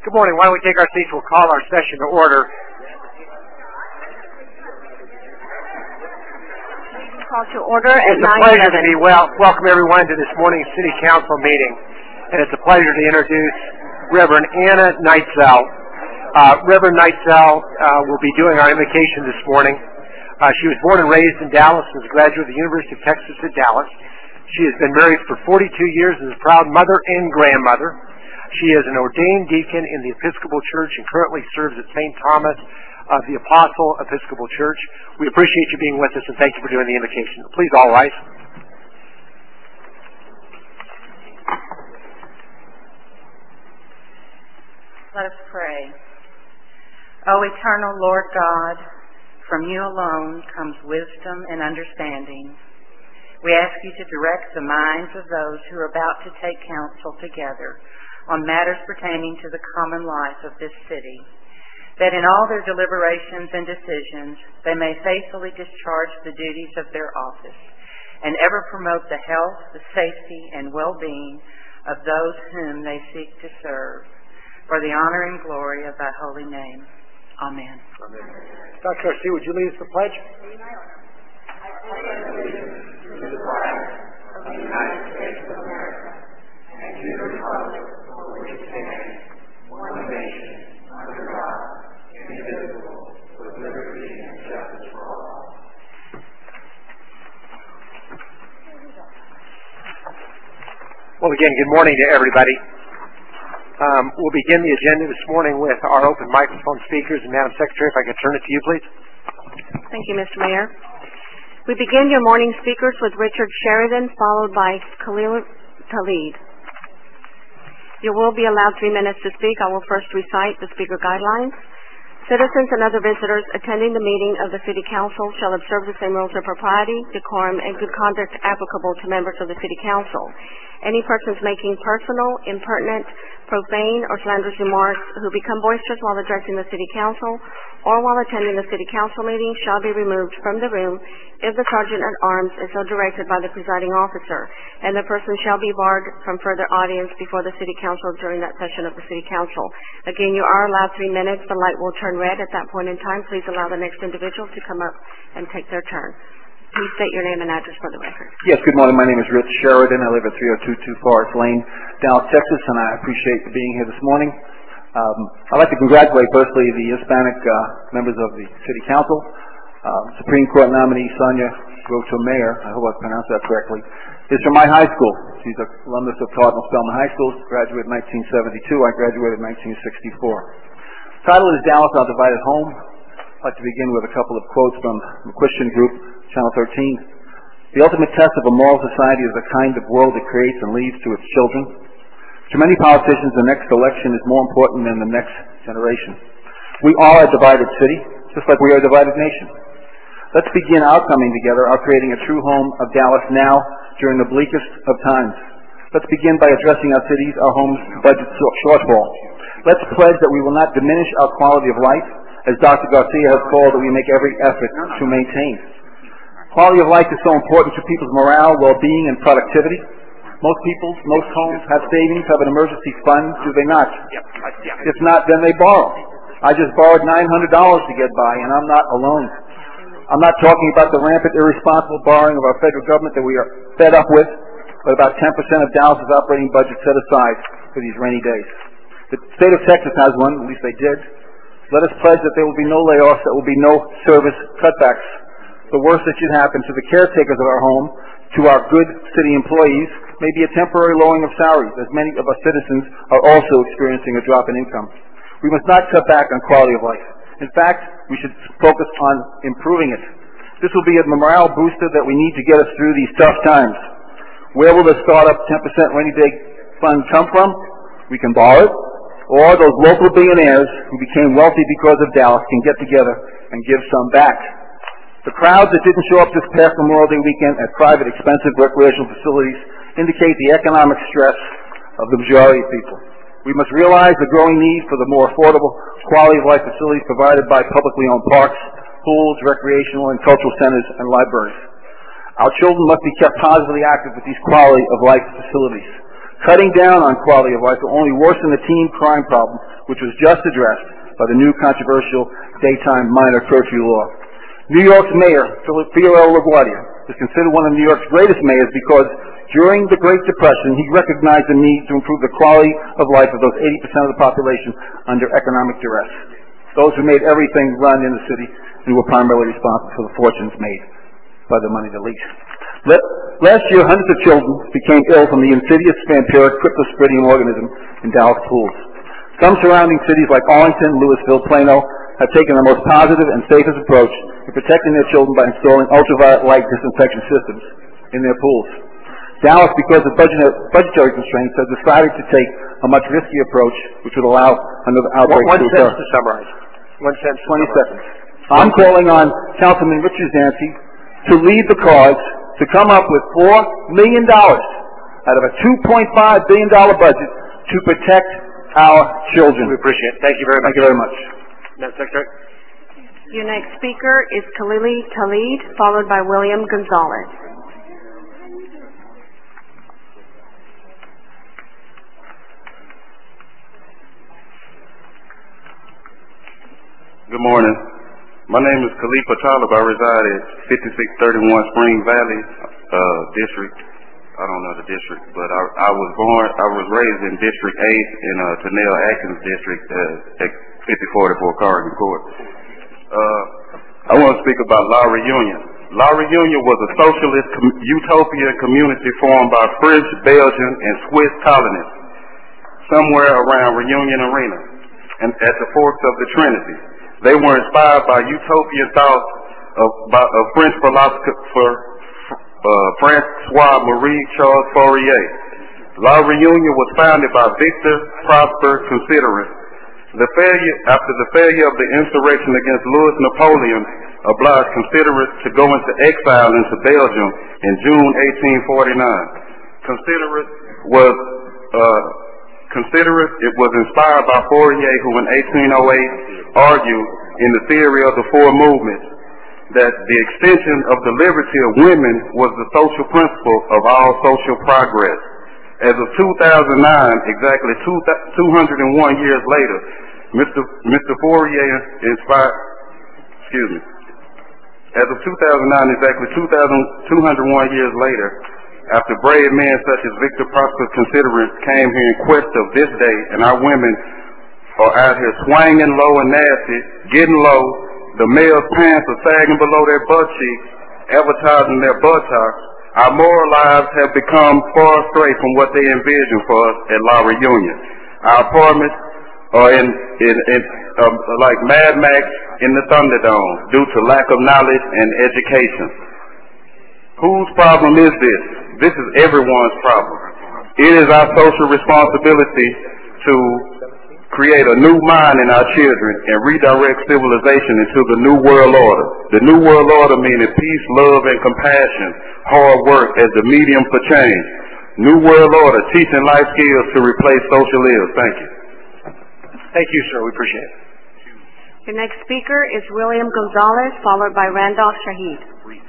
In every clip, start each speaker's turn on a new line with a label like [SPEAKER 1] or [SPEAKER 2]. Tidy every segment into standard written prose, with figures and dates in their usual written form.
[SPEAKER 1] Good morning. Why don't we take our seats? We'll call our session to order.
[SPEAKER 2] Call to order at 9:11.
[SPEAKER 1] It's a pleasure to welcome everyone to this morning's City Council meeting. And it's a pleasure to introduce Reverend Anna Neitzel. Reverend Neitzel will be doing our invocation this morning. She was born and raised in Dallas and is a graduate of the University of Texas at Dallas. She has been married for 42 years and is a proud mother and grandmother. She is an ordained deacon in the Episcopal Church and currently serves at St. Thomas of the Apostle Episcopal Church. We appreciate you being with us and thank you for doing the invocation. Please all rise.
[SPEAKER 2] Let us pray. O eternal Lord God, from you alone comes wisdom and understanding. We ask you to direct the minds of those who are about to take counsel together on matters pertaining to the common life of this city, that in all their deliberations and decisions they may faithfully discharge the duties of their office and ever promote the health, the safety, and well-being of those whom they seek to serve, for the honor and glory of thy holy name. Amen.
[SPEAKER 1] Amen. Dr. Garcia, would you lead us the pledge?
[SPEAKER 3] I pledge allegiance to the flag of the United States of America and to the republic for which it stands, one nation, under God, indivisible, with liberty and justice for all.
[SPEAKER 1] Well, again, good morning to everybody. We'll begin the agenda this morning with our open microphone speakers. And Madam Secretary, if I could turn it to you, please.
[SPEAKER 2] Thank you, Mr. Mayor. We begin your morning speakers with Richard Sheridan, followed by Khalil Talib. You will be allowed 3 minutes to speak. I will first recite the speaker guidelines. Citizens and other visitors attending the meeting of the City Council shall observe the same rules of propriety, decorum, and good conduct applicable to members of the City Council. Any persons making personal, impertinent, profane, or slanderous remarks who become boisterous while addressing the City Council or while attending the City Council meeting shall be removed from the room if the Sergeant at Arms is so directed by the presiding officer, and the person shall be barred from further audience before the City Council during that session of the City Council. Again, you are allowed 3 minutes. The light will turn red at that point in time. Please allow the next individual to come up and take their turn. Please state your name and address for the record.
[SPEAKER 4] Yes, good morning. My name is Rich Sheridan. I live at 3022 Forest Lane, Dallas, Texas, and I appreciate being here this morning. I'd like to congratulate firstly the Hispanic members of the City Council. Supreme Court nominee Sonia Sotomayor, I hope I pronounced that correctly, is from my high school. She's an alumnus of Cardinal Spellman High School, graduated in 1972. I graduated in 1964. Title is Dallas, Our Divided Home. I'd like to begin with a couple of quotes from the Christian group, Channel 13. The ultimate test of a moral society is the kind of world it creates and leaves to its children. To many politicians, the next election is more important than the next generation. We are a divided city, just like we are a divided nation. Let's begin our coming together, our creating a true home of Dallas now during the bleakest of times. Let's begin by addressing our cities, our homes' budget shortfall. Let's pledge that we will not diminish our quality of life, as Dr. Garcia has called that we make every effort to maintain. Quality of life is so important to people's morale, well-being, and productivity. Most homes have savings, have an emergency fund, do they not? If not, then they borrow. I just borrowed $900 to get by, and I'm not alone. I'm not talking about the rampant, irresponsible borrowing of our federal government that we are fed up with, but about 10% of Dallas's operating budget set aside for these rainy days. The state of Texas has one, at least they did. Let us pledge that there will be no layoffs, there will be no service cutbacks. The worst that should happen to the caretakers of our home, to our good city employees, may be a temporary lowering of salaries, as many of our citizens are also experiencing a drop in income. We must not cut back on quality of life. In fact, we should focus on improving it. This will be a morale booster that we need to get us through these tough times. Where will the startup 10% rainy day fund come from? We can borrow it, or those local billionaires who became wealthy because of Dallas can get together and give some back. The crowds that didn't show up this past Memorial Day weekend at private, expensive recreational facilities indicate the economic stress of the majority of people. We must realize the growing need for the more affordable quality of life facilities provided by publicly owned parks, pools, recreational and cultural centers, and libraries. Our children must be kept positively active with these quality of life facilities. Cutting down on quality of life will only worsen the teen crime problem which was just addressed by the new controversial daytime minor curfew law. New York's mayor, Fiorello LaGuardia, is considered one of New York's greatest mayors because during the Great Depression, he recognized the need to improve the quality of life of those 80% of the population under economic duress, those who made everything run in the city and were primarily responsible for the fortunes made by the money that leaked. Last year, hundreds of children became ill from the insidious vampiric cryptosporidium organism in Dallas pools. Some surrounding cities like Arlington, Louisville, Plano have taken the most positive and safest approach in protecting their children by installing ultraviolet light disinfection systems in their pools. Dallas, because of budgetary constraints, has decided to take a much riskier approach, which would allow another outbreak to occur.
[SPEAKER 1] 1 sentence to summarize. 1 sentence.
[SPEAKER 4] 20 seconds. I'm calling on Councilman Richard Zanci to lead the cause to come up with $4 million out of a $2.5 billion budget to protect our children.
[SPEAKER 1] We appreciate it. Thank you very much.
[SPEAKER 4] Thank you very much.
[SPEAKER 1] Madam Secretary.
[SPEAKER 2] Your next speaker is Khalili Talid, followed by William Gonzalez.
[SPEAKER 3] Good morning. My name is Khalifa Talib. I reside at 5631 Spring Valley District. I don't know the district, but I was raised in District 8 in Tennille Atkins District at 5044 Corrigan Court. I want to speak about La Reunion. La Reunion was a socialist utopia community formed by French, Belgian, and Swiss colonists somewhere around Reunion Arena and at the forks of the Trinity. They were inspired by utopian thoughts of French philosopher Francois-Marie Charles Fourier. La Reunion was founded by Victor Prosper Considerant. After the failure of the insurrection against Louis Napoleon obliged Considerant to go into exile into Belgium in June 1849. It was inspired by Fourier, who in 1808 argued in the theory of the four movements that the extension of the liberty of women was the social principle of all social progress. As of 2009, exactly 201 years later, Mr. Fourier inspired, as of 2009, exactly 201 years later, after brave men such as Victor Prosper Considerant came here in quest of this day, and our women are out here swinging low and nasty, getting low, the male's pants are sagging below their butt cheeks, advertising their buttocks, our moral lives have become far astray from what they envisioned for us at La Reunion. Our apartments are like Mad Max in the Thunderdome due to lack of knowledge and education. Whose problem is this? This is everyone's problem. It is our social responsibility to create a new mind in our children and redirect civilization into the new world order. The new world order meaning peace, love, and compassion, hard work as the medium for change. New world order, teaching life skills to replace social ills. Thank you.
[SPEAKER 1] Thank you, sir. We appreciate it.
[SPEAKER 2] Your next speaker is William Gonzalez, followed by Randolph Shahid.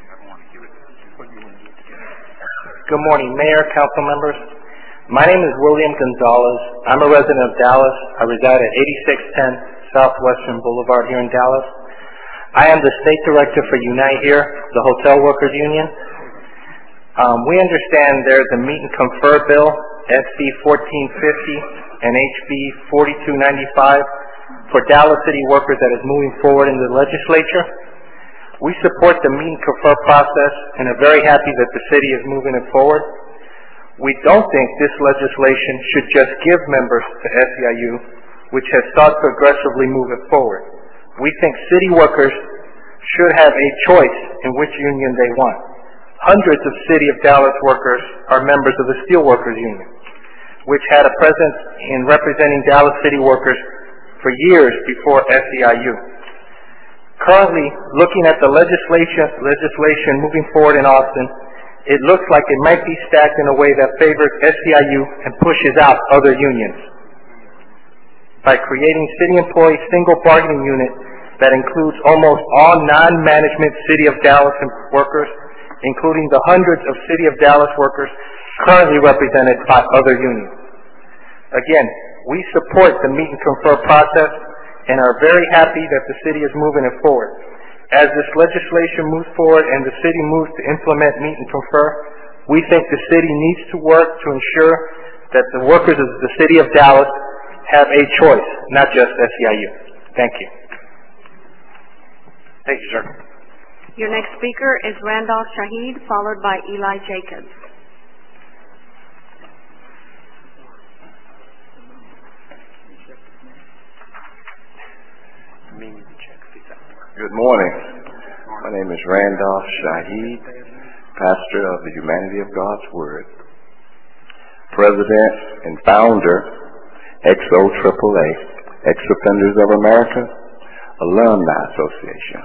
[SPEAKER 5] Good morning, Mayor, council members. My name is William Gonzalez. I'm a resident of Dallas. I reside at 8610 Southwestern Boulevard here in Dallas. I am the state director for Unite Here, the Hotel Workers Union. We understand there's a meet and confer bill, SB 1450 and HB 4295, for Dallas City workers that is moving forward in the legislature. We support the meet and confer process and are very happy that the city is moving it forward. We don't think this legislation should just give members to SEIU, which has sought to aggressively move it forward. We think city workers should have a choice in which union they want. Hundreds of City of Dallas workers are members of the Steelworkers Union, which had a presence in representing Dallas City workers for years before SEIU. Currently, looking at the legislation moving forward in Austin, it looks like it might be stacked in a way that favors SEIU and pushes out other unions. By creating city employee single bargaining unit that includes almost all non-management City of Dallas workers, including the hundreds of City of Dallas workers currently represented by other unions. Again, we support the meet and confer process and are very happy that the city is moving it forward. As this legislation moves forward and the city moves to implement meet and confer, we think the city needs to work to ensure that the workers of the city of Dallas have a choice, not just SEIU. Thank you.
[SPEAKER 1] Thank you, sir.
[SPEAKER 2] Your next speaker is Randolph Shahid, followed by Eli Jacobs.
[SPEAKER 6] Good morning. My name is Randolph Shahid, pastor of the Humanity of God's Word, president and founder, XOAAA, Ex-Offenders of America Alumni Association,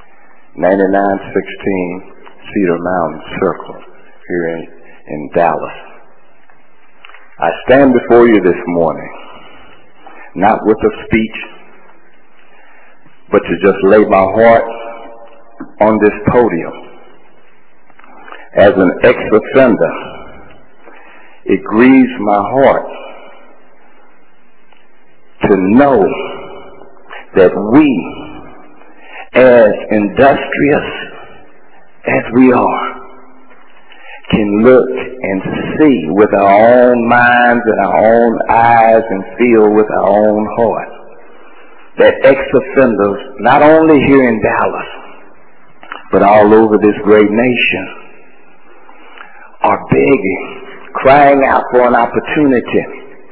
[SPEAKER 6] 9916 Cedar Mountain Circle here in Dallas. I stand before you this morning, not with a speech, but to just lay my heart on this podium. As an ex-offender, it grieves my heart to know that we, as industrious as we are, can look and see with our own minds and our own eyes and feel with our own heart that ex-offenders, not only here in Dallas, but all over this great nation, are begging, crying out for an opportunity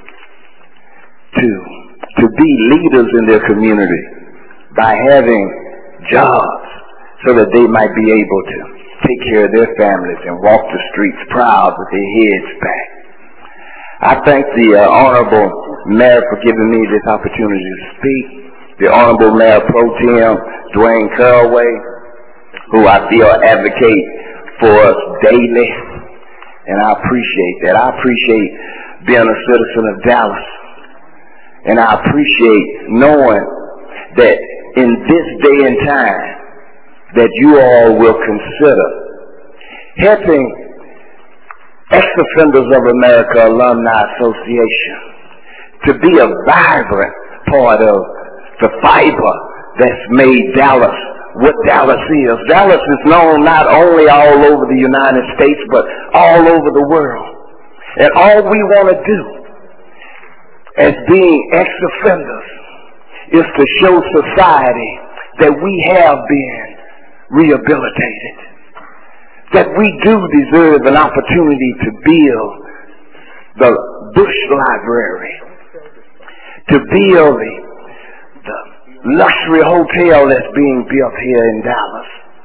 [SPEAKER 6] to be leaders in their community by having jobs so that they might be able to take care of their families and walk the streets proud with their heads back. I thank the Honorable Mayor for giving me this opportunity to speak. The Honorable Mayor Pro Tem Dwayne Caraway, who I feel advocate for us daily, and I appreciate that. I appreciate being a citizen of Dallas, and I appreciate knowing that in this day and time that you all will consider helping Ex-Offenders of America Alumni Association to be a vibrant part of the fiber that's made Dallas what Dallas is. Dallas is known not only all over the United States, but all over the world. And all we want to do as being ex-offenders is to show society that we have been rehabilitated, that we do deserve an opportunity to build the Bush Library, to build the luxury hotel that's being built here in Dallas.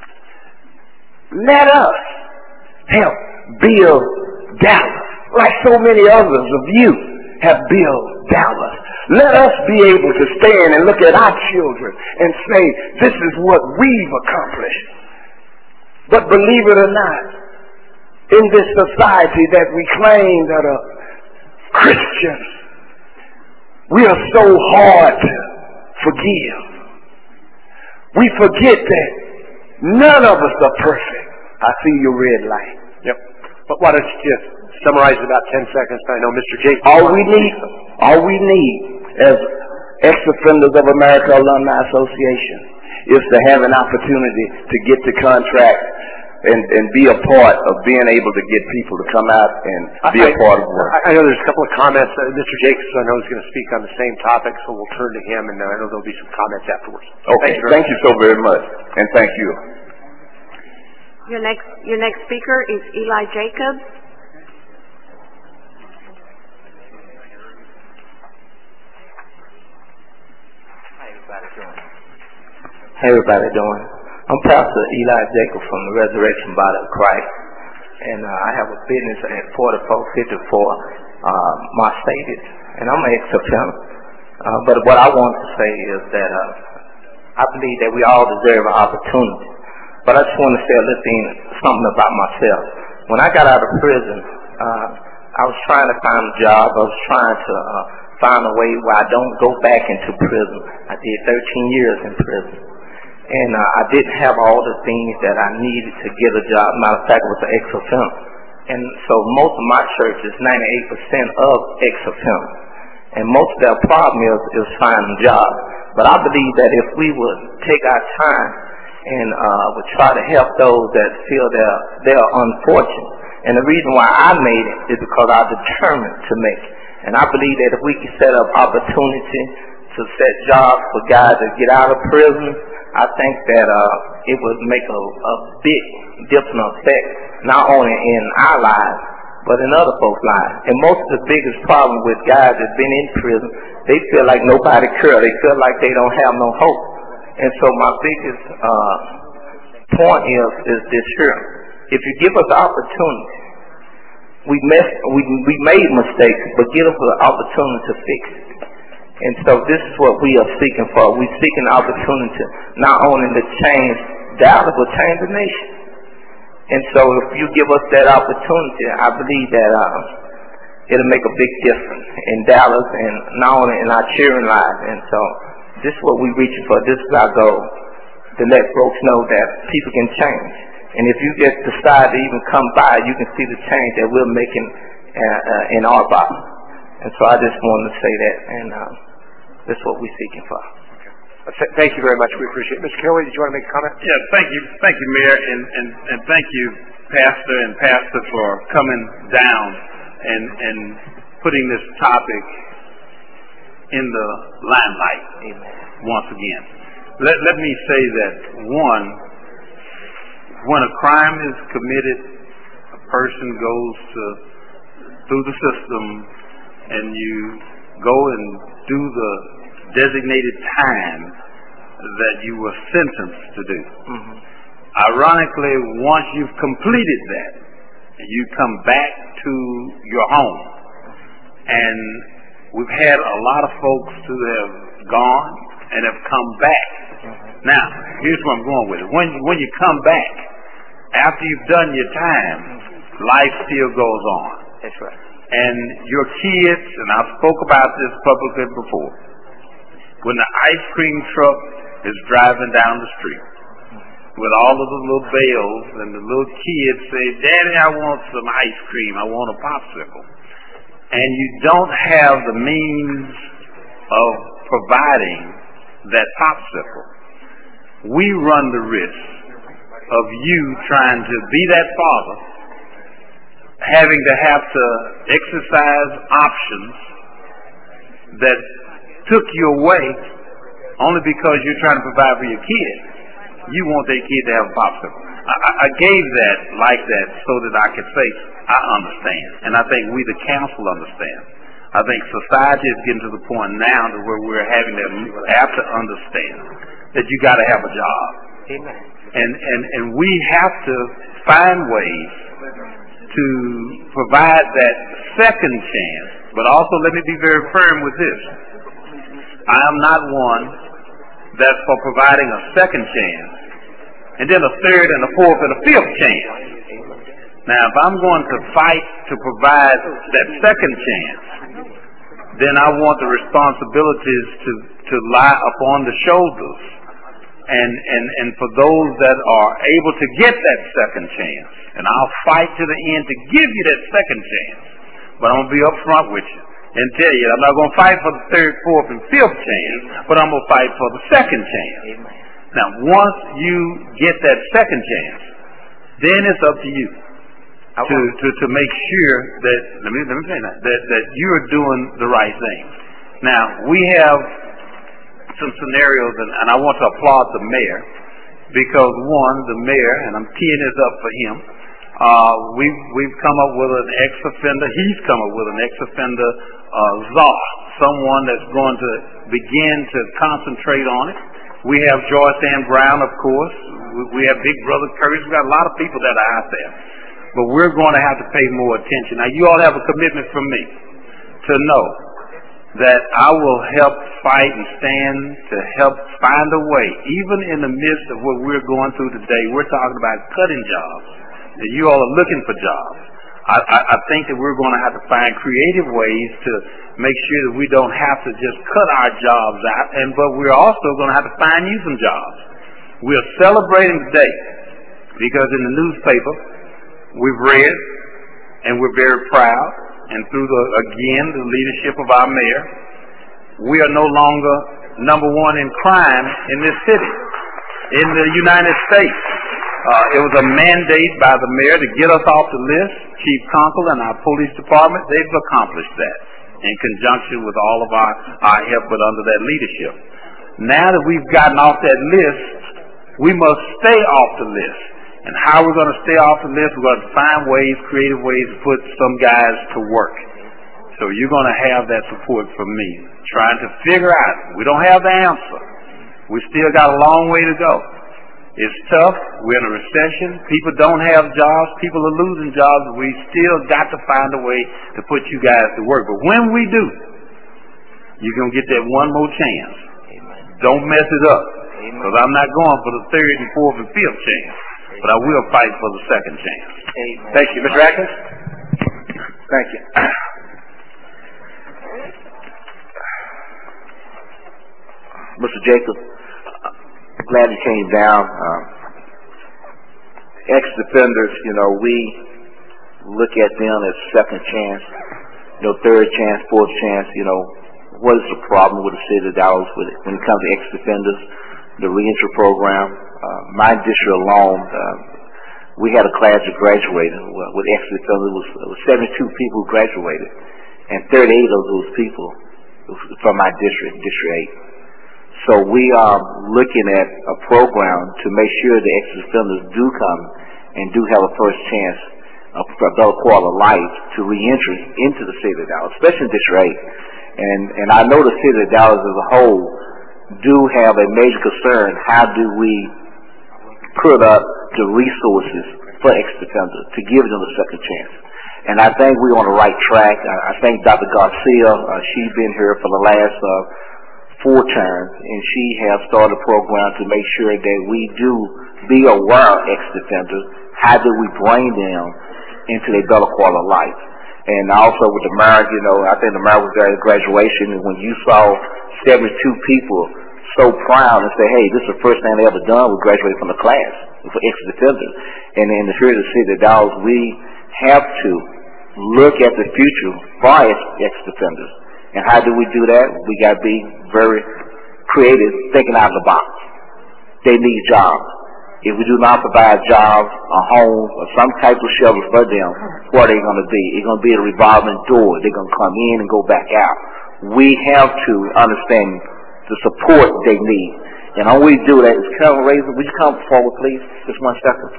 [SPEAKER 6] Let us help build Dallas like so many others of you have built Dallas. Let us be able to stand and look at our children and say, this is what we've accomplished. But believe it or not, in this society that we claim that are Christians, we are so hard to forgive. We forget that none of us are perfect. I see your red light.
[SPEAKER 1] Yep. But why don't you just summarize in about 10 seconds? I know Mr. Jake.
[SPEAKER 6] All we need as Ex-Offenders of America Alumni Association is to have an opportunity to get the contract and be a part of being able to get people to come out and be a part of work.
[SPEAKER 1] I know there's a couple of comments. Mr. Jacobs, I know, is going to speak on the same topic, so we'll turn to him, and I know there'll be some comments afterwards.
[SPEAKER 6] Okay, thank you so very much, and thank you.
[SPEAKER 2] Your next speaker is Eli Jacobs.
[SPEAKER 7] How everybody doing? I'm Pastor Eli Jacobs from the Resurrection Body of Christ, and I have a business at 4454 Mercedes, and I'm an ex-offender. But what I want to say is that I believe that we all deserve an opportunity. But I just want to say a little thing, something about myself. When I got out of prison, I was trying to find a job. I was trying to find a way where I don't go back into prison. I did 13 years in prison. And I didn't have all the things that I needed to get a job. Matter of fact, I was an ex-offender. And so most of my church is 98% of ex-offenders. and most of their problem is finding jobs. But I believe that if we would take our time and would try to help those that feel they're unfortunate, and the reason why I made it is because I'm determined to make it. And I believe that if we can set up opportunity to set jobs for guys that get out of prison, I think that it would make a big different effect, not only in our lives, but in other folks' lives. And most of the biggest problem with guys that's been in prison, they feel like nobody cares. They feel like they don't have no hope. And so my biggest point is this here. If you give us opportunity, we made mistakes, but give us the opportunity to fix it. And so this is what we are seeking for. We're seeking opportunity not only to change Dallas, but change the nation. And so if you give us that opportunity, I believe that it'll make a big difference in Dallas and not only in our children's lives. And so this is what we're reaching for. This is our goal, to let folks know that people can change. And if you just decide to even come by, you can see the change that we're making in our body. And so I just wanted to say that, and that's what we're seeking for.
[SPEAKER 1] Thank you very much. We appreciate it. Mr. Kelly, did you want to make a comment?
[SPEAKER 8] Yes, thank you, Mayor, and thank you, Pastor, for coming down and putting this topic in the limelight.
[SPEAKER 7] Amen.
[SPEAKER 8] Once again. Let me say that, one, when a crime is committed, a person goes through the system, and you go and do the designated time that you were sentenced to do.
[SPEAKER 7] Mm-hmm.
[SPEAKER 8] Ironically, once you've completed that, you come back to your home. And we've had a lot of folks who have gone and have come back.
[SPEAKER 7] Mm-hmm.
[SPEAKER 8] Now, here's where I'm going with it. When you come back, after you've done your time, life still goes on.
[SPEAKER 7] That's right.
[SPEAKER 8] And your kids, and I've spoke about this publicly before, when the ice cream truck is driving down the street with all of the little bells and the little kids say, Daddy, I want some ice cream, I want a popsicle, and you don't have the means of providing that popsicle, we run the risk of you trying to be that father, having to have to exercise options that took you away only because you're trying to provide for your kid. You want that kid to have a popsicle. I gave that like that so that I could say, I understand. And I think we, the council, understand. I think society is getting to the point now to where we're having to have to understand that you got to have a job.
[SPEAKER 7] Amen.
[SPEAKER 8] And we have to find ways to provide that second chance. But also, let me be very firm with this. I am not one that's for providing a second chance and then a third and a fourth and a fifth chance. Now, if I'm going to fight to provide that second chance, then I want the responsibilities to lie upon the shoulders and for those that are able to get that second chance. And I'll fight to the end to give you that second chance. But I'm going to be up front with you and tell you, I'm not going to fight for the third, fourth, and fifth chance, but I'm going to fight for the second chance.
[SPEAKER 7] Amen.
[SPEAKER 8] Now, once you get that second chance, then it's up to you to make sure that, let me say that you're doing the right thing. Now, we have some scenarios, and I want to applaud the mayor, because one, the mayor, and I'm teeing this up for him, we've come up with an ex-offender, he's come up with an ex-offender czar, someone that's going to begin to concentrate on it. We have Joyce Ann Brown, of course. We have Big Brother Curtis. We've got a lot of people that are out there. But we're going to have to pay more attention. Now, you all have a commitment from me to know that I will help fight and stand to help find a way, even in the midst of what we're going through today. We're talking about cutting jobs, and you all are looking for jobs. I think that we're going to have to find creative ways to make sure that we don't have to just cut our jobs out, but we're also going to have to find you some jobs. We're celebrating today because in the newspaper we've read, and we're very proud, and through the leadership of our mayor, we are no longer number one in crime in this city, in the United States. It was a mandate by the mayor to get us off the list. Chief Conkle and our police department, they've accomplished that in conjunction with all of our effort under that leadership. Now that we've gotten off that list, we must stay off the list. And how we're going to stay off the list, we're going to find ways, creative ways to put some guys to work. So you're going to have that support from me, trying to figure out. We don't have the answer. We still got a long way to go. It's tough. We're in a recession. People don't have jobs. People are losing jobs. We still got to find a way to put you guys to work. But when we do, you're going to get that one more chance. Don't mess it up. Because I'm not going for the third and fourth and fifth chance. But I will fight for the second chance.
[SPEAKER 1] Thank you. Mr. Atkins?
[SPEAKER 4] Thank you.
[SPEAKER 6] Mr. Jacob, glad you came down. Ex-offenders, we look at them as second chance, third chance, fourth chance. What is the problem with the city of Dallas when it comes to ex-offenders, the reentry program? My district alone, we had a class that graduated with ex-offenders. It was 72 people who graduated, and 38 of those people from my district, District 8. So we are looking at a program to make sure the ex-offenders do come and do have a first chance of a better quality of life to reentry into the city of Dallas, especially in District 8. And I know the city of Dallas as a whole do have a major concern. How do we put up the resources for ex-offenders to give them a second chance? And I think we're on the right track. I think Dr. Garcia, she's been here for the last 4 terms, and she has started a program to make sure that we do be aware of ex-offenders. How do we bring them into a better quality of life? And also with the marriage, I think the marriage was at graduation, and when you saw 72 people so proud and say, hey, this is the first thing they ever done, we graduated from the class for ex-offenders. And in the here to the city of Dallas, we have to look at the future for ex-offenders. And how do we do that? We got to be very creative, thinking out of the box. They need jobs. If we do not provide jobs, a home, or some type of shelter for them, what are they going to be? It's going to be a revolving door. They're going to come in and go back out. We have to understand the support they need. And how we do that is Colonel Razor, would you come forward, please? Just 1 second.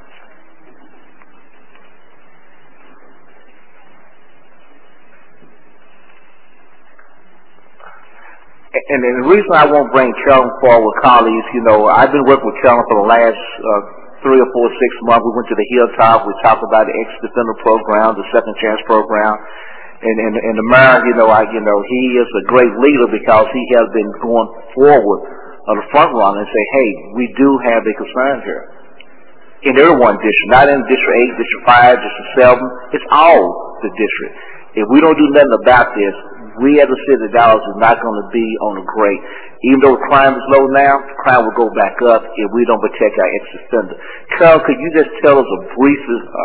[SPEAKER 6] And the reason I won't bring Carolyn forward, colleagues, I've been working with Carolyn for the last 3 or 4, 6 months. We went to the Hilltop. We talked about the ex-offender program, the second chance program. And the mayor, he is a great leader because he has been going forward on the front run and say, hey, we do have a concern here. In every one district, not in District 8, District 5, District 7. It's all the district. If we don't do nothing about this, we as a city of Dallas is not going to be on the great. Even though crime is low now, crime will go back up if we don't protect our ex-offenders. Carl, could you just tell us a brief,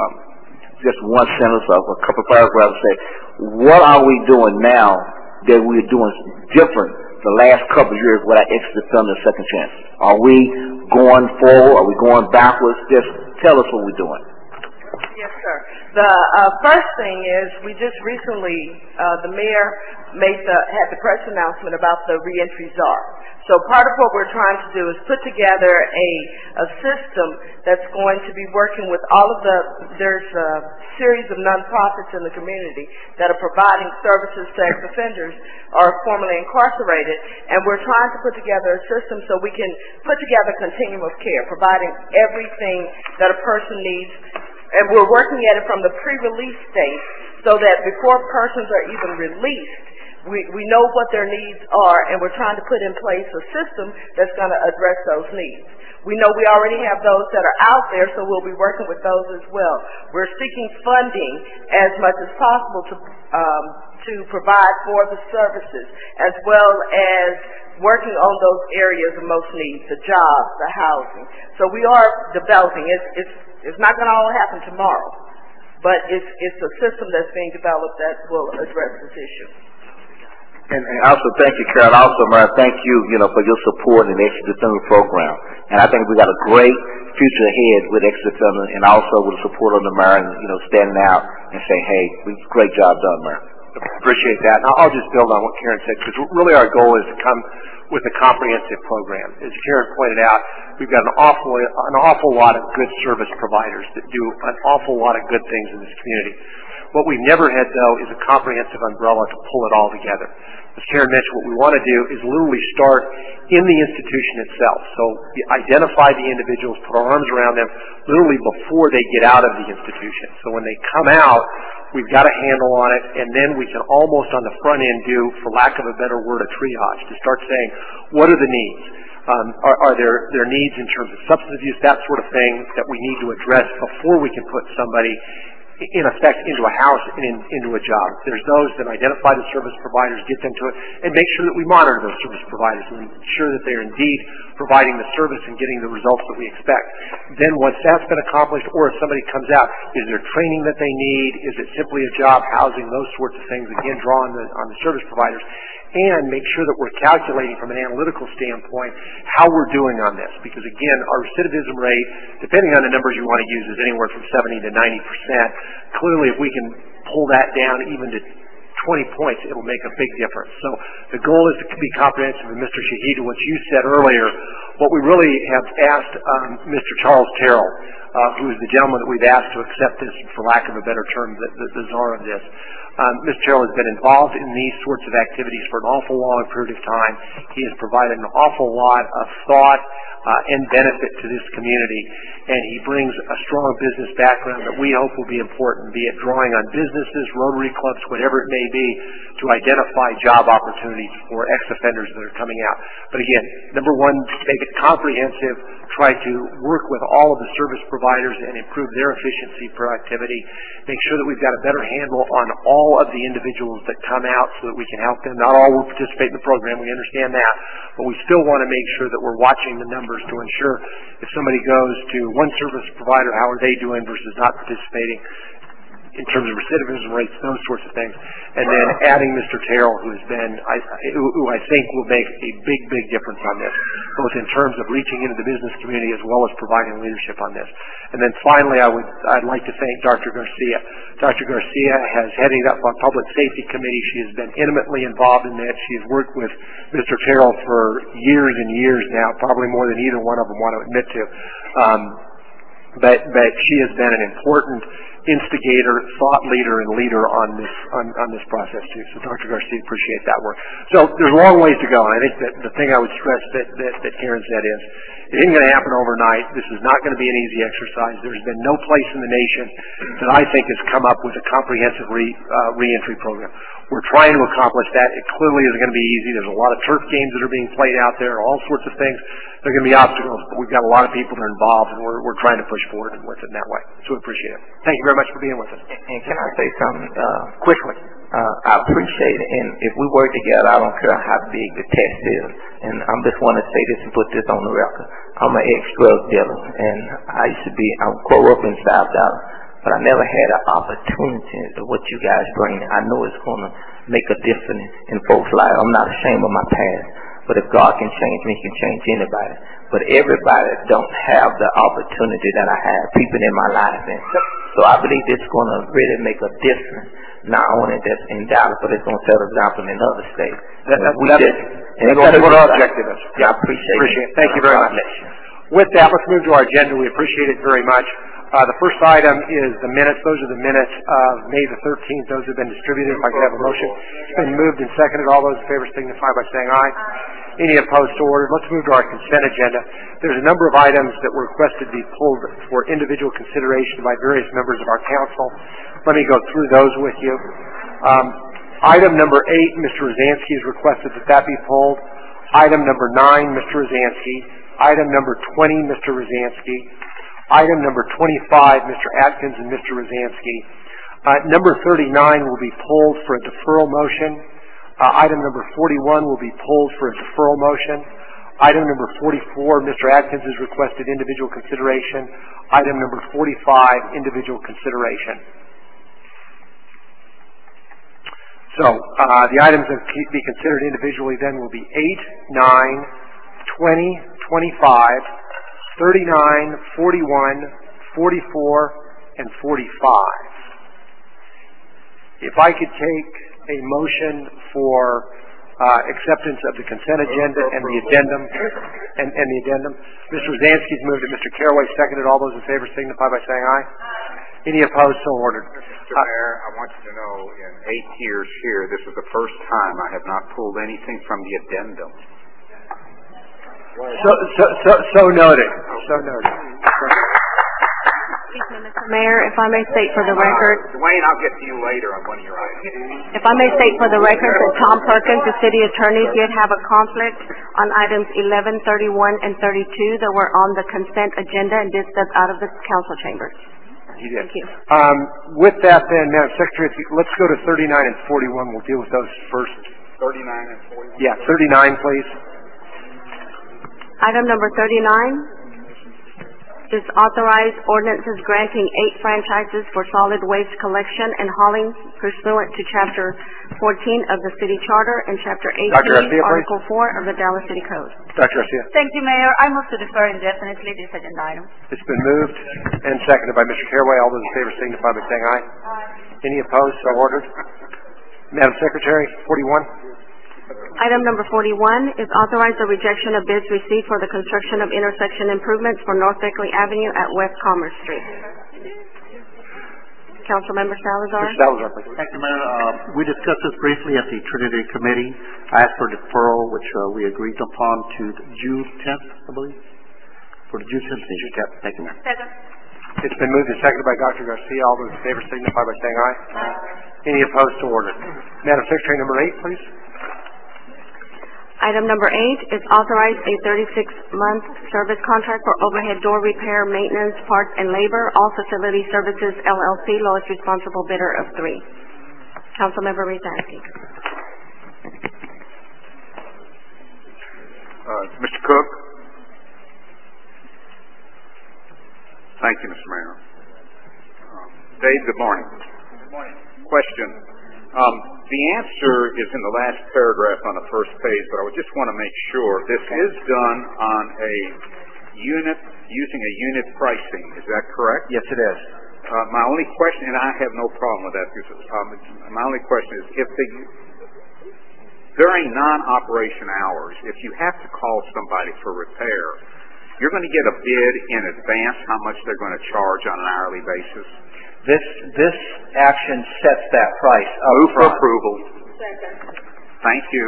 [SPEAKER 6] just 1 sentence or a couple of paragraphs, say, what are we doing now that we're doing different the last couple of years with our ex-offender second chances? Are we going forward? Are we going backwards? Just tell us what we're doing.
[SPEAKER 9] Yes, sir. The first thing is we just recently, the mayor had the press announcement about the reentry czar. So part of what we're trying to do is put together a system that's going to be working with all of there's a series of nonprofits in the community that are providing services to ex-offenders or formerly incarcerated, and we're trying to put together a system so we can put together a continuum of care, providing everything that a person needs. And we're working at it from the pre-release stage so that before persons are even released, we know what their needs are, and we're trying to put in place a system that's going to address those needs. We know we already have those that are out there, so we'll be working with those as well. We're seeking funding as much as possible to provide for the services, as well as working on those areas of most need, the jobs, the housing. So we are developing. It's not going to all happen tomorrow, but it's a system that's being developed that will address this issue.
[SPEAKER 6] And also, thank you, Carol. Also, Mayor, thank you, for your support in the Exeter Defender program. And I think we got a great future ahead with Exeter Defender, and also with the support of the Mayor, and, standing out and saying, hey, great job done, Mayor.
[SPEAKER 1] Appreciate that. And I'll just build on what Karen said, because really our goal is to come with a comprehensive program. As Karen pointed out, we've got an awful lot of good service providers that do an awful lot of good things in this community. What we've never had, though, is a comprehensive umbrella to pull it all together. As Karen mentioned, what we want to do is literally start in the institution itself. So identify the individuals, put our arms around them literally before they get out of the institution. So when they come out, we've got a handle on it, and then we can almost on the front end do, for lack of a better word, a triage to start saying, what are the needs? Are there needs in terms of substance abuse, that sort of thing that we need to address before we can put somebody in effect into a house and into a job. There's those that identify the service providers, get them to it, and make sure that we monitor those service providers and ensure that they're indeed providing the service and getting the results that we expect. Then once that's been accomplished, or if somebody comes out, is there training that they need? Is it simply a job, housing, those sorts of things, again, draw on the service providers. And make sure that we're calculating from an analytical standpoint how we're doing on this. Because again, our recidivism rate, depending on the numbers you want to use, is anywhere from 70 to 90%. Clearly, if we can pull that down even to 20 points, it'll make a big difference. So the goal is to be comprehensive. And Mr. Shahid, what you said earlier, what we really have asked Mr. Charles Terrell, who is the gentleman that we've asked to accept this, for lack of a better term, the czar of this. Mr. Terrell has been involved in these sorts of activities for an awful long period of time. He has provided an awful lot of thought and benefit to this community, and he brings a strong business background that we hope will be important, be it drawing on businesses, Rotary clubs, whatever it may be, to identify job opportunities for ex-offenders that are coming out. But again, number one, make it comprehensive, try to work with all of the service providers and improve their efficiency, productivity, make sure that we've got a better handle on all of the individuals that come out so that we can help them. Not all will participate in the program, we understand that, but we still want to make sure that we're watching the numbers to ensure if somebody goes to one service provider, how are they doing versus not participating in terms of recidivism rates, those sorts of things. And then adding Mr. Terrell, who I think will make a big difference on this, both in terms of reaching into the business community as well as providing leadership on this. And then finally, I'd like to thank Dr. Garcia. Dr. Garcia has heading up our Public Safety Committee. She has been intimately involved in that. She has worked with Mr. Terrell for years and years now, probably more than either one of them want to admit to. But she has been an important instigator, thought leader, and leader on this process too. So Dr. Garcia, appreciate that work. So there's a long ways to go, and I think that the thing I would stress that Karen said is, it isn't going to happen overnight. This is not going to be an easy exercise. There's been no place in the nation that I think has come up with a comprehensive reentry program. We're trying to accomplish that. It clearly isn't going to be easy. There's a lot of turf games that are being played out there, all sorts of things. There are going to be obstacles, but we've got a lot of people that are involved, and we're trying to push forward with it in that way. So we appreciate it. Thank you very much for being with us.
[SPEAKER 7] And can I say something?
[SPEAKER 1] Quickly.
[SPEAKER 7] I appreciate it, and if we work together, I don't care how big the test is. And I just want to say this and put this on the record. I'm an ex-drug dealer, and I grew up in South Dallas, but I never had an opportunity of what you guys bring. I know it's going to make a difference in folks' lives. I'm not ashamed of my past, but if God can change me, He can change anybody. But everybody don't have the opportunity that I have, people in my life. And so I believe it's going to really make a difference, not only just in Dallas, but it's going to set an example in other states.
[SPEAKER 1] That's what our objective is.
[SPEAKER 7] Yeah, I appreciate it.
[SPEAKER 1] Thank you very much. With that, let's move to our agenda. We appreciate it very much. The first item is the minutes. Those are the minutes of May the 13th. Those have been distributed. If I could have a motion. It's been moved and seconded. All those in favor signify by saying aye. Any opposed, so ordered. Let's move to our consent agenda. There's a number of items that were requested to be pulled for individual consideration by various members of our council. Let me go through those with you. Item number 8, Mr. Rosansky has requested that be pulled. Item number 9, Mr. Rosansky. Item number 20, Mr. Rosansky. Item number 25, Mr. Atkins and Mr. Rosansky. Number 39 will be pulled for a deferral motion. Item number 41 will be pulled for a deferral motion. Item number 44, Mr. Atkins has requested individual consideration. Item number 45, individual consideration. So, the items that be considered individually then will be 8, 9, 20, 25, 39, 41, 44, and 45. If I could take a motion for acceptance of the consent agenda and the addendum, Mr. Rosansky's moved it, Mr. Caraway seconded. All those in favor signify by saying aye. Any opposed? So ordered.
[SPEAKER 10] Mr. Mayor, I want you to know, in 8 years here, this is the first time I have not pulled anything from the addendum.
[SPEAKER 1] So noted. So noted.
[SPEAKER 2] Excuse me, Mr. Mayor, if I may state for the record...
[SPEAKER 10] Dwayne, I'll get to you later on one of your items.
[SPEAKER 2] If I may state for the record that Tom Perkins, the city attorney, did have a conflict on items 11, 31, and 32 that were on the consent agenda and did step out of the council chambers.
[SPEAKER 1] He did.
[SPEAKER 2] Thank you.
[SPEAKER 1] With that then, Madam Secretary, let's go to 39 and 41. We'll deal with those first.
[SPEAKER 10] 39 and 41?
[SPEAKER 1] Yeah, 39, please.
[SPEAKER 2] Item number 39 is authorized ordinances granting 8 franchises for solid waste collection and hauling pursuant to Chapter 14 of the City Charter and Chapter 18,
[SPEAKER 1] Garcia,
[SPEAKER 2] Article 4 of the Dallas City Code.
[SPEAKER 1] Dr. Garcia.
[SPEAKER 11] Thank you, Mayor. I move to defer indefinitely this agenda item.
[SPEAKER 1] It's been moved and seconded by Mr. Caraway. All those in favor signify by saying aye. Any opposed? So ordered. Madam Secretary, 41.
[SPEAKER 2] Item number 41 is authorize the rejection of bids received for the construction of intersection improvements for North Beckley Avenue at West Commerce Street. Councilmember Salazar.
[SPEAKER 1] Mr. Salazar, please.
[SPEAKER 12] Thank you, Mayor. We discussed this briefly at the Trinity Committee. I asked for deferral, which we agreed upon to June 10th, I believe. For the June 10th meeting. June 10th. Thank you, Mayor.
[SPEAKER 11] Second.
[SPEAKER 1] It's been moved and seconded by Dr. Garcia. All those in favor signify by saying aye. Any opposed? So ordered. Madam Secretary, number 8, please.
[SPEAKER 2] Item number 8 is authorize a 36-month service contract for overhead door repair, maintenance, parts, and labor, All Facility Services, LLC, lowest responsible bidder of 3. Councilmember Rosansky.
[SPEAKER 10] Mr. Cook? Thank you, Mr. Mayor. Dave, good morning. Good morning. Question. The answer is in the last paragraph on the first page, but I would just want to make sure this is done on a unit, using a unit pricing. Is that correct?
[SPEAKER 4] Yes, it is.
[SPEAKER 10] My only question, and I have no problem with that, because my only question is if during non-operation hours, if you have to call somebody for repair, you're going to get a bid in advance how much they're going to charge on an hourly basis?
[SPEAKER 5] This action sets that price up
[SPEAKER 10] Move for
[SPEAKER 5] front.
[SPEAKER 10] approval.
[SPEAKER 9] Second.
[SPEAKER 10] Thank you.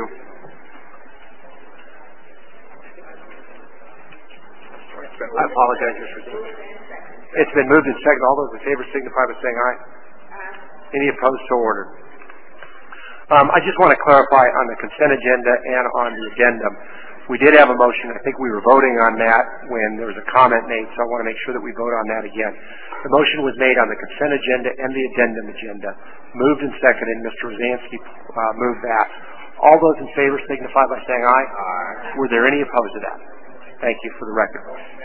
[SPEAKER 1] I apologize, Mr. It's been moved and seconded. All those in favor signify by saying aye. Any opposed? So ordered. I just want to clarify on the consent agenda and on the addendum. We did have a motion. I think we were voting on that when there was a comment made, so I want to make sure that we vote on that again. The motion was made on the consent agenda and the addendum agenda. Moved and seconded. Mr. Rosansky moved that. All those in favor signify by saying aye. Aye. Were there any opposed to that? Thank you for the record.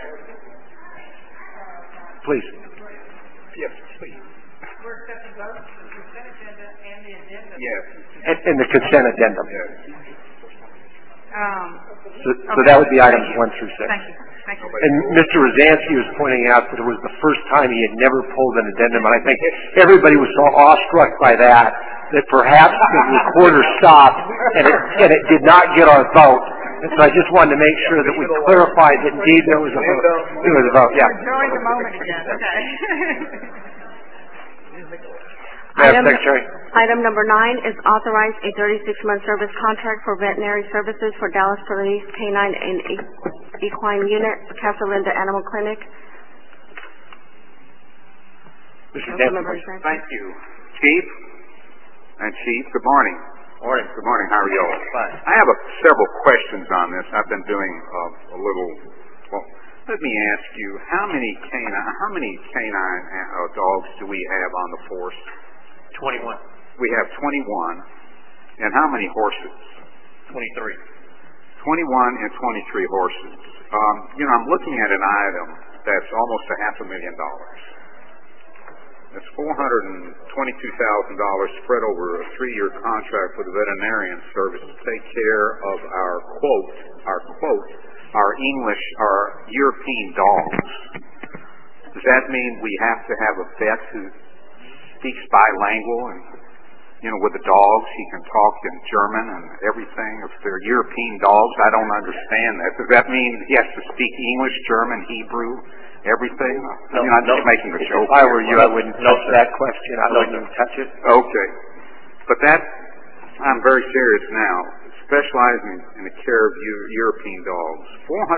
[SPEAKER 1] Please.
[SPEAKER 10] Yes, please.
[SPEAKER 3] We're accepting both the consent agenda and the addendum.
[SPEAKER 10] Yes.
[SPEAKER 1] And the consent addendum.
[SPEAKER 10] Yes.
[SPEAKER 1] So that would be items 1 through 6.
[SPEAKER 3] Thank you. Thank you.
[SPEAKER 1] And Mr. Rosansky was pointing out that it was the first time he had never pulled an addendum, and I think everybody was so awestruck by that perhaps the recorder stopped and it did not get our vote. And so I just wanted to make sure that we clarified that indeed there was a vote. There was a vote, yeah.
[SPEAKER 3] Enjoying the moment again. Okay.
[SPEAKER 1] Madam Secretary.
[SPEAKER 2] Item number 9 is authorize a 36-month service contract for veterinary services for Dallas Police Canine and Equine Unit, Casa Linda Animal Clinic.
[SPEAKER 10] Thank you. Chief and Chief, good morning. Morning. Good morning. How are you all?
[SPEAKER 5] Fine.
[SPEAKER 10] I have several questions on this. I've been doing a little. Well, let me ask you: how many canine dogs do we have on the force?
[SPEAKER 5] 21.
[SPEAKER 10] We have 21. And how many horses?
[SPEAKER 5] 23.
[SPEAKER 10] 21 and 23 horses. I'm looking at an item that's almost $500,000. That's $422,000 spread over a 3-year contract with the veterinarian service to take care of our European dogs. Does that mean we have to have a vet who speaks bilingual and, with the dogs, he can talk in German and everything? If they're European dogs, I don't understand that. Does that mean he has to speak English, German, Hebrew, everything? I'm just making a joke.
[SPEAKER 5] If I were you, I wouldn't touch that question. I wouldn't touch it.
[SPEAKER 10] Okay. But I'm very serious now. Specializing in the care of European dogs,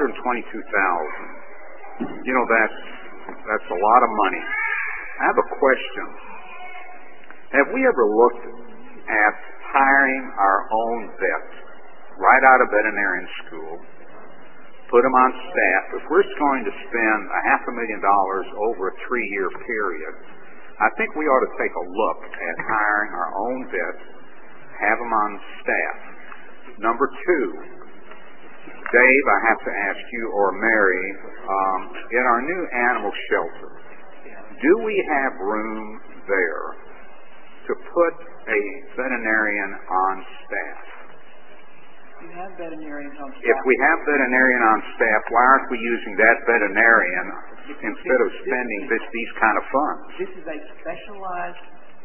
[SPEAKER 10] $422,000. That's a lot of money. I have a question. Have we ever looked at hiring our own vets right out of veterinarian school, put them on staff? If we're going to spend $500,000 over a 3-year period, I think we ought to take a look at hiring our own vets, have them on staff. Number 2, Dave, I have to ask you, or Mary, in our new animal shelter, do we have room there to put a veterinarian on staff?
[SPEAKER 13] You have veterinarians on staff.
[SPEAKER 10] If we have veterinarian on staff, why aren't we using that veterinarian instead of spending these kind of funds?
[SPEAKER 13] This is a specialized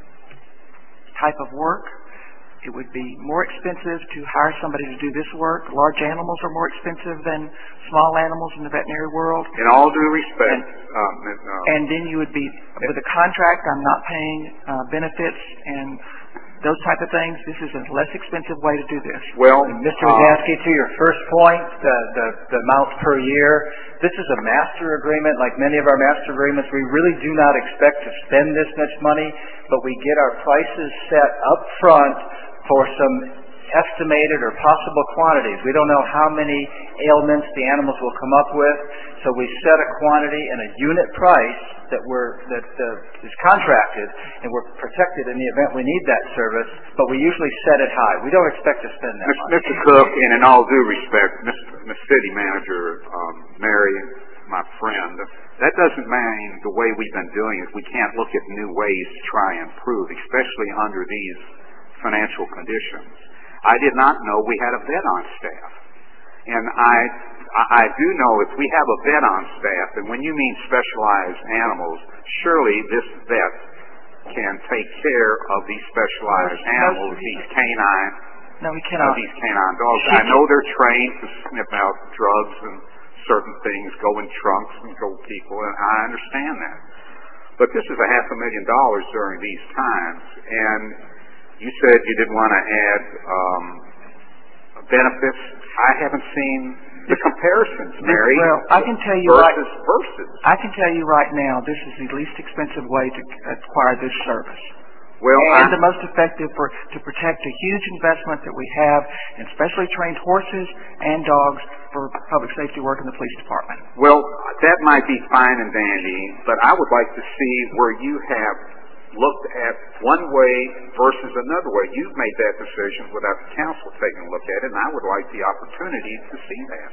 [SPEAKER 13] type of work. It would be more expensive to hire somebody to do this work. Large animals are more expensive than small animals in the veterinary world.
[SPEAKER 10] In all due respect.
[SPEAKER 13] And then you would be, with a contract, I'm not paying benefits and those type of things. This is a less expensive way to do this.
[SPEAKER 10] Well,
[SPEAKER 5] Mr. Wadowski, to your first point, the amount per year, this is a master agreement. Like many of our master agreements, we really do not expect to spend this much money, but we get our prices set up front for some estimated or possible quantities. We don't know how many ailments the animals will come up with, so we set a quantity and a unit price that is contracted, and we're protected in the event we need that service, but we usually set it high. We don't expect to spend that much.
[SPEAKER 10] Mr. Cook, and in all due respect, Ms. City Manager Mary, my friend, that doesn't mean the way we've been doing it, we can't look at new ways to try and improve, especially under these financial conditions. I did not know we had a vet on staff. And I do know if we have a vet on staff, and when you mean specialized animals, surely this vet can take care of these specialized animals, these canine dogs. I know they're trained to sniff out drugs and certain things, go in trunks and go people, and I understand that. But this is $500,000 during these times, and you said you didn't want to add benefits. I haven't seen the comparisons, Mary.
[SPEAKER 13] Well, I can tell you
[SPEAKER 10] versus.
[SPEAKER 13] I can tell you right now, this is the least expensive way to acquire this service.
[SPEAKER 10] Well,
[SPEAKER 13] and the most effective to protect a huge investment that we have in specially trained horses and dogs for public safety work in the police department.
[SPEAKER 10] Well, that might be fine and dandy, but I would like to see where you have looked at one way versus another way. You've made that decision without the council taking a look at it, and I would like the opportunity to see that.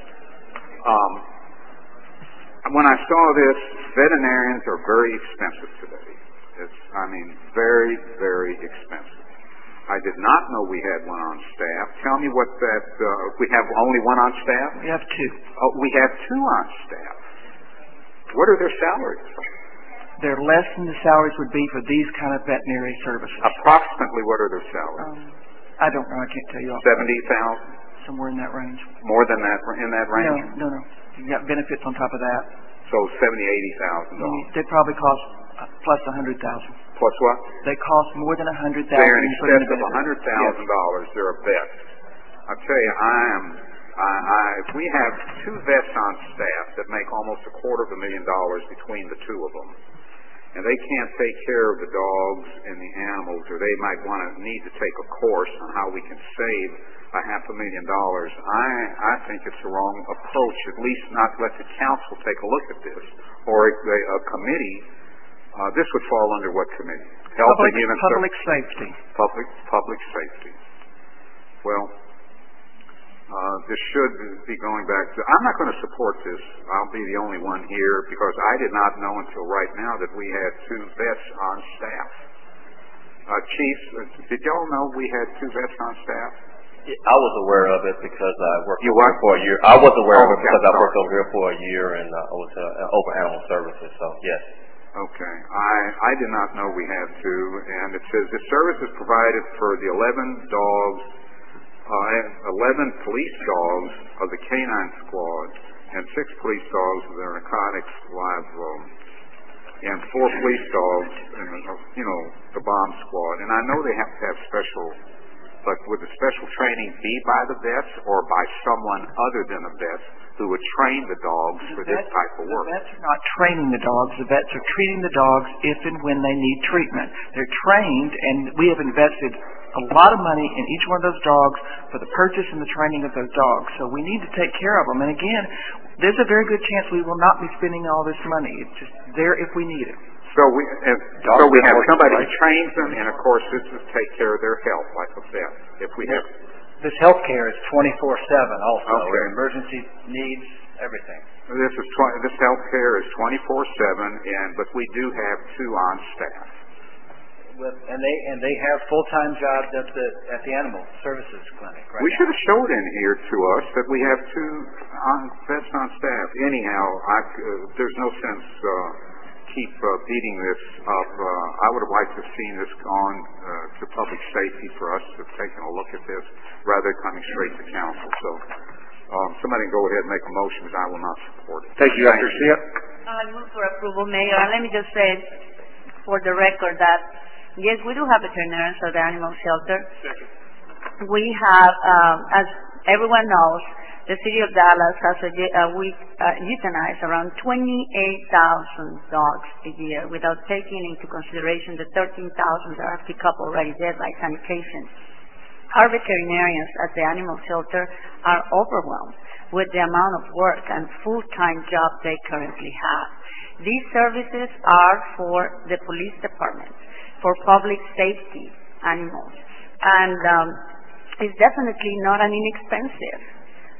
[SPEAKER 10] When I saw this, veterinarians are very expensive today. Very, very expensive. I did not know we had one on staff. Tell me what we have only one on staff?
[SPEAKER 13] We have 2.
[SPEAKER 10] Oh, we have 2 on staff. What are their salaries?
[SPEAKER 13] They're less than the salaries would be for these kind of veterinary services.
[SPEAKER 10] Approximately what are their salaries?
[SPEAKER 13] I don't know. I can't tell you.
[SPEAKER 10] 70,000?
[SPEAKER 13] Somewhere in that range.
[SPEAKER 10] More than that, in that range?
[SPEAKER 13] No. You got benefits on top of that.
[SPEAKER 10] So $70,000, $80,000.
[SPEAKER 13] They probably cost plus $100,000.
[SPEAKER 10] Plus what?
[SPEAKER 13] They cost more than $100,000.
[SPEAKER 10] They're in excess of $100,000. Yes. They're a vet. I tell you, if we have 2 vets on staff that make almost $250,000 between the 2 of them, and they can't take care of the dogs and the animals, or they might need to take a course on how we can save $500,000, I think it's the wrong approach. At least not let the council take a look at this, or a committee. This would fall under what committee?
[SPEAKER 13] Public safety.
[SPEAKER 10] Public safety. Well, This should be going back to, I'm not going to support this. I'll be the only one here because I did not know until right now that we had 2 vets on staff. Chief, did y'all know we had 2 vets on staff?
[SPEAKER 14] I was aware of it because I worked
[SPEAKER 10] You
[SPEAKER 14] over
[SPEAKER 10] what?
[SPEAKER 14] here for a year. I was aware of it
[SPEAKER 10] Okay,
[SPEAKER 14] because I
[SPEAKER 10] sorry.
[SPEAKER 14] worked over here for a year and I was over animal services, so yes.
[SPEAKER 10] Okay. I did not know we had 2, and it says the service is provided for the 11 dogs, 11 police dogs of the canine squad, and 6 police dogs of the narcotics live, and 4 police dogs in the bomb squad. And I know they have to have special, but would the special training be by the vets or by someone other than the vets who would train the dogs for this type of work?
[SPEAKER 13] The vets are not training the dogs. The vets are treating the dogs if and when they need treatment. They're trained, and we have invested a lot of money in each one of those dogs for the purchase and the training of those dogs. So we need to take care of them. And again, there's a very good chance we will not be spending all this money. It's just there if we need it.
[SPEAKER 10] So we have somebody who trains them, and of course this is take care of their health, like a vet. If we have
[SPEAKER 15] This health care is 24/7 also.
[SPEAKER 10] Okay.
[SPEAKER 15] Emergency needs, everything.
[SPEAKER 10] this health care is 24/7, but we do have 2 on staff.
[SPEAKER 15] And they have full-time jobs at the animal services clinic right
[SPEAKER 10] We
[SPEAKER 15] now.
[SPEAKER 10] should have showed in here to us that we have 2 vets on staff. Anyhow, there's no sense keep beating this up. I would have liked to have seen this gone to public safety for us to have taken a look at this rather than coming straight to council. So somebody can go ahead and make a motion, but I will not support it.
[SPEAKER 1] Thank you, Dr. Garcia.
[SPEAKER 11] I move for approval, Mayor. And let me just say for the record that, yes, we do have veterinarians at the animal shelter. We have, as everyone knows, the city of Dallas has we euthanize around 28,000 dogs a year without taking into consideration the 13,000 that are picked up already dead by sanitation. Our veterinarians at the animal shelter are overwhelmed with the amount of work and full-time job they currently have. These services are for the police department, for public safety animals, and it's definitely not an inexpensive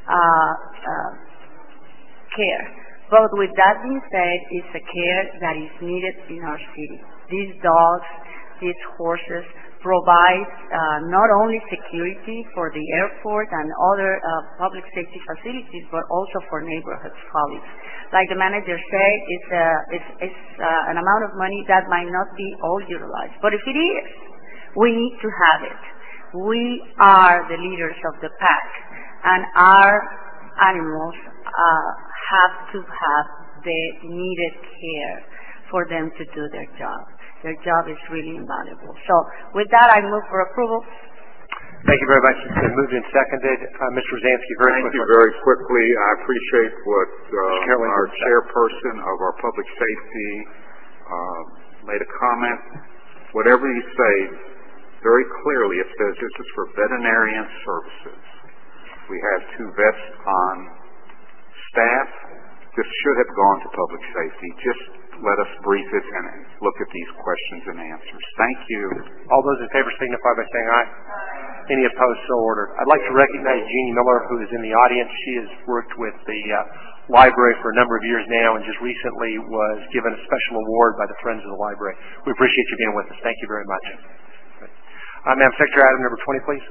[SPEAKER 11] care. But with that being said, it's a care that is needed in our city. These dogs, these horses provide not only security for the airport and other public safety facilities, but also for neighborhood colleagues. Like the manager said, it's an amount of money that might not be all utilized. But if it is, we need to have it. We are the leaders of the pack, and our animals have to have the needed care for them to do their job. Their job is really invaluable. So with that, I move for approval.
[SPEAKER 1] Thank you very much. It's been moved and seconded. Mr. Rosansky, very
[SPEAKER 10] Thank
[SPEAKER 1] quickly.
[SPEAKER 10] you very quickly. I appreciate what our chairperson of our public safety made a comment. Whatever you say, very clearly it says this is for veterinarian services. We have 2 vets on staff. This should have gone to public safety. Just let us brief it and look at these questions and answers. Thank you.
[SPEAKER 1] All those in favor signify by saying aye. Any opposed, so ordered. I'd like to recognize Jeannie Miller, who is in the audience. She has worked with the library for a number of years now and just recently was given a special award by the Friends of the Library. We appreciate you being with us. Thank you very much. Madam Secretary, item number 20, please.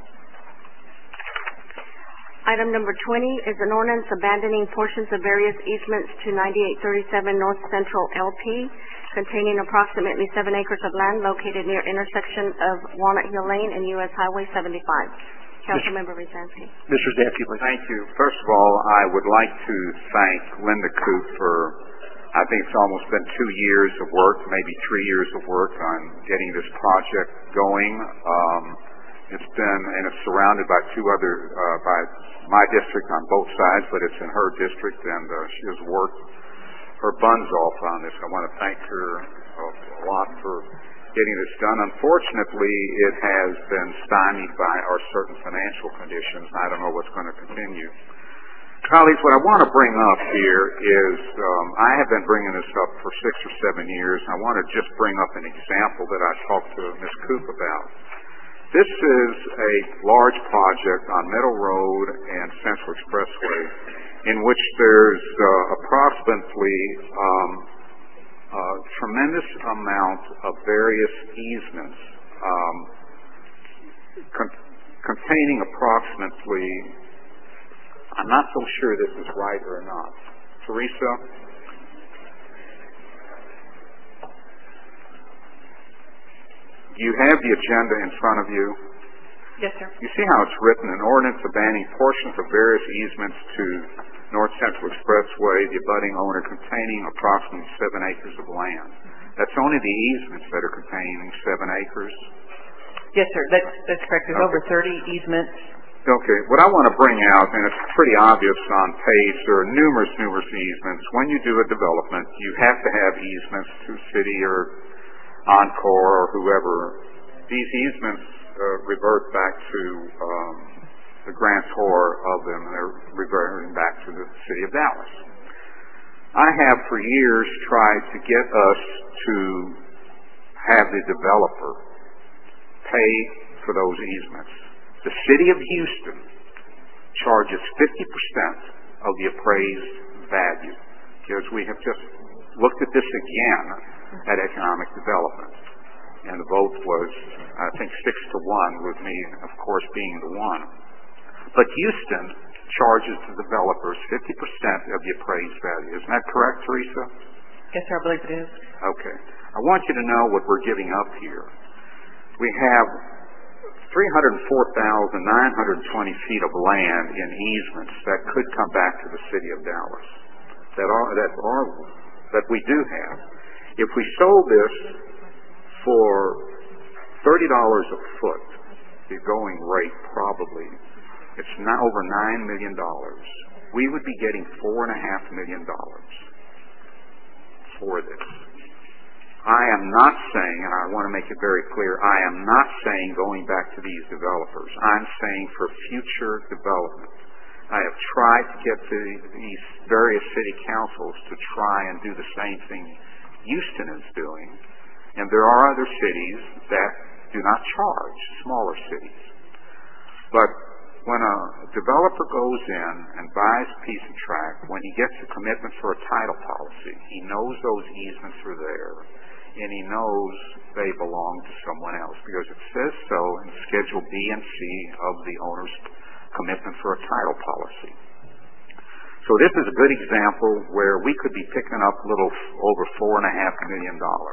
[SPEAKER 2] Item number 20 is an ordinance abandoning portions of various easements to 9837 North Central LP, containing approximately 7 acres of land located near intersection of Walnut Hill Lane and U.S. Highway 75. Councilmember Rosansky.
[SPEAKER 1] Mr. Rosansky, please.
[SPEAKER 10] Thank you. First of all, I would like to thank Linda Coop for, I think it's almost been 2 years of work, maybe 3 years of work on getting this project going. It's surrounded by 2 other, by my district on both sides, but it's in her district, and she has worked her buns off on this. I want to thank her a lot for getting this done. Unfortunately, it has been stymied by our certain financial conditions. I don't know what's going to continue. Colleagues, what I want to bring up here is, I have been bringing this up for 6 or 7 years. I want to just bring up an example that I talked to Ms. Coop about. This is a large project on Meadow Road and Central Expressway in which there's approximately a tremendous amount of various easements containing approximately, I'm not so sure this is right or not. Teresa? You have the agenda in front of you.
[SPEAKER 9] Yes, sir.
[SPEAKER 10] You see how it's written, an ordinance abandoning portions of various easements to North Central Expressway, the abutting owner containing approximately 7 acres of land. That's only the easements that are containing 7 acres.
[SPEAKER 9] Yes, sir. That's correct. There's over 30 easements.
[SPEAKER 10] Okay. What I want to bring out, and it's pretty obvious on page, there are numerous easements. When you do a development, you have to have easements to city or Encore or whoever. These easements revert back to the grantor of them, and they're reverting back to the city of Dallas. I have for years tried to get us to have the developer pay for those easements. The city of Houston charges 50% of the appraised value, because we have just looked at this again at economic development. And the vote was, I think, 6-1, with me, of course, being the one. But Houston charges the developers 50% of the appraised value. Isn't that correct, Teresa?
[SPEAKER 9] Yes, sir, I believe it is.
[SPEAKER 10] Okay. I want you to know what we're giving up here. We have 304,920 feet of land in easements that could come back to the city of Dallas, that we do have. If we sold this for $30 a foot, the going rate probably, it's now over $9 million. We would be getting $4.5 million for this. I am not saying, and I want to make it very clear, I am not saying going back to these developers. I'm saying for future development. I have tried to get these various city councils to try and do the same thing Houston is doing, and there are other cities that do not charge, smaller cities. But when a developer goes in and buys a piece of tract, when he gets a commitment for a title policy, he knows those easements are there, and he knows they belong to someone else, because it says so in Schedule B and C of the owner's commitment for a title policy. So this is a good example where we could be picking up a little over $4.5 million.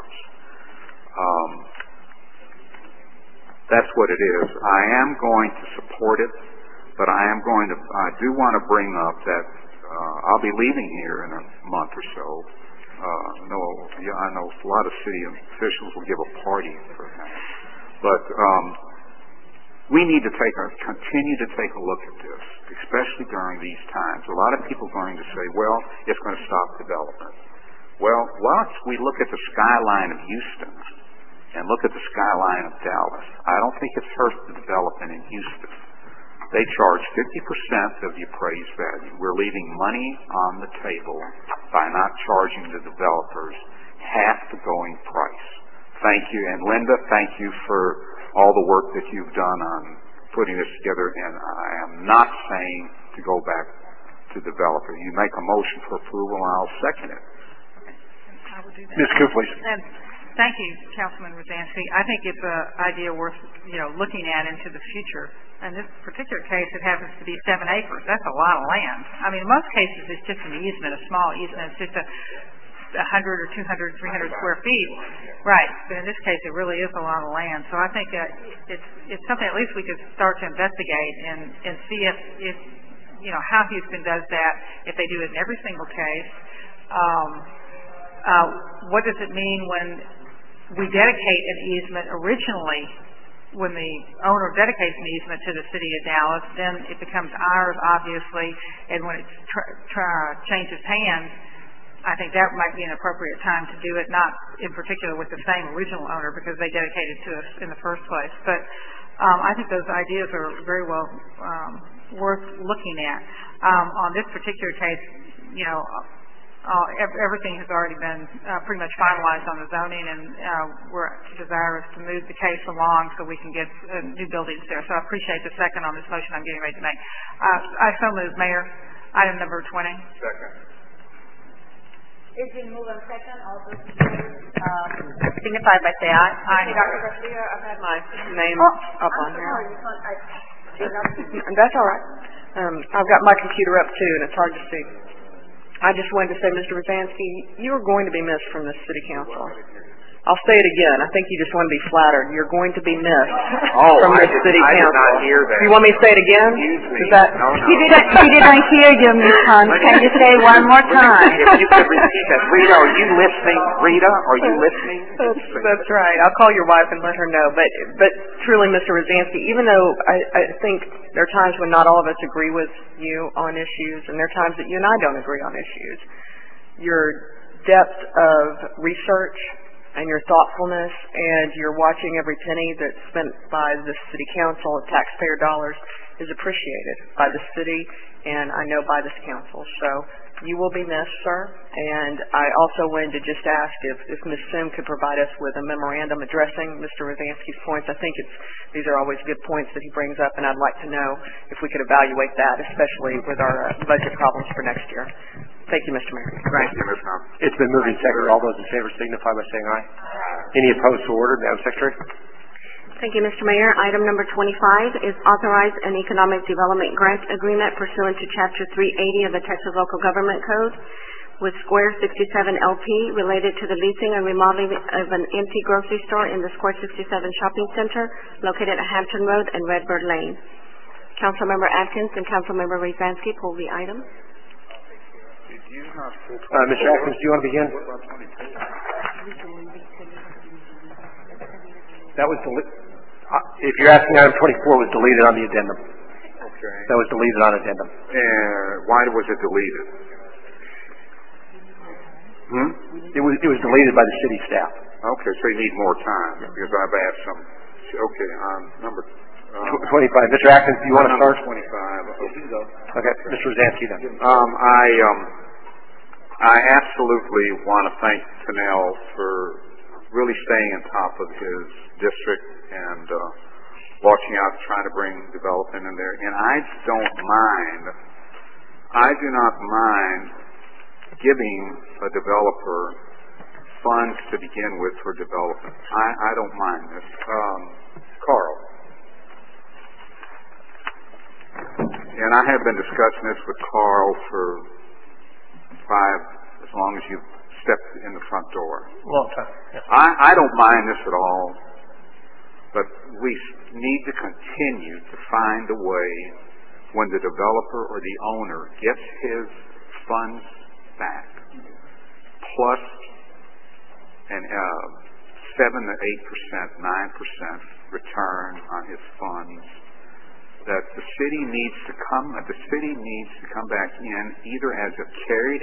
[SPEAKER 10] That's what it is. I am going to support it, but I do want to bring up that I'll be leaving here in a month or so. I know a lot of city officials will give a party for that. But we need to continue to take a look at this, especially during these times. A lot of people are going to say, well, it's going to stop development. Well, once we look at the skyline of Houston and look at the skyline of Dallas, I don't think it's hurt the development in Houston. They charge 50% of the appraised value. We're leaving money on the table by not charging the developers half the going price. Thank you. And Linda, thank you for all the work that you've done on putting this together. And I am not saying to go back to developer. You make a motion for approval, and I'll second it.
[SPEAKER 16] I will do that.
[SPEAKER 10] Ms. Cooper, please.
[SPEAKER 16] Thank you, Councilman Rosansky. I think it's an idea worth, looking at into the future. In this particular case, it happens to be 7 acres. That's a lot of land. I mean, in most cases, it's just an easement, a small easement. It's just 100 or 200, 300 square feet. Right. But in this case, it really is a lot of land. So I think that it's something at least we could start to investigate and see if how Houston does that, if they do it in every single case. What does it mean when we dedicate an easement originally? When the owner dedicates an easement to the city of Dallas, then it becomes ours, obviously, and when it changes hands, I think that might be an appropriate time to do it, not in particular with the same original owner because they dedicated to us in the first place. But I think those ideas are very well worth looking at. On this particular case, everything has already been pretty much finalized on the zoning, and we're desirous to move the case along so we can get new buildings there. So I appreciate the second on this motion I'm getting ready to make. I so move, Mayor. Item number 20.
[SPEAKER 10] Second.
[SPEAKER 11] It's been moved and second. All those in favor signify by say aye.
[SPEAKER 9] Hey, Dr. Garcia, I've had my name up on here. That's all right. I've got my computer up too, and it's hard to see. I just wanted to say, Mr. Rosansky, you are going to be missed from this city council. I'll say it again. I think you just want to be flattered. You're going to be missed from this city council.
[SPEAKER 10] I did not hear that.
[SPEAKER 9] You want me to say it again?
[SPEAKER 10] Excuse me.
[SPEAKER 9] No.
[SPEAKER 11] He didn't hear you, Ms. Hunt. Can you say one more time?
[SPEAKER 10] If you could repeat that. Rita, are you listening? Rita, are you listening?
[SPEAKER 9] That's right. I'll call your wife and let her know. But truly, Mr. Rosansky, even though I think there are times when not all of us agree with you on issues, and there are times that you and I don't agree on issues, your depth of research and your thoughtfulness and your watching every penny that's spent by the city council of taxpayer dollars is appreciated by the city and I know by this council. So you will be missed, sir. And I also wanted to just ask if Ms. Sim could provide us with a memorandum addressing Mr. Rosansky's points. I think these are always good points that he brings up, and I'd like to know if we could evaluate that, especially with our budget problems for next year. Thank you, Mr. Mayor.
[SPEAKER 1] Thank you, Ms. Mount. It's been moved and seconded. All those in favor signify by saying aye. Any opposed to order? Madam Secretary?
[SPEAKER 2] Thank you, Mr. Mayor. Item number 25 is authorize an economic development grant agreement pursuant to Chapter 380 of the Texas Local Government Code with Square 67 LP related to the leasing and remodeling of an empty grocery store in the Square 67 shopping center located at Hampton Road and Redbird Lane. Councilmember Atkins and Councilmember Rosansky pull the item.
[SPEAKER 1] Mr. Atkins, do you want to begin? That was if you're asking, item 24 was deleted on the addendum.
[SPEAKER 10] Okay.
[SPEAKER 1] That was deleted on addendum.
[SPEAKER 10] Why was it deleted?
[SPEAKER 1] It was deleted by the city staff.
[SPEAKER 10] Okay, so you need more time because I've asked some. Okay, number
[SPEAKER 1] 25. Mr. Atkins, do you want to start?
[SPEAKER 10] 25.
[SPEAKER 1] Okay, Mr. Rosansky then.
[SPEAKER 10] I absolutely want to thank Tennell for really staying on top of his district and watching out, trying to bring development in there. And I do not mind giving a developer funds to begin with for development. I don't mind this. Carl. And I have been discussing this with Carl for as long as you've stepped in the front door.
[SPEAKER 1] Long time. Yeah.
[SPEAKER 10] I don't mind this at all, but we need to continue to find a way when the developer or the owner gets his funds back, plus an 7 to 8%, 9% return on his funds, that the city needs to come back in either as a carried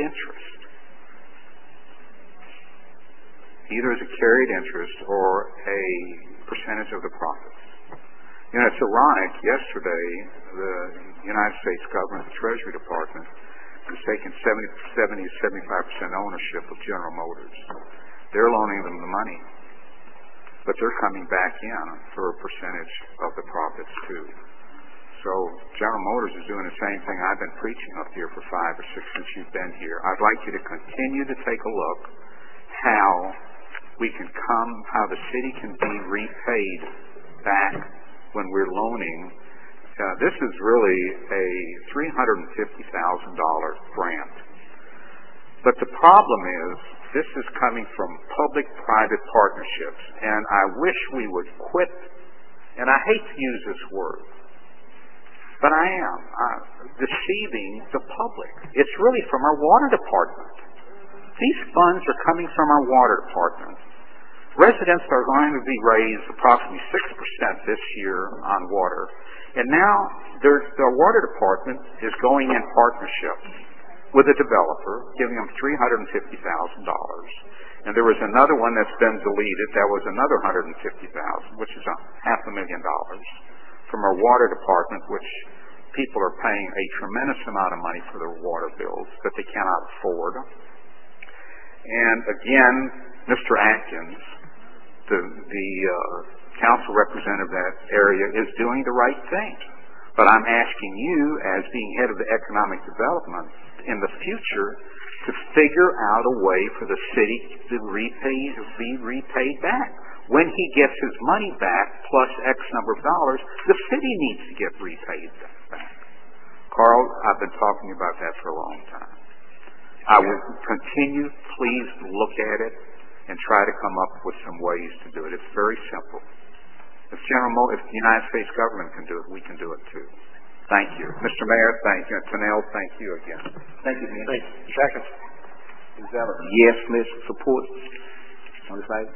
[SPEAKER 10] interest or a percentage of the profits. You know, it's ironic. Yesterday, the United States government, the Treasury Department, has taken 70 to 75% ownership of General Motors. They're loaning them the money, but they're coming back in for a percentage of the profits too. So General Motors is doing the same thing I've been preaching up here for 5 or 6 since you've been here. I'd like you to continue to take a look how the city can be repaid back when we're loaning. This is really a $350,000 grant. But the problem is, this is coming from public-private partnerships, and I wish we would quit, and I hate to use this word, but I am deceiving the public. It's really from our water department. These funds are coming from our water department. Residents are going to be raised approximately 6% this year on water. And now the water department is going in partnership with a developer, giving them $350,000. And there was another one that's been deleted. That was another $150,000, which is $500,000 from our water department, which people are paying a tremendous amount of money for their water bills that they cannot afford. And again, Mr. Atkins, the council representative of that area, is doing the right thing. But I'm asking you, as being head of the economic development, in the future, to figure out a way for the city to be repaid back. When he gets his money back, plus X number of dollars, the city needs to get repaid back. Carl, I've been talking about that for a long time. I will continue. Please look at it and try to come up with some ways to do it. It's very simple. If the United States government can do it, we can do it too. Thank you. Mr. Mayor, thank you. Tanel, thank you again.
[SPEAKER 4] Thank you, Mayor.
[SPEAKER 10] Thank you.
[SPEAKER 4] Second.
[SPEAKER 6] Yes, Mr. Support. On the side.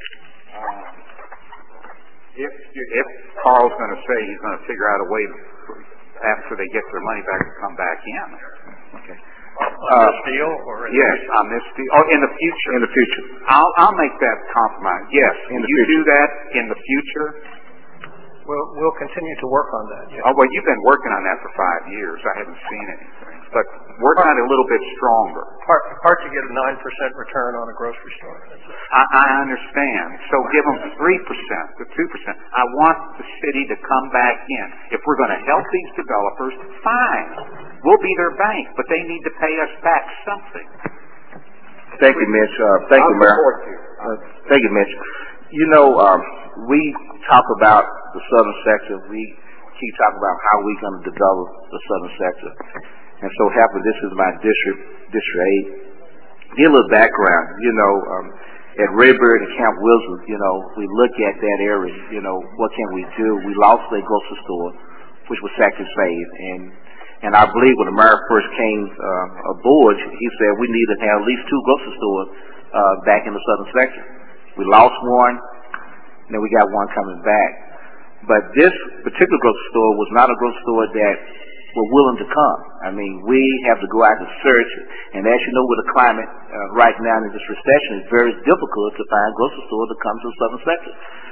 [SPEAKER 10] If Carl's going to say he's going to figure out a way after they get their money back to come back in. Okay.
[SPEAKER 17] On this deal or
[SPEAKER 10] yes, on this deal. Oh, in the future.
[SPEAKER 6] In the future.
[SPEAKER 10] I'll make that compromise. Yes.
[SPEAKER 6] In the
[SPEAKER 10] you
[SPEAKER 6] future.
[SPEAKER 10] do that in the future?
[SPEAKER 5] We'll continue to work on that. Yes.
[SPEAKER 10] Oh, well, you've been working on that for 5 years. I haven't seen anything. But work on it a little bit stronger.
[SPEAKER 5] Hard to get a 9% return on a grocery store.
[SPEAKER 10] I understand. So give them 3%, the 2%. I want the city to come back in. If we're going to help these developers, fine. We'll be their bank, but they need to pay us back something.
[SPEAKER 6] Thank you, Mitch. Thank you, Mayor. Thank you, Mitch. You know, we talk about the southern sector. We keep talking about how we're going to develop the southern sector. And so happy this is my District 8. Give a little background. You know, at Redbird and Camp Wilson, you know, we look at that area, you know, what can we do? We lost a grocery store, which was Sector Save. And I believe when the mayor first came aboard, he said we need to have at least 2 grocery stores back in the southern sector. We lost one, then we got one coming back. But this particular grocery store was not a grocery store that were willing to come. I mean, we have to go out and search. And as you know, with the climate right now in this recession, it's very difficult to find grocery stores that come to the southern sector.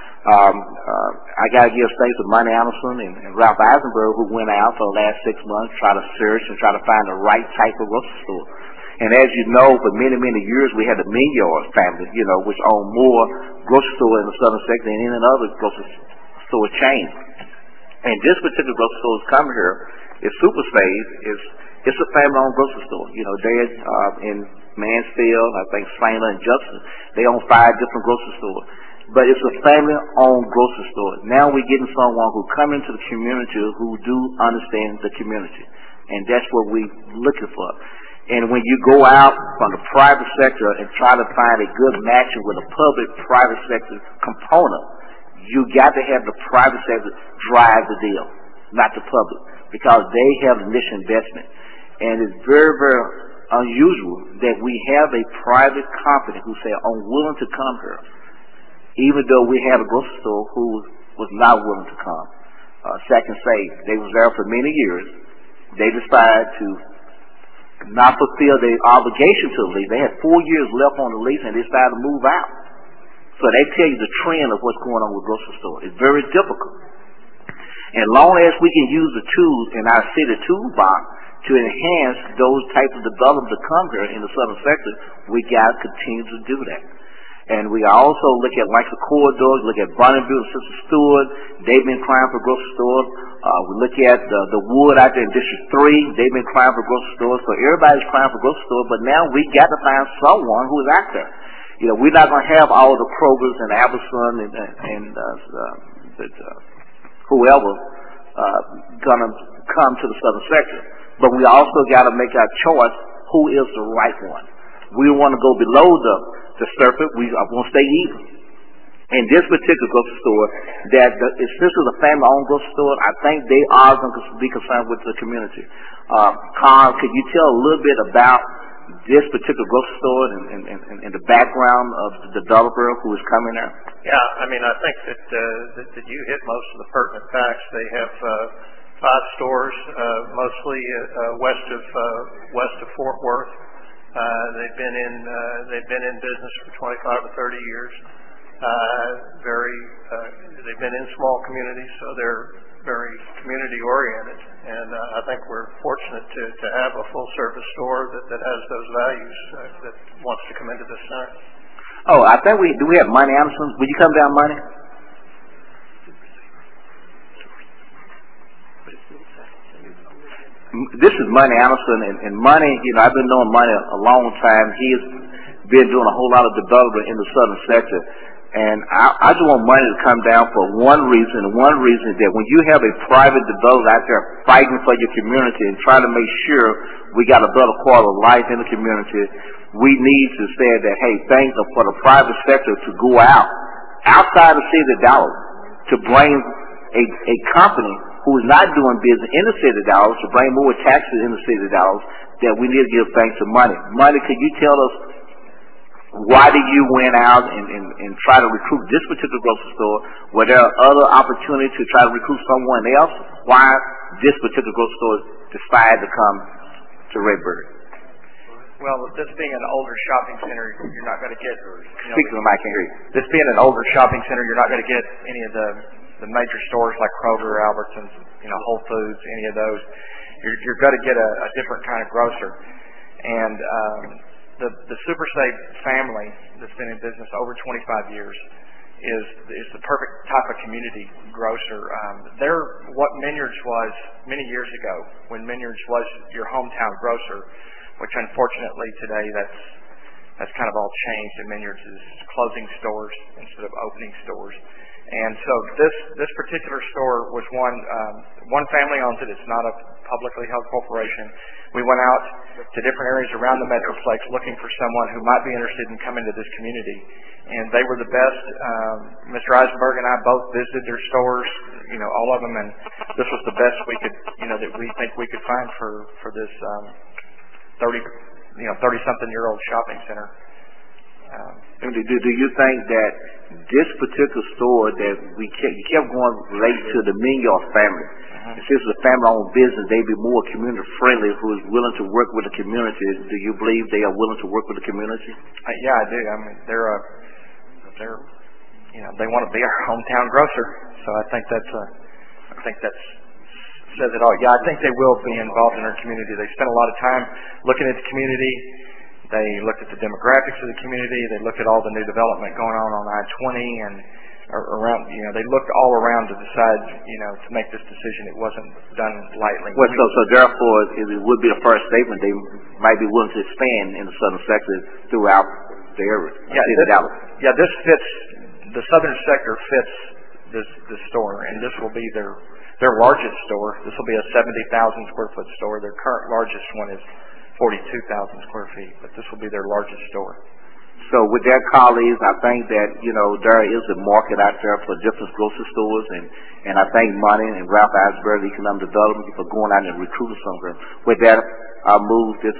[SPEAKER 6] I got to give thanks to Monty Anderson and Ralph Eisenberg, who went out for the last 6 months, try to search and try to find the right type of grocery store. And as you know, for many, many years, we had the Minyard family, you know, which owned more grocery store in the southern sector than any other grocery store chain. And this particular grocery store is coming here. It's Super Save. It's a family-owned grocery store. You know, they're in Mansfield, I think Slater and Judson. They own 5 different grocery stores. But it's a family-owned grocery store. Now we're getting someone who come into the community who do understand the community. And that's what we're looking for. And when you go out from the private sector and try to find a good matching with a public-private sector component, you got to have the private sector drive the deal, not the public, because they have initial investment. And it's very, very unusual that we have a private company who say, I'm willing to come here, even though we have a grocery store who was not willing to come. Second Save, they was there for many years. They decided to not fulfill their obligation to the lease. They had 4 years left on the lease and they decided to move out. So they tell you the trend of what's going on with grocery stores. It's very difficult. And long as we can use the tools in our city toolbox to enhance those types of development to come here in the southern sector, we got to continue to do that. And we also look at like the corridors, look at Bonneville and Sister Stewart. They've been crying for grocery stores. We look at the Wood out there in District 3. They've been crying for grocery stores. So everybody's crying for grocery stores. But now we got to find someone who is out there. You know, we're not going to have all the Krogers and Albertson and whoever going to come to the southern sector. But we also got to make our choice who is the right one. We don't want to go below the surface. We want to stay even. In this particular grocery store, since it's a family-owned grocery store, I think they are going to be concerned with the community. Carl, could you tell a little bit about this particular grocery store and the background of the developer who is coming there?
[SPEAKER 5] Yeah, I mean, I think that you hit most of the pertinent facts. They have 5 stores, mostly west of Fort Worth. They've been in business for 25 to 30 years. They've been in small communities, so
[SPEAKER 17] very community-oriented, and I think we're fortunate to have a full-service store that has those values that wants to come into this center.
[SPEAKER 6] Oh, I think we have Money Anderson. Will you come down, Money? This is Money Anderson, and Money, I've been knowing Money a long time. He's been doing a whole lot of development in the southern sector. And I just want Money to come down for one reason, and one reason is that when you have a private developer out there fighting for your community and trying to make sure we got a better quality of life in the community, we need to say that, hey, thanks for the private sector to go outside the city of Dallas, to bring a company who is not doing business in the city of Dallas, to bring more taxes in the city of Dallas, that we need to give thanks to Money. Money, could you tell us, why did you went out and try to recruit this particular grocery store? Were there other opportunities to try to recruit someone else? Why this particular grocery store decided to come to Redbird?
[SPEAKER 15] Well, this being an older shopping center, you're not going to get...
[SPEAKER 6] Speak to the mic, I can hear you.
[SPEAKER 15] This being an older shopping center, you're not going to get any of the major stores like Kroger, Albertsons, Whole Foods, any of those. You're going to get a different kind of grocer. And the Super Save family that's been in business over 25 years is the perfect type of community grocer. They're what Minyards was many years ago, when Minyards was your hometown grocer, which unfortunately today that's kind of all changed, and Minyards is closing stores instead of opening stores. And so this particular store was one family owns it. It's not a publicly held corporation. We went out to different areas around the Metroplex looking for someone who might be interested in coming to this community. And they were the best. Mr. Eisenberg and I both visited their stores, all of them, and this was the best we could, that we think we could find for this 30-something-year-old shopping center.
[SPEAKER 6] Do you think that this particular store that you kept going related to the Minyard family, since it's a family-owned business, they'd be more community-friendly, who is willing to work with the community. Do you believe they are willing to work with the community?
[SPEAKER 15] Yeah, I do. I mean, they want to be our hometown grocer, so I think that says it all. Yeah, I think they will be involved in our community. They spent a lot of time looking at the community. They looked at the demographics of the community. They looked at all the new development going on I-20 and around. They looked all around to decide, to make this decision. It wasn't done lightly.
[SPEAKER 6] Well, so therefore, it would be the first statement. They might be willing to expand in the southern sector throughout the area.
[SPEAKER 15] Yeah, this fits. The southern sector fits this store, and this will be their largest store. This will be a 70,000 square foot store. Their current largest one is 42,000 square feet, but this will be their largest store.
[SPEAKER 6] So with their colleagues, I think that, there is a market out there for different grocery stores, and I think Money and Ralph Eisenberg Economic Development for going out and recruiting somewhere. With that, I'll move this.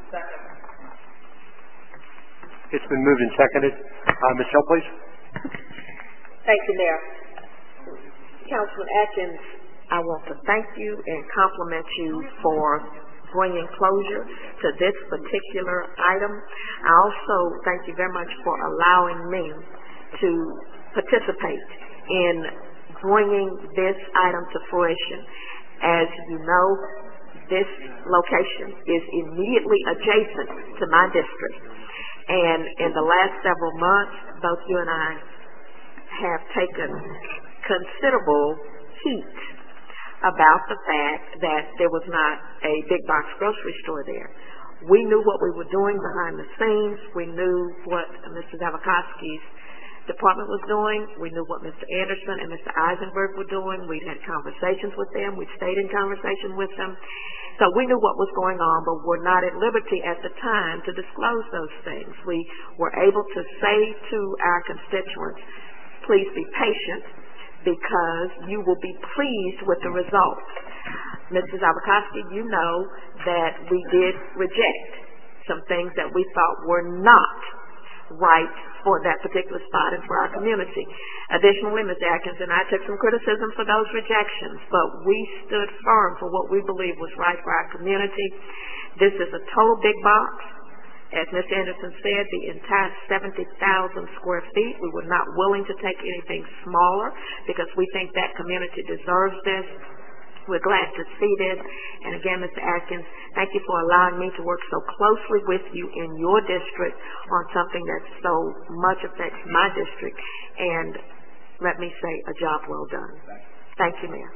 [SPEAKER 1] It's been moved and seconded. Michelle, please.
[SPEAKER 18] Thank you, Mayor. Councilman Atkins, I want to thank you and compliment you for bringing closure to this particular item. I also thank you very much for allowing me to participate in bringing this item to fruition. As you know, this location is immediately adjacent to my district. And in the last several months, both you and I have taken considerable heat about the fact that there was not a big box grocery store there. We knew what we were doing behind the scenes. We knew what Mr. Zavikoski's department was doing. We knew what Mr. Anderson and Mr. Eisenberg were doing. We'd had conversations with them. We stayed in conversation with them. So we knew what was going on, but were not at liberty at the time to disclose those things. We were able to say to our constituents, please be patient, because you will be pleased with the results. Mr. Zavikoski, you know that we did reject some things that we thought were not right for that particular spot and for our community. Additionally, Ms. Atkins and I took some criticism for those rejections, but we stood firm for what we believe was right for our community. This is a total big box, As Ms. Anderson said, the entire 70,000 square feet, we were not willing to take anything smaller because we think that community deserves this. We're glad to see this. And again, Mr. Atkins, thank you for allowing me to work so closely with you in your district on something that so much affects my district. And let me say, a job well done. Thank you, Mayor.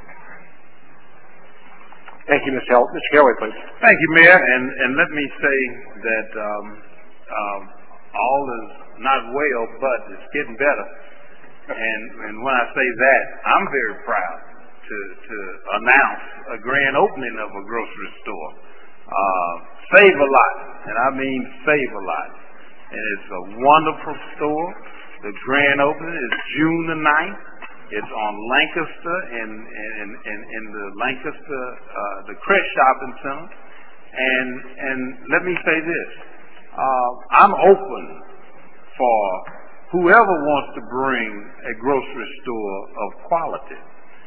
[SPEAKER 1] Thank you, Ms. Hill. Mr. Kelly, please.
[SPEAKER 8] Thank you, Mayor. And let me say that all is not well, but it's getting better. And when I say that, I'm very proud to announce a grand opening of a grocery store. Save a lot, and I mean save a lot. And it's a wonderful store. The grand opening is June the 9th. It's on Lancaster in the Lancaster, the Crest Shopping Center. And let me say this. I'm open for whoever wants to bring a grocery store of quality.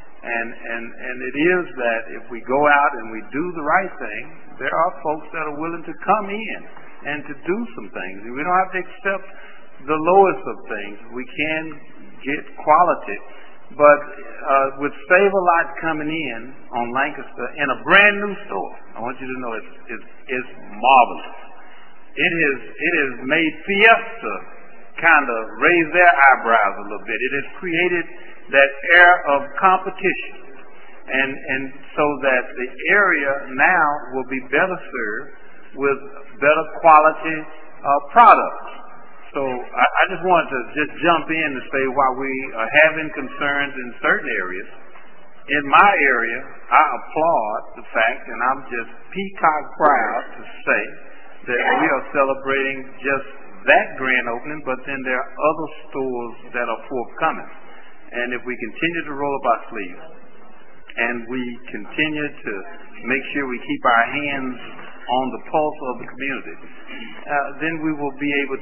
[SPEAKER 8] And it is that if we go out and we do the right thing, there are folks that are willing to come in and to do some things. We don't have to accept the lowest of things. We can get quality. But with Save a Lot coming in on Lancaster in a brand new store, I want you to know it's marvelous. It has made Fiesta kind of raise their eyebrows a little bit. It has created that air of competition, and so that the area now will be better served with better quality products. So I just wanted to just jump in and say, while we are having concerns in certain areas, in my area, I applaud the fact, and I'm just peacock proud to say that we are celebrating just that grand opening, but then there are other stores that are forthcoming. And if we continue to roll up our sleeves and we continue to make sure we keep our hands on the pulse of the community, then we will be able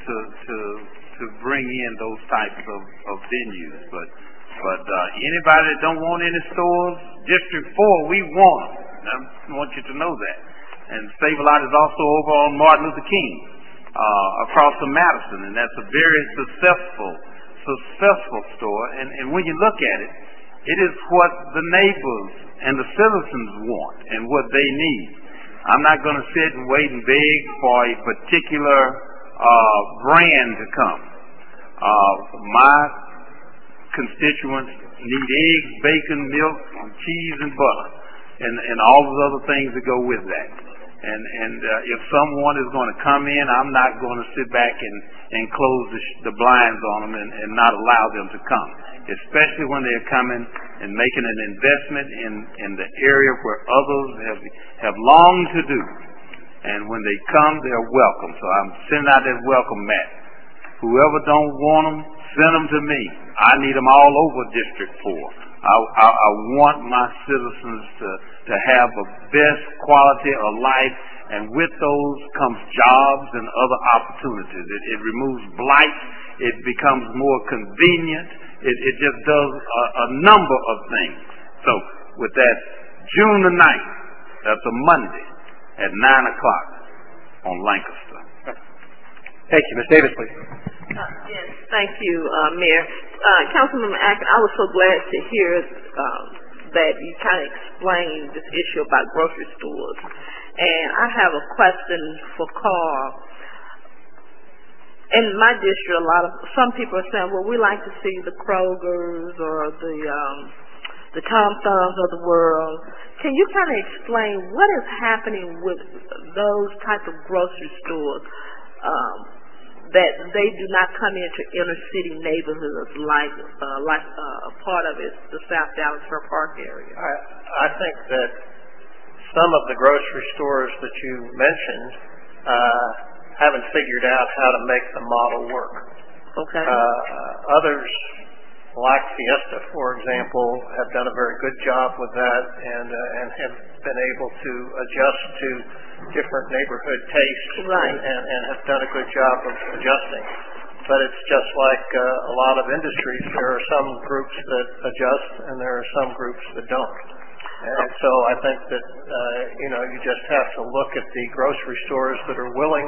[SPEAKER 8] to bring in those types of venues. But anybody that don't want any stores, District 4, we want them. I want you to know that. And Save a Lot is also over on Martin Luther King, across from Madison, and that's a very successful store. And when you look at it, it is what the neighbors and the citizens want and what they need. I'm not going to sit and wait and beg for a particular brand to come. My constituents need eggs, bacon, milk, cheese, and butter, and all those other things that go with that. And if someone is going to come in, I'm not going to sit back and close the blinds on them and not allow them to come, especially when they're coming and making an investment in the area where others have longed to do. And when they come, they're welcome. So I'm sending out that welcome mat. Whoever don't want them, send them to me. I need them all over District 4. I want my citizens to have the best quality of life, and with those comes jobs and other opportunities. It removes blight. It becomes more convenient. It just does a number of things. So with that, June the 9th, that's a Monday at 9 o'clock on Lancaster.
[SPEAKER 1] Thank you. Ms. Davis, please.
[SPEAKER 18] Yes, thank you, Mayor. Councilman Atkins, I was so glad to hear that you kind of explained this issue about grocery stores. And I have a question for Carl. In my district, some people are saying, well, we like to see the Krogers or the Tom Thumbs of the world. Can you kind of explain what is happening with those type of grocery stores that they do not come into inner city neighborhoods like a part of it, the South Dallas Fair Park area?
[SPEAKER 17] I think that some of the grocery stores that you mentioned haven't figured out how to make the model work.
[SPEAKER 18] Okay.
[SPEAKER 17] Others, like Fiesta, for example, have done a very good job with that and have been able to adjust to different neighborhood tastes,
[SPEAKER 18] right,
[SPEAKER 17] and have done a good job of adjusting. But it's just like a lot of industries. There are some groups that adjust and there are some groups that don't. And so I think that, you just have to look at the grocery stores that are willing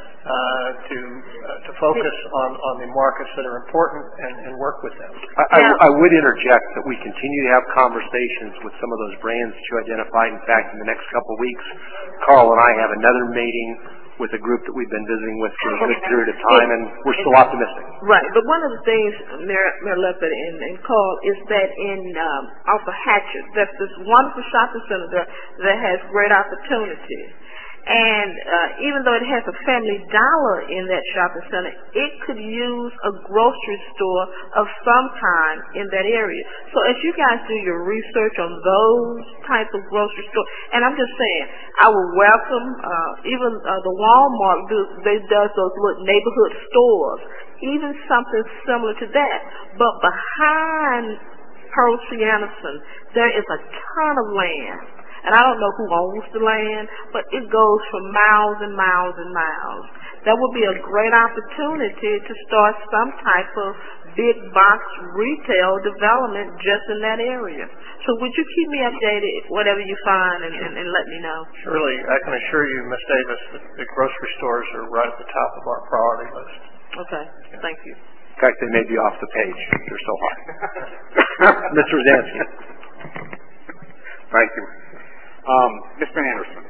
[SPEAKER 17] to focus on the markets that are important and work with them.
[SPEAKER 1] I would interject that we continue to have conversations with some of those brands that you identified. In fact, in the next couple of weeks, Carl and I have another meeting with a group that we've been visiting with for a good period of time, and we're still optimistic.
[SPEAKER 18] Right, but one of the things, Mayor Leopard and Carl, is that off of Hatchet, there's this wonderful shopping center there that has great opportunity. And even though it has a Family Dollar in that shopping center, it could use a grocery store of some kind in that area. So as you guys do your research on those type of grocery stores, and I'm just saying, I would welcome even the Walmart does those little neighborhood stores, even something similar to that. But behind Pearl C. Anderson, there is a ton of land. And I don't know who owns the land, but it goes for miles and miles and miles. That would be a great opportunity to start some type of big box retail development just in that area. So would you keep me updated, whatever you find, and let me know?
[SPEAKER 17] Surely, I can assure you, Ms. Davis, that the grocery stores are right at the top of our priority list.
[SPEAKER 18] Okay, thank you.
[SPEAKER 1] In fact, they may be off the page. They're so high. Mr. Rosansky.
[SPEAKER 10] Thank you. Mr. Anderson.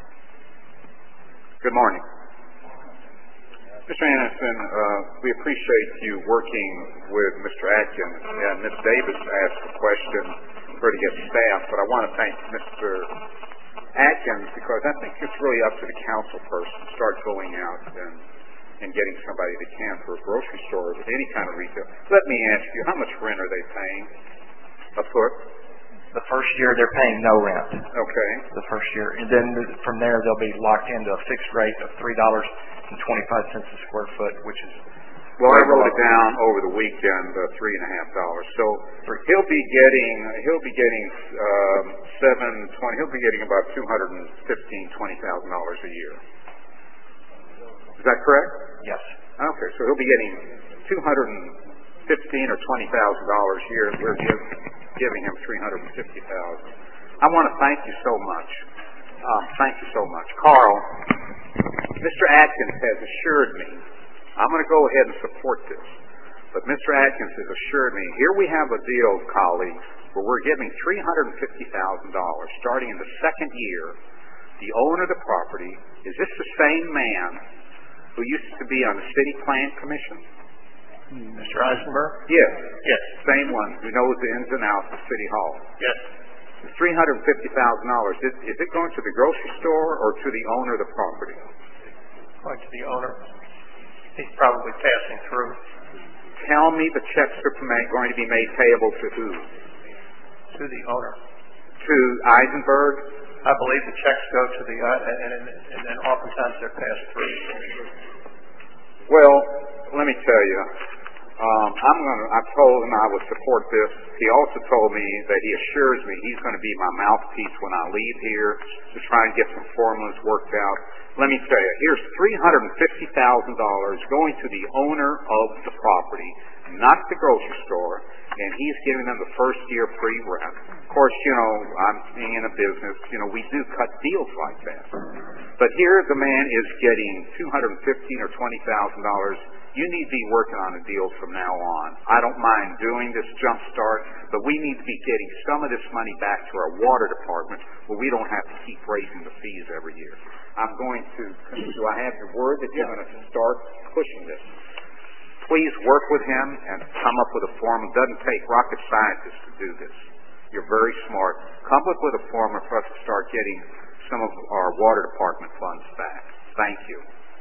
[SPEAKER 10] Good morning. Mr. Anderson, we appreciate you working with Mr. Atkins, and Ms. Davis asked a question for to get staff, but I want to thank Mr. Atkins because I think it's really up to the council first to start going out and getting somebody that can for a grocery store with any kind of retail. Let me ask you, how much rent are they paying a foot?
[SPEAKER 15] The first year they're paying no rent.
[SPEAKER 10] Okay.
[SPEAKER 15] The first year. And then from there they'll be locked into a fixed rate of $3.25 a square foot, which is...
[SPEAKER 10] Well, I wrote it down over the weekend, $3.50. So he'll be getting $720. He'll be getting about $220,000 a year. Is that correct?
[SPEAKER 15] Yes.
[SPEAKER 10] Okay, so he'll be getting $215,000 or $20,000 a year. We're giving him $350,000. I want to thank you so much. Thank you so much. Carl, Mr. Atkins has assured me, I'm going to go ahead and support this, but Mr. Atkins has assured me, here we have a deal, colleagues, where we're giving $350,000 starting in the second year. The owner of the property, is this the same man who used to be on the City Plan Commission?
[SPEAKER 17] Mr. Eisenberg?
[SPEAKER 10] Yes.
[SPEAKER 17] Yes.
[SPEAKER 10] Same one who knows the ins and outs of City Hall.
[SPEAKER 17] Yes.
[SPEAKER 10] The $350,000, is it going to the grocery store or to the owner of the property?
[SPEAKER 17] Going to the owner. He's probably passing through.
[SPEAKER 10] Tell me the checks are going to be made payable to who?
[SPEAKER 17] To the owner.
[SPEAKER 10] To Eisenberg?
[SPEAKER 17] I believe the checks go to the and then oftentimes they're passed through.
[SPEAKER 10] Well, let me tell you, I told him I would support this. He also told me that he assures me he's going to be my mouthpiece when I leave here to try and get some formulas worked out. Let me tell you, here's $350,000 going to the owner of the property, not the grocery store, and he's giving them the first year free rent. Of course, I'm being in a business, we do cut deals like that. But here the man is getting $215,000 or $20,000. You need to be working on a deal from now on. I don't mind doing this jump start, but we need to be getting some of this money back to our water department where we don't have to keep raising the fees every year. Do I have your word that you're going to start pushing this? Please work with him and come up with a formula. It doesn't take rocket scientists to do this. You're very smart. Come up with a formula for us to start getting some of our water department funds back. Thank you.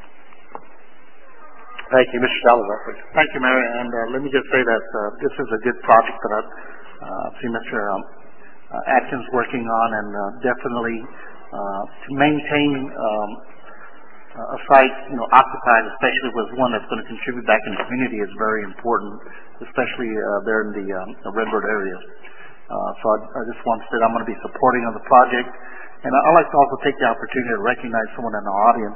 [SPEAKER 1] Thank you, Mr. Salazar.
[SPEAKER 12] Thank you, Mayor. And let me just say that this is a good project that I've seen Mr. Atkins working on, and definitely to maintain a site, occupied, especially with one that's going to contribute back in the community, is very important, especially there in the Redbird area. So I just want to say that I'm going to be supporting of the project. And I'd like to also take the opportunity to recognize someone in the audience,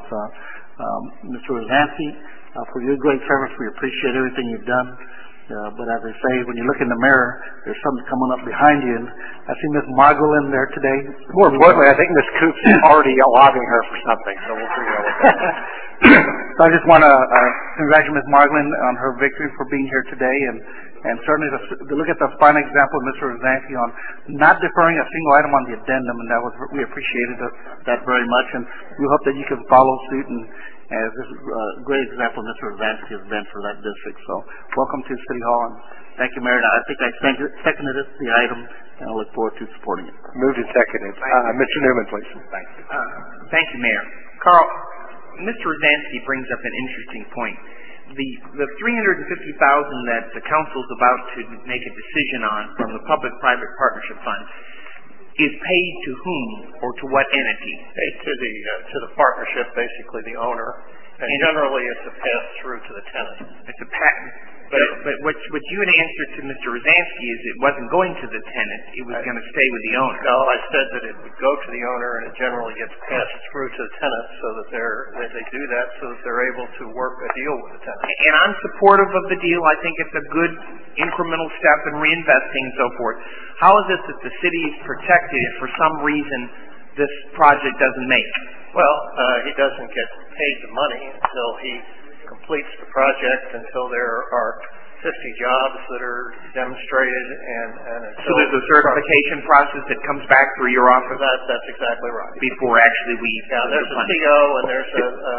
[SPEAKER 12] Mr. Rosansky, for your great service. We appreciate everything you've done. But as I say, when you look in the mirror, there's something coming up behind you. And I see Ms. Margol in there today.
[SPEAKER 1] More importantly, I think Ms. Coops is already lobbying her for something, so we'll figure out what that is.
[SPEAKER 12] So I just want to congratulate Ms. Margolin on her victory for being here today, and certainly to look at the fine example of Mr. Rosansky on not deferring a single item on the addendum, and we appreciated that very much, and we hope that you can follow suit and as this great example Mr. Rosansky has been for that district. So welcome to City Hall, and thank you, Mayor. I think I seconded the item, and I look forward to supporting it.
[SPEAKER 1] Moved and seconded. Mr. Newman, please.
[SPEAKER 19] Thank you. Thank you, Mayor. Carl, Mr. Rosansky brings up an interesting point. The $350,000 that the council's about to make a decision on from the Public-Private Partnership Fund is paid to whom or to what entity?
[SPEAKER 17] Paid to the partnership, basically the owner, and generally it's a pass through to the tenant.
[SPEAKER 19] It's a patent. But what you had answered to Mr. Rosansky is it wasn't going to the tenant; it was going to stay with the owner.
[SPEAKER 17] No, I said that it would go to the owner, and it generally gets passed through to the tenant, so that they do that, so that they're able to work a deal with the tenant.
[SPEAKER 19] And I'm supportive of the deal. I think it's a good incremental step in reinvesting and so forth. How is it that the city is protected if for some reason this project doesn't make it?
[SPEAKER 17] Well, he doesn't get paid the money until he completes the project, until there are 50 jobs that are demonstrated, and
[SPEAKER 19] so there's a certification process that comes back through your office.
[SPEAKER 17] That's exactly right.
[SPEAKER 19] Before actually
[SPEAKER 17] there's a CO and there's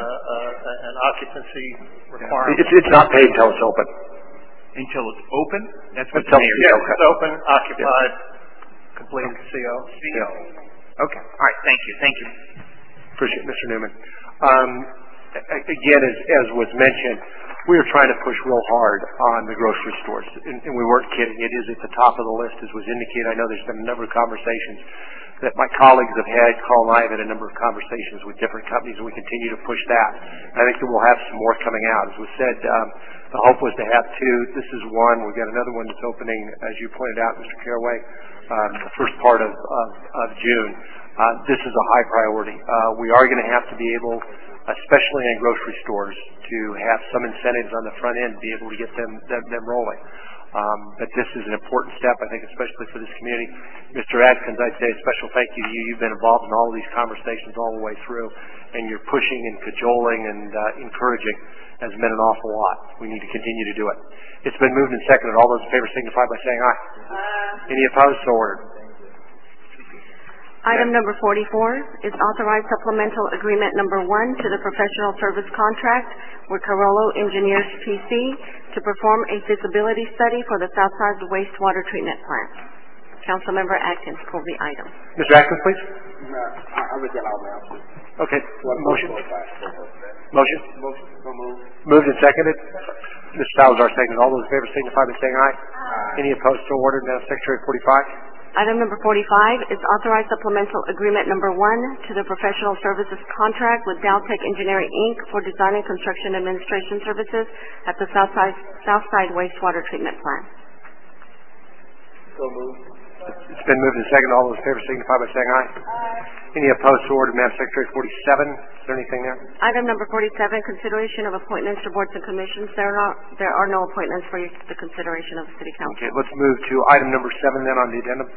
[SPEAKER 17] an occupancy requirement.
[SPEAKER 1] It's not paid until it's open.
[SPEAKER 19] Until it's open? That's what
[SPEAKER 17] the mayor said. Yes, it's open, occupied, completed CO.
[SPEAKER 19] Okay. All right. Thank you. Thank you.
[SPEAKER 1] Appreciate it, Mr. Newman. Again, as was mentioned, we are trying to push real hard on the grocery stores, and we weren't kidding. It is at the top of the list, as was indicated. I know there's been a number of conversations that my colleagues have had. Carl and I have had a number of conversations with different companies, and we continue to push that. I think that we'll have some more coming out. As was said, the hope was to have two. This is one. We've got another one that's opening, as you pointed out, Mr. Caraway, the first part of June. This is a high priority. We are going to have to be able, especially in grocery stores, to have some incentives on the front end to be able to get them rolling. But this is an important step, I think, especially for this community. Mr. Atkins, I'd say a special thank you to you. You've been involved in all of these conversations all the way through, and your pushing and cajoling and encouraging has meant an awful lot. We need to continue to do it. It's been moved and seconded. All those in favor signify by saying aye. Any opposed? So ordered.
[SPEAKER 2] Item number 44 is authorized supplemental agreement number 1 to the professional service contract with Carollo Engineers PC to perform a feasibility study for the Southside wastewater treatment plant. Councilmember Atkins, call the item.
[SPEAKER 1] Mr. Atkins, please. Okay. Motion. Motion. Moved and seconded. Mr. Salazar seconded. All those in favor signify by saying aye. Any opposed? So ordered. Madam Secretary, 45.
[SPEAKER 2] Item number 45 is authorized supplemental agreement number 1 to the professional services contract with Dowtech Engineering, Inc. for design and construction administration services at the Southside wastewater treatment plant.
[SPEAKER 1] So moved. It's been moved and seconded. All those in favor signify by saying aye. Any opposed? So ordered. Madam Secretary, 47. Is there anything there?
[SPEAKER 2] Item number 47, consideration of appointments to boards and commissions. There are no appointments for the consideration of the City Council.
[SPEAKER 1] Okay, let's move to item number 7 then on the addendum.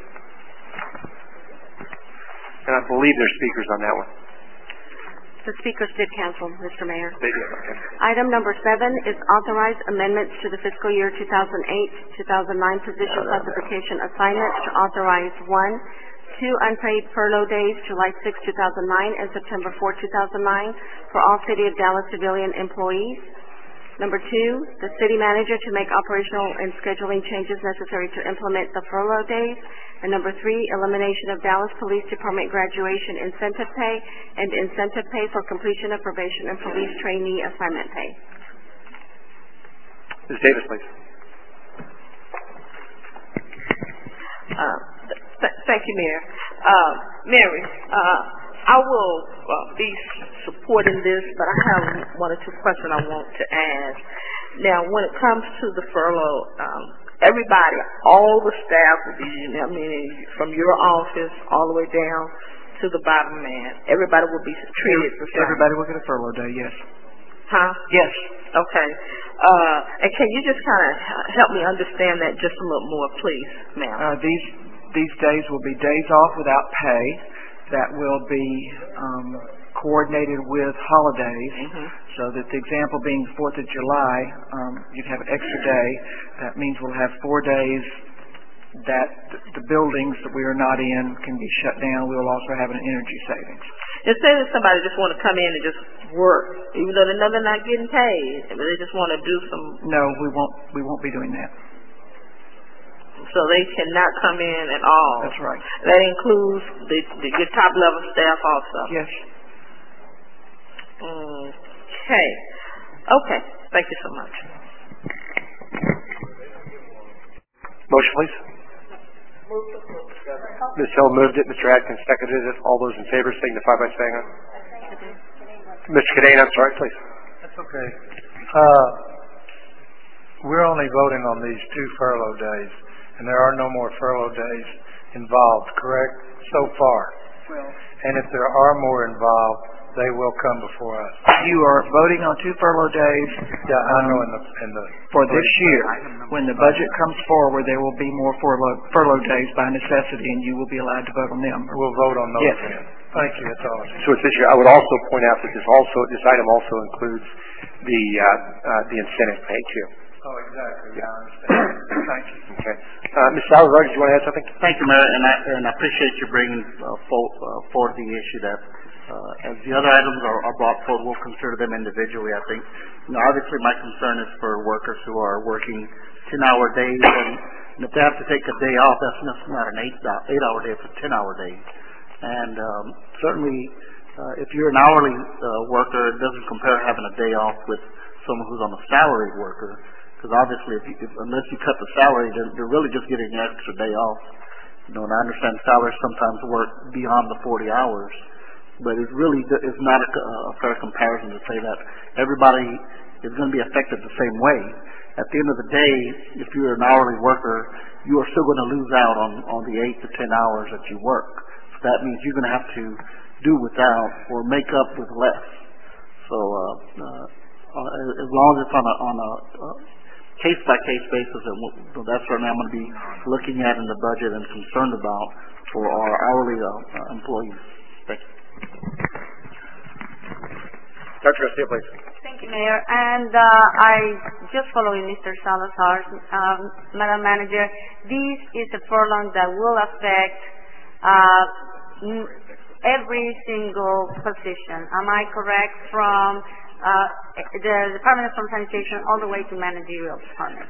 [SPEAKER 1] And I believe there's speakers on that one.
[SPEAKER 2] The speakers did cancel, Mr. Mayor.
[SPEAKER 1] They did, okay.
[SPEAKER 2] Item number 7 is authorized amendments to the fiscal year 2008-2009 position classification assignments to authorize 1, 2 unpaid furlough days, July 6, 2009 and September 4, 2009 for all City of Dallas civilian employees. Number 2, the city manager to make operational and scheduling changes necessary to implement the furlough days. And number 3, elimination of Dallas Police Department graduation incentive pay and incentive pay for completion of probation and police trainee assignment pay.
[SPEAKER 1] Ms. Davis, please.
[SPEAKER 9] Thank you, Mayor. Mary, I will be supporting this, but I have one or two questions I want to ask. Now, when it comes to the furlough
[SPEAKER 18] everybody, all the staff will be, from your office all the way down to the bottom man, everybody will be treated the same.
[SPEAKER 13] Everybody will get a furlough day, yes.
[SPEAKER 18] Huh?
[SPEAKER 13] Yes.
[SPEAKER 18] Okay. And can you just kind of help me understand that just a little more, please, ma'am?
[SPEAKER 13] These days will be days off without pay. That will be coordinated with holidays. So that the example being 4th of July, you'd have an extra day. That means we'll have 4 days that the buildings that we are not in can be shut down. We will also have an energy savings.
[SPEAKER 18] And say that somebody just want to come in and just work, even though they're not getting paid, but they just want to do some.
[SPEAKER 13] No, we won't be doing that.
[SPEAKER 18] So they cannot come in at all.
[SPEAKER 13] That's right.
[SPEAKER 18] That includes your top level staff also.
[SPEAKER 13] Yes.
[SPEAKER 18] Okay. Thank you so much.
[SPEAKER 1] Motion, please. Ms. Hill moved it. Mr. Atkins seconded it. All those in favor signify by saying aye. Mr. Cadena, I'm sorry, please.
[SPEAKER 17] That's okay. We're only voting on these 2 furlough days, and there are no more furlough days involved, correct? So far. And if there are more involved, they will come before us.
[SPEAKER 13] You are voting on 2 furlough days.
[SPEAKER 17] Yeah, I know
[SPEAKER 13] for this year. When the budget comes forward, there will be more furlough days by necessity, and you will be allowed to vote on them.
[SPEAKER 17] We'll vote on those.
[SPEAKER 13] Yes.
[SPEAKER 17] Then. Thank you. That's all.
[SPEAKER 1] So it's this year. I would also point out that this item also includes the incentive pay too.
[SPEAKER 17] Oh, exactly. Yeah, I understand. Thank you.
[SPEAKER 1] Okay. Ms. Salazar, did you want to add something?
[SPEAKER 12] Thank you, Mayor, and I appreciate you bringing forward the issue that as the other items are brought forward, we'll consider them individually. I think, obviously, my concern is for workers who are working 10-hour days, and if they have to take a day off, that's not an 8-hour day; it's a 10-hour day. And certainly, if you're an hourly worker, it doesn't compare having a day off with someone who's on a salaried worker. Because obviously, unless you cut the salary, they're really just getting an extra day off. And I understand salaries sometimes work beyond the 40 hours, but it really is not a fair comparison to say that everybody is going to be affected the same way. At the end of the day, if you're an hourly worker, you are still going to lose out on the 8 to 10 hours that you work. So that means you're going to have to do without or make up with less. So as long as it's on a case-by-case basis, and that's certainly I'm going to be looking at in the budget and concerned about for our hourly employees. Thank you.
[SPEAKER 1] Dr. Garcia, please.
[SPEAKER 11] Thank you, Mayor. And just following Mr. Salazar, Madam Manager, this is a furlough that will affect every single position. Am I correct? From the Department of Sanitation all the way to managerial department?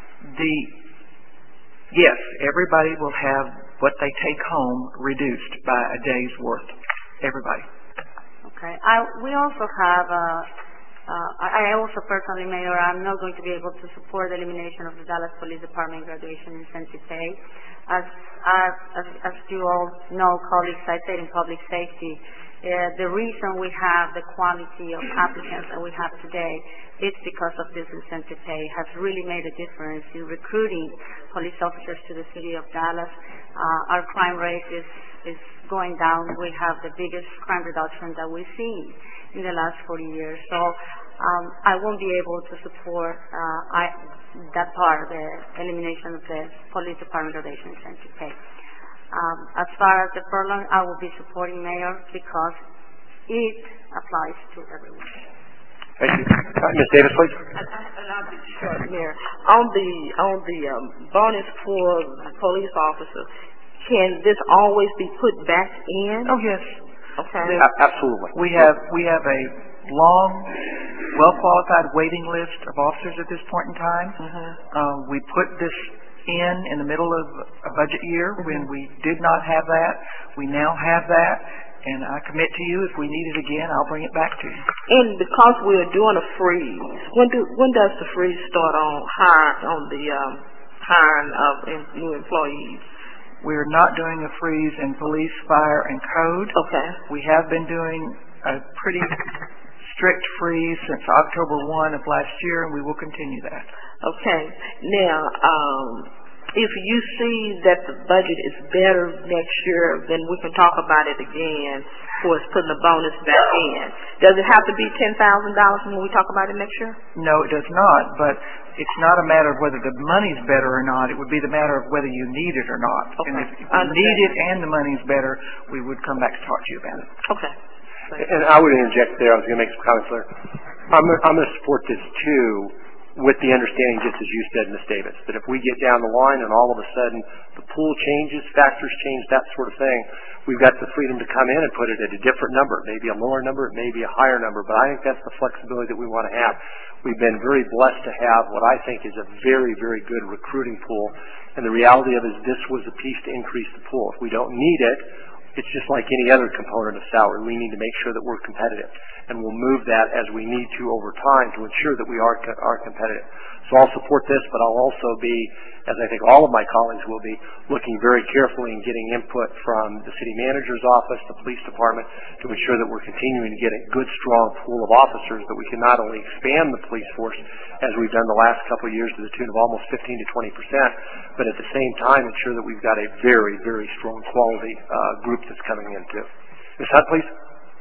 [SPEAKER 13] Yes, everybody will have what they take home reduced by a day's worth. Everybody.
[SPEAKER 11] Okay. We also have, I also personally, Mayor, I'm not going to be able to support the elimination of the Dallas Police Department graduation incentive pay. As you all know, colleagues, I said in public safety, the reason we have the quantity of applicants that we have today is because of this incentive pay. Has really made a difference in recruiting police officers to the city of Dallas. Our crime rate is going down. We have the biggest crime reduction that we've seen in the last 40 years. So I won't be able to support that part, the elimination of the police department graduation incentive pay. As far as the furlough, I will be supporting Mayor because it applies to everyone.
[SPEAKER 1] Thank you. Ms. Davis, please.
[SPEAKER 18] And I'll be short, Mayor. On the bonus for police officers, can this always be put back in?
[SPEAKER 13] Oh yes.
[SPEAKER 18] Okay.
[SPEAKER 1] Absolutely.
[SPEAKER 13] We have a long, well-qualified waiting list of officers at this point in time. We put this in the middle of a budget year when we did not have that. We now have that, and I commit to you, if we need it again, I'll bring it back to you.
[SPEAKER 18] And because we're doing a freeze, when does the freeze start on the hiring of new employees?
[SPEAKER 13] We're not doing a freeze in police, fire, and code.
[SPEAKER 18] Okay.
[SPEAKER 13] We have been doing a pretty strict freeze since October 1 of last year, and we will continue that.
[SPEAKER 18] Okay. Now, if you see that the budget is better next year, then we can talk about it again for us putting the bonus back in. Does it have to be $10,000 when we talk about it next year?
[SPEAKER 13] No, it does not, but it's not a matter of whether the money's better or not. It would be the matter of whether you need it or not.
[SPEAKER 18] Okay.
[SPEAKER 13] And if you need it and the money's better, we would come back to talk to you about it.
[SPEAKER 18] Okay.
[SPEAKER 1] And I would interject there. I was going to make some comments there. I'm going to support this too, with the understanding, just as you said, Ms. Davis, that if we get down the line and all of a sudden the pool changes, factors change, that sort of thing, we've got the freedom to come in and put it at a different number. It may be a lower number, it may be a higher number, but I think that's the flexibility that we want to have. We've been very blessed to have what I think is a very, very good recruiting pool, and the reality of it is this was a piece to increase the pool. If we don't need it, it's just like any other component of salary. We need to make sure that we're competitive, and we'll move that as we need to over time to ensure that we are competitive. So I'll support this, but I'll also be, as I think all of my colleagues will be, looking very carefully and getting input from the city manager's office, the police department, to ensure that we're continuing to get a good, strong pool of officers, that we can not only expand the police force, as we've done the last couple of years to the tune of almost 15 to 20%, but at the same time ensure that we've got a very, very strong quality group that's coming in too. Ms. Hunt, please.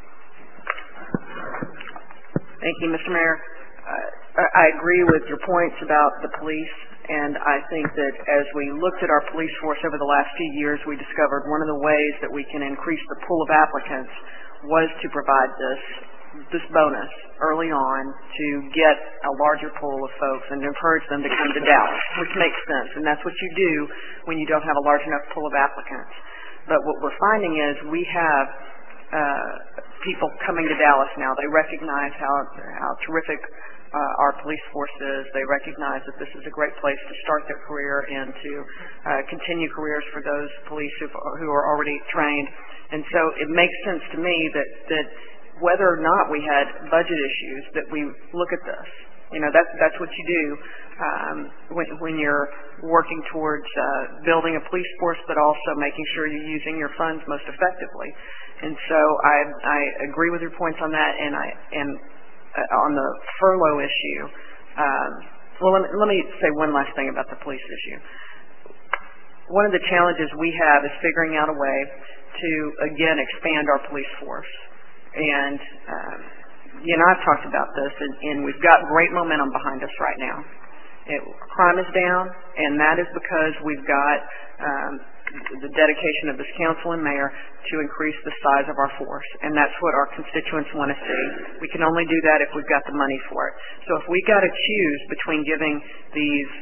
[SPEAKER 20] Thank you, Mr. Mayor. I agree with your points about the police, and I think that as we looked at our police force over the last few years, we discovered one of the ways that we can increase the pool of applicants was to provide this bonus early on to get a larger pool of folks and encourage them to come to Dallas, which makes sense, and that's what you do when you don't have a large enough pool of applicants. But what we're finding is we have people coming to Dallas now. They recognize how terrific our police force is. They recognize that this is a great place to start their career and to continue careers for those police who are already trained. And so it makes sense to me that whether or not we had budget issues, that we look at this. You know, that's what you do when you're working towards building a police force, but also making sure you're using your funds most effectively. And so I agree with your points on that, and on the furlough issue. Well, let me say one last thing about the police issue. One of the challenges we have is figuring out a way to, again, expand our police force. And you know, I've talked about this, and we've got great momentum behind us right now. Crime is down, and that is because we've got the dedication of this council and mayor to increase the size of our force, and that's what our constituents want to see. We can only do that if we've got the money for it. So if we got to choose between giving these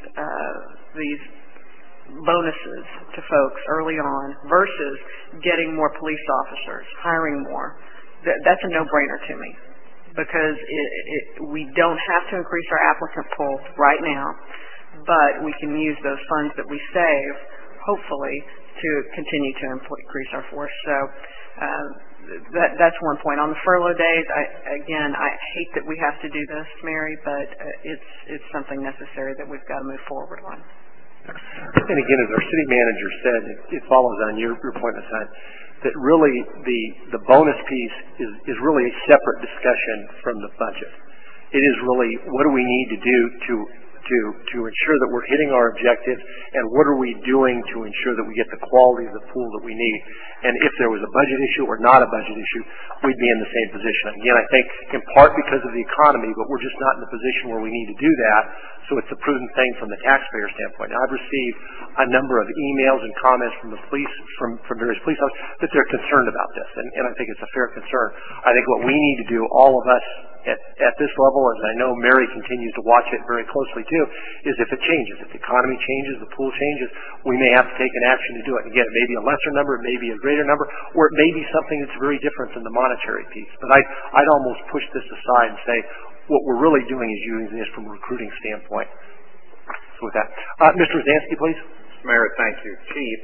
[SPEAKER 20] bonuses to folks early on versus getting more police officers, hiring more, that's a no-brainer to me, because we don't have to increase our applicant pool right now, but we can use those funds that we save, hopefully, to continue to increase our force. So that's one point. On the furlough days, I hate that we have to do this, Mary, but it's something necessary that we've got to move forward on.
[SPEAKER 1] And again, as our city manager said, it follows on your point, Ms. Hunt, that really the bonus piece is really a separate discussion from the budget. It is really, what do we need to do to ensure that we're hitting our objectives, and what are we doing to ensure that we get the quality of the pool that we need? And if there was a budget issue or not a budget issue, we'd be in the same position. Again, I think in part because of the economy, but we're just not in the position where we need to do that, so it's a prudent thing from the taxpayer standpoint. Now, I've received a number of emails and comments from the police, from various police officers, that they're concerned about this, and I think it's a fair concern. I think what we need to do, all of us at this level, as I know Mary continues to watch it very closely too, is if it changes, if the economy changes, the pool changes, we may have to take an action to do it. Again, it may be a lesser number, it may be a greater number, or it may be something that's very different than the monetary piece. But I'd almost push this aside and say what we're really doing is using this from a recruiting standpoint. So with that, Mr. Rosansky, please.
[SPEAKER 10] Mayor, thank you. Chief,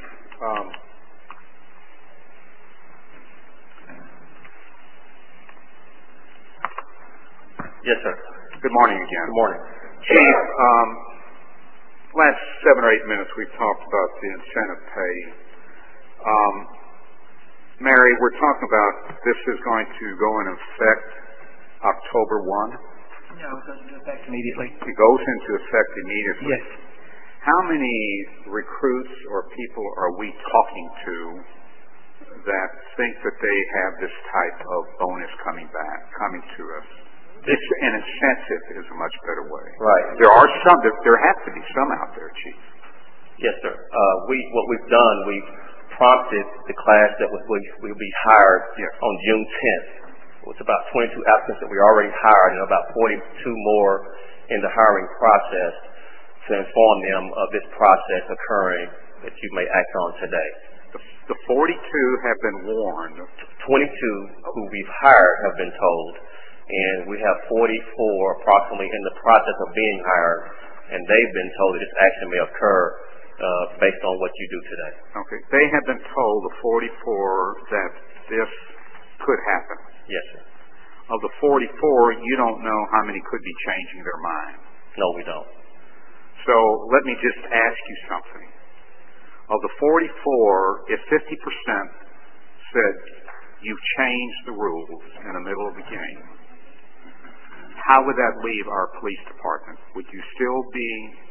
[SPEAKER 14] Yes, sir.
[SPEAKER 10] Good morning again.
[SPEAKER 14] Good morning.
[SPEAKER 10] Chief, last 7 or 8 minutes we've talked about the incentive pay. Mary, we're talking about this is going to go in effect October 1?
[SPEAKER 13] No, it goes into effect immediately.
[SPEAKER 10] It goes into effect immediately.
[SPEAKER 13] Yes.
[SPEAKER 10] how many recruits or people are we talking to that think that they have this type of bonus coming to us? It's an incentive is a much better way.
[SPEAKER 14] Right.
[SPEAKER 10] There are some. There have to be some out there, Chief.
[SPEAKER 14] Yes, sir. What we've done, we've prompted the class that will be hired on June 10th. It's about 22 applicants that we already hired, and about 42 more in the hiring process to inform them of this process occurring that you may act on today.
[SPEAKER 10] The 42 have been warned.
[SPEAKER 14] 22 who we've hired have been told, and we have 44 approximately in the process of being hired, and they've been told that this action may occur based on what you do today.
[SPEAKER 10] Okay. They have been told, the 44, that this could happen.
[SPEAKER 14] Yes, sir.
[SPEAKER 10] Of the 44, you don't know how many could be changing their mind.
[SPEAKER 14] No, we don't.
[SPEAKER 10] So let me just ask you something. Of the 44, if 50% said you've changed the rules in the middle of the game, how would that leave our police department? Would you still be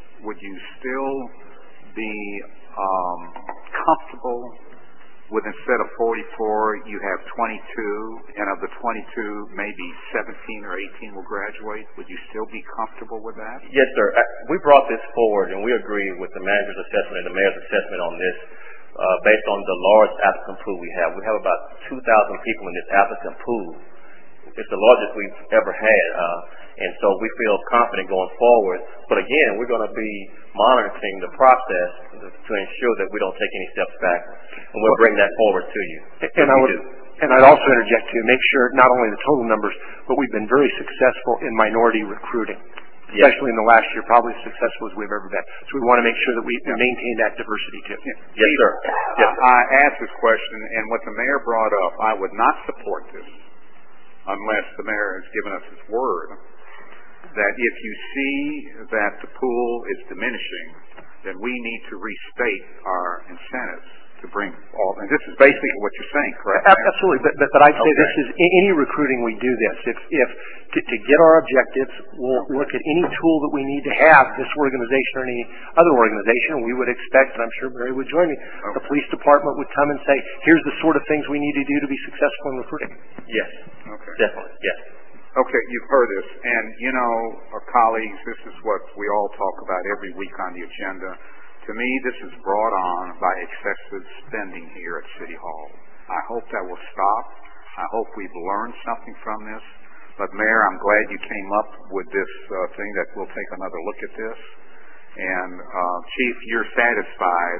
[SPEAKER 10] comfortable with, instead of 44, you have 22, and of the 22, maybe 17 or 18 will graduate? Would you still be comfortable with that?
[SPEAKER 14] Yes, sir. We brought this forward, and we agree with the manager's assessment and the mayor's assessment on this based on the large applicant pool we have. We have about 2,000 people in this applicant pool. It's the largest we've ever had, and so we feel confident going forward. But again, we're going to be monitoring the process to ensure that we don't take any steps back, and we'll bring that forward to you.
[SPEAKER 1] And I'd also interject to make sure not only the total numbers, but we've been very successful in minority recruiting, especially in the last year, probably as successful as we've ever been. So we want to make sure that we maintain that diversity too.
[SPEAKER 14] Yes, sir. Yes, sir.
[SPEAKER 10] I asked this question, and what the mayor brought up, I would not support this unless the mayor has given us his word that if you see that the pool is diminishing, then we need to restate our incentives to bring all. And this is basically what you're saying, correct?
[SPEAKER 1] Absolutely, but I'd say this is any recruiting we do this. If to get our objectives, we'll look at any tool that we need to have, this organization or any other organization. We would expect, and I'm sure Mary would join me, the police department would come and say, here's the sort of things we need to do to be successful in recruiting.
[SPEAKER 14] Yes.
[SPEAKER 10] Okay.
[SPEAKER 14] Definitely. Yes.
[SPEAKER 10] Okay, you've heard this, and you know, our colleagues, this is what we all talk about every week on the agenda. To me, this is brought on by excessive spending here at City Hall. I hope that will stop. I hope we've learned something from this. But Mayor, I'm glad you came up with this thing that we'll take another look at this. And Chief, you're satisfied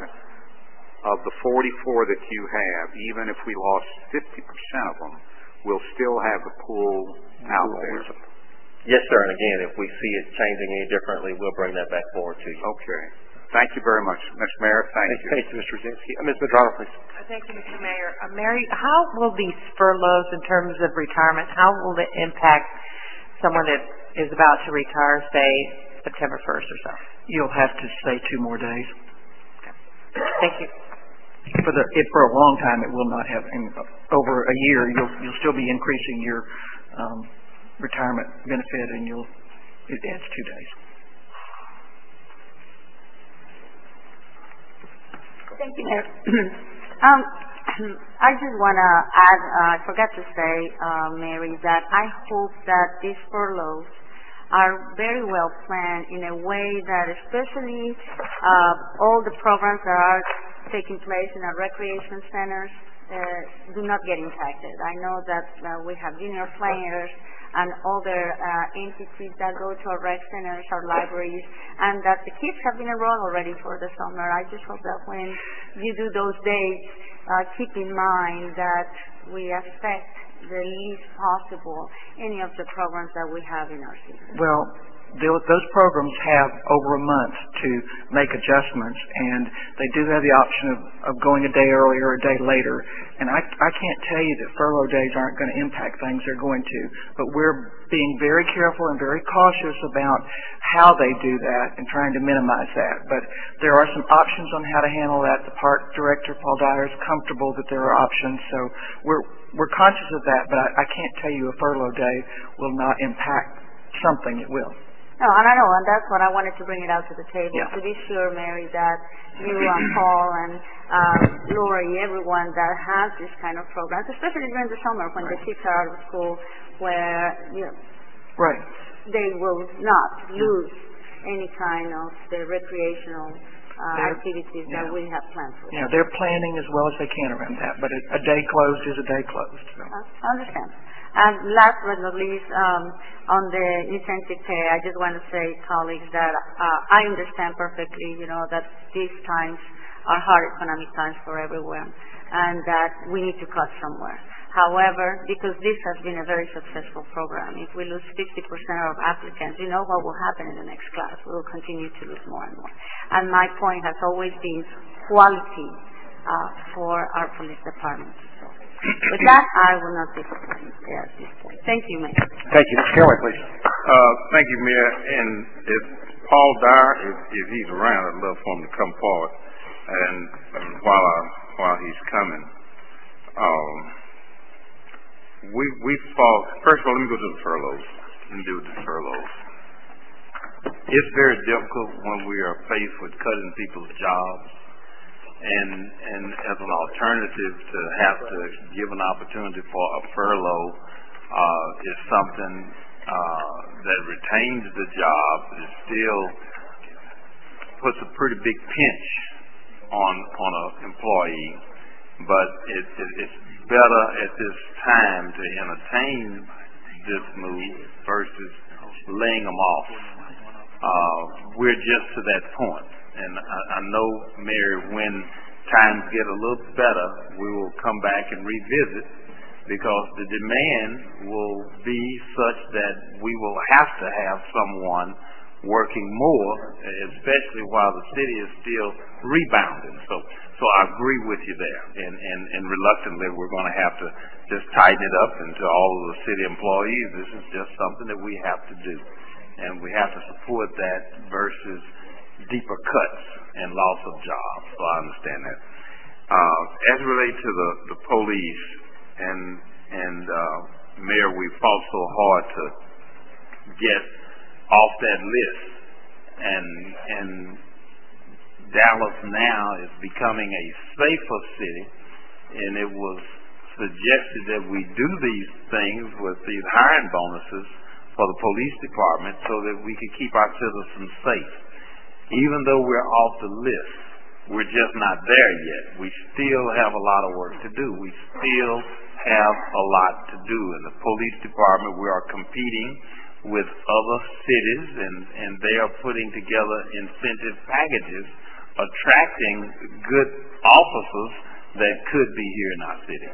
[SPEAKER 10] of the 44 that you have, even if we lost 50% of them, we'll still have the pool out there.
[SPEAKER 14] Yes, sir. And again, if we see it changing any differently, we'll bring that back forward to you.
[SPEAKER 10] Okay. Thank you very much, Mr. Mayor. Thank you.
[SPEAKER 1] Thank you, Mr. Rosinski. Ms. Medrano, please.
[SPEAKER 16] Thank you, Mr. Mayor. Mary, how will these furloughs in terms of retirement, how will it impact someone that is about to retire, say, September 1st or so?
[SPEAKER 20] You'll have to stay 2 more days.
[SPEAKER 16] Okay. Thank you.
[SPEAKER 20] For a long time, it will not have. Over a year, you'll still be increasing your retirement benefit, and it adds 2 days.
[SPEAKER 11] Thank you, Mayor. I just want to add, I forgot to say, Mary, that I hope that these furloughs are very well planned in a way that especially all the programs that are taking place in our recreation centers do not get impacted. I know that we have junior players and other entities that go to our rec centers, our libraries, and that the kids have been enrolled already for the summer. I just hope that when you do those dates, keep in mind that we affect the least possible any of the programs that we have in our city.
[SPEAKER 20] Well, those programs have over a month to make adjustments, and they do have the option of going a day earlier or a day later. And I can't tell you that furlough days aren't going to impact things. They're going to. But we're being very careful and very cautious about how they do that and trying to minimize that. But there are some options on how to handle that. The park director, Paul Dyer, is comfortable that there are options. So we're conscious of that, but I can't tell you a furlough day will not impact something. It will.
[SPEAKER 11] No, and I know, and that's what I wanted to bring it out to the table,
[SPEAKER 19] Yeah.
[SPEAKER 11] to be sure, Mary, that you and Paul and Lori, everyone that has this kind of programs, especially during the summer when the kids are out of school, where
[SPEAKER 19] Right.
[SPEAKER 11] they will not lose any kind of the recreational activities that we have planned for them.
[SPEAKER 19] Yeah, they're planning as well as they can around that, but a day closed is a day closed. So.
[SPEAKER 11] I understand. And last but not least, on the incentive pay, I just want to say, colleagues, that I understand perfectly, that these times are hard economic times for everyone, and that we need to cut somewhere. However, because this has been a very successful program, if we lose 50% of applicants, you know what will happen in the next class. We will continue to lose more and more. And my point has always been quality for our police department. So, with that, I will not disappoint at this point. Thank you, Mayor.
[SPEAKER 1] Thank you. Mr. Kelly, please.
[SPEAKER 8] Thank you, Mayor. And if Paul Dyer, if he's around, I'd love for him to come forward. And while he's coming, we fought. First of all, let me go to the furloughs and do the furloughs. It's very difficult when we are faced with cutting people's jobs, and as an alternative to have to give an opportunity for a furlough is something that retains the job. It still puts a pretty big pinch on an employee, but it's better at this time to entertain this move versus laying them off. We're just to that point. And I know, Mary, when times get a little better, we will come back and revisit, because the demand will be such that we will have to have someone working more, especially while the city is still rebounding. So I agree with you there. And reluctantly, we're going to have to just tighten it up, and to all of the city employees, this is just something that we have to do. And we have to support that versus deeper cuts and loss of jobs. So I understand that. As it relates to the police and Mayor, we fought so hard to get off that list, and Dallas now is becoming a safer city, and it was suggested that we do these things with these hiring bonuses for the police department so that we could keep our citizens safe. Even though we're off the list, we're just not there yet. We still have a lot of work to do. We still have a lot to do. In the police department, we are competing with other cities, and they are putting together incentive packages attracting good officers that could be here in our city.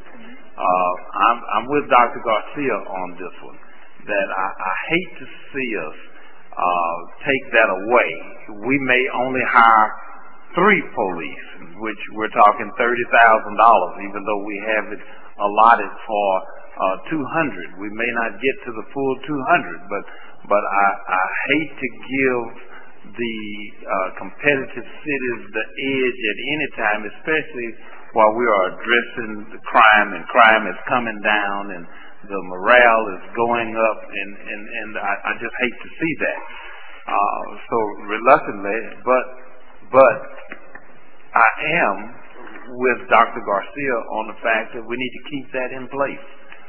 [SPEAKER 8] I'm with Dr. Garcia on this one, that I hate to see us take that away. We may only hire 3 police, which we're talking $30,000, even though we have it allotted for 200. We may not get to the full 200, but I hate to give the competitive cities the edge at any time, especially while we are addressing the crime, and crime is coming down, and the morale is going up, and I just hate to see that. So reluctantly, but I am with Dr. Garcia on the fact that we need to keep that in place.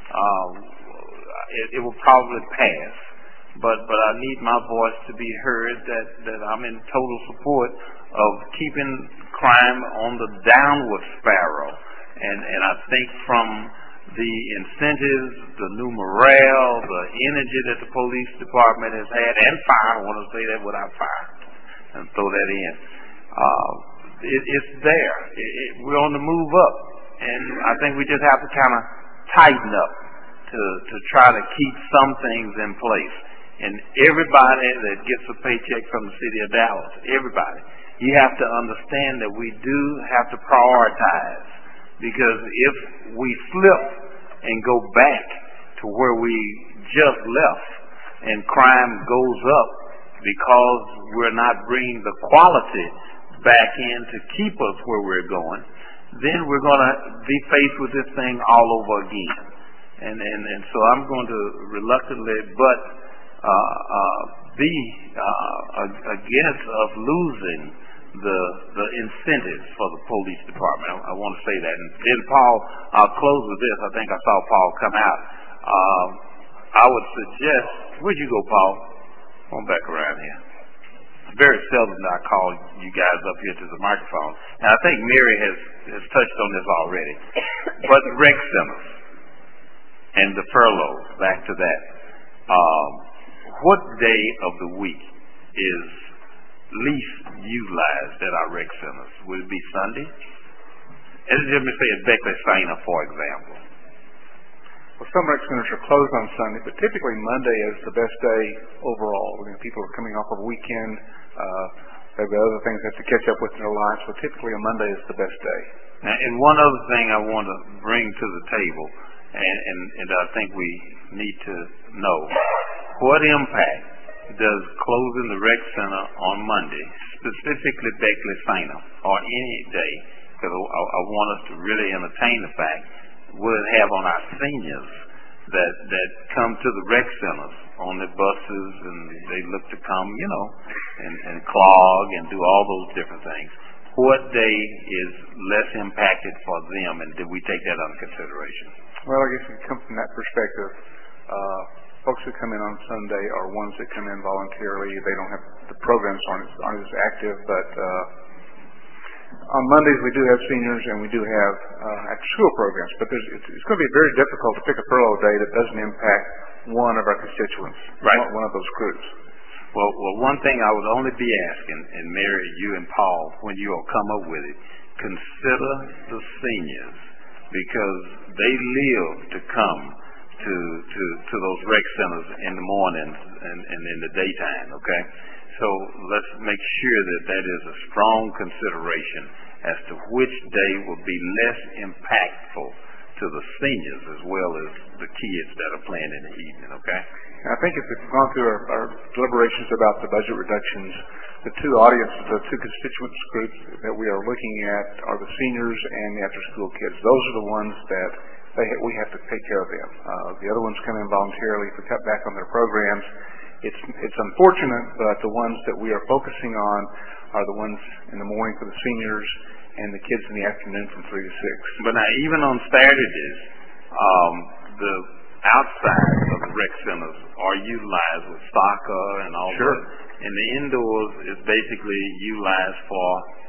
[SPEAKER 8] It will probably pass, but I need my voice to be heard that I'm in total support of keeping crime on the downward spiral. And I think from the incentives, the new morale, the energy that the police department has had, and fire, I want to say that without fire, and throw that in. It's there. We're on the move up, and I think we just have to kind of tighten up to try to keep some things in place. And everybody that gets a paycheck from the city of Dallas, everybody, you have to understand that we do have to prioritize, because if we slip and go back to where we just left, and crime goes up because we're not bringing the quality back in to keep us where we're going, then we're going to be faced with this thing all over again. And so I'm going to reluctantly but be against us losing the incentives for the police department. I want to say that. And then Paul, I'll close with this. I think I saw Paul come out. I would suggest, where'd you go, Paul? Come back around here. Very seldom that I call you guys up here to the microphone. And I think Mary has touched on this already. But the rec centers and the furloughs, back to that. What day of the week is least utilized at our rec centers? Would it be Sunday? Let me say at Beckley Center, for example.
[SPEAKER 17] Well, some rec centers are closed on Sunday, but typically Monday is the best day overall. I mean, people are coming off of a weekend. They've got other things they have to catch up with in their lives, so typically a Monday is the best day.
[SPEAKER 8] Now, and one other thing I want to bring to the table, and I think we need to know, what impact does closing the rec center on Monday, specifically Beckley Center, or any day, because I want us to really entertain the fact, will it have on our seniors that come to the rec centers on their buses, and they look to come, and clog and do all those different things. What day is less impacted for them, and did we take that under consideration?
[SPEAKER 17] Well, I guess it comes from that perspective. Folks that come in on Sunday are ones that come in voluntarily. They don't have the programs aren't as active, but on Mondays we do have seniors and we do have after-school programs. But it's going to be very difficult to pick a furlough day that doesn't impact one of our constituents,
[SPEAKER 8] right?
[SPEAKER 17] One of those groups.
[SPEAKER 8] Well, one thing I would only be asking, and Mary, you and Paul, when you all come up with it, consider the seniors, because they live to come to those rec centers in the mornings and in the daytime, okay? So let's make sure that is a strong consideration as to which day will be less impactful to the seniors as well as the kids that are playing in the evening, okay?
[SPEAKER 17] I think if we've gone through our deliberations about the budget reductions, the two audiences, the two constituents groups that we are looking at are the seniors and the after-school kids. Those are the ones that we have to take care of them. The other ones come in voluntarily to cut back on their programs. It's unfortunate, but the ones that we are focusing on are the ones in the morning for the seniors and the kids in the afternoon from 3 to 6.
[SPEAKER 8] But now, even on Saturdays, the outside of the rec centers are utilized with soccer and all that. And the indoors is basically utilized for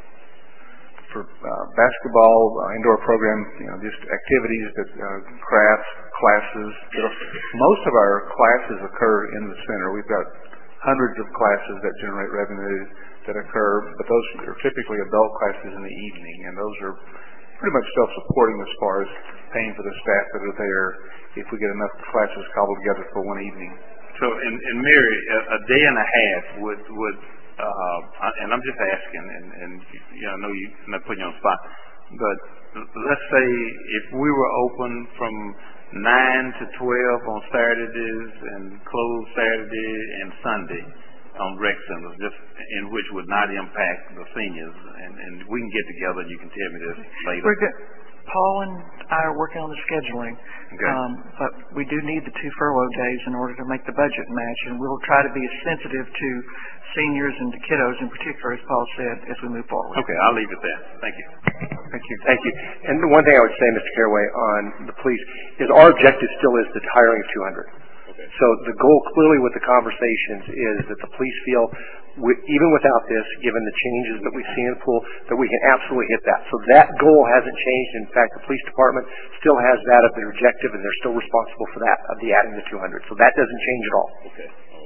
[SPEAKER 17] basketball, indoor programs, just activities, crafts, classes. Most of our classes occur in the center. We've got hundreds of classes that generate revenue that occur, but those are typically adult classes in the evening, and those are pretty much self-supporting as far as paying for the staff that are there if we get enough classes cobbled together for one evening.
[SPEAKER 8] So, and Mary, a day and a half would and I'm just asking, and I know I'm not putting you on the spot, but let's say if we were open from 9 to 12 on Saturdays and closed Saturday and Sunday on rec centers, just in which would not impact the seniors, and we can get together and you can tell me this later.
[SPEAKER 20] We're good. Paul and I are working on the scheduling, but we do need the 2 furlough days in order to make the budget match, and we'll try to be as sensitive to seniors and to kiddos in particular, as Paul said, as we move forward.
[SPEAKER 8] Okay, I'll leave it there. Thank you.
[SPEAKER 1] Thank you. Thank you. And the one thing I would say, Mr. Carraway, on the police is our objective still is the hiring of 200. So the goal clearly with the conversations is that the police feel, even without this, given the changes that we've seen in the pool, that we can absolutely hit that. So that goal hasn't changed. In fact, the police department still has that as their objective, and they're still responsible for that, of the adding the 200. So that doesn't change at all.
[SPEAKER 8] Okay.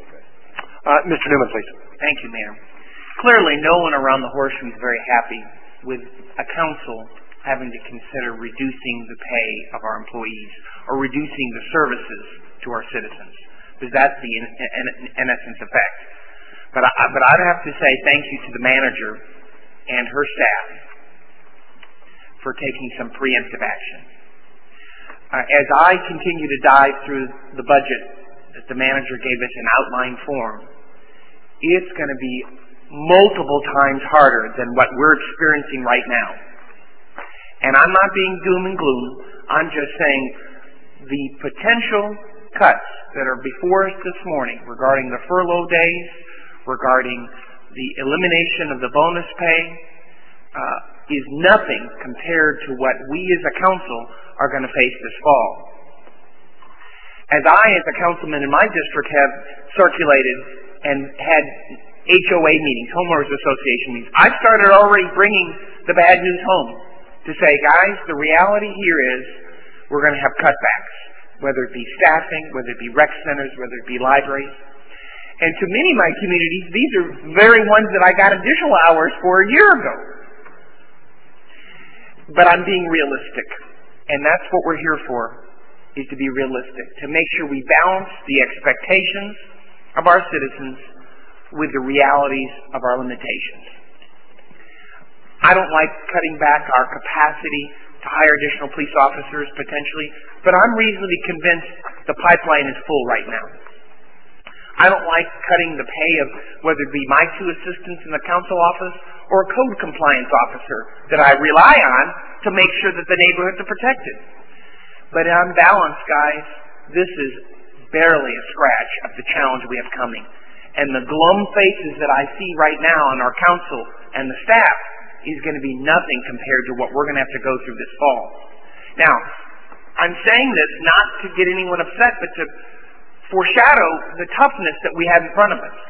[SPEAKER 1] Mr. Newman, please.
[SPEAKER 19] Thank you, Mayor. Clearly, no one around the horseshoe is very happy with a council having to consider reducing the pay of our employees or reducing the services to our citizens, because that's the in essence effect. But I'd have to say thank you to the manager and her staff for taking some preemptive action. As I continue to dive through the budget that the manager gave us in outline form, it's going to be multiple times harder than what we're experiencing right now. And I'm not being doom and gloom. I'm just saying the potential cuts that are before us this morning regarding the furlough days, regarding the elimination of the bonus pay, is nothing compared to what we as a council are going to face this fall. As a councilman in my district, have circulated and had HOA meetings, homeowners association meetings, I've started already bringing the bad news home to say, guys, the reality here is we're going to have cutbacks, whether it be staffing, whether it be rec centers, whether it be libraries. And to many of my communities, these are very ones that I got additional hours for a year ago. But I'm being realistic, and that's what we're here for, is to be realistic, to make sure we balance the expectations of our citizens with the realities of our limitations. I don't like cutting back our capacity to hire additional police officers potentially, but I'm reasonably convinced the pipeline is full right now. I don't like cutting the pay of whether it be my two assistants in the council office or a code compliance officer that I rely on to make sure that the neighborhoods are protected. But on balance, guys, this is barely a scratch of the challenge we have coming. And the glum faces that I see right now on our council and the staff is going to be nothing compared to what we're going to have to go through this fall. Now, I'm saying this not to get anyone upset, but to foreshadow the toughness that we have in front of us.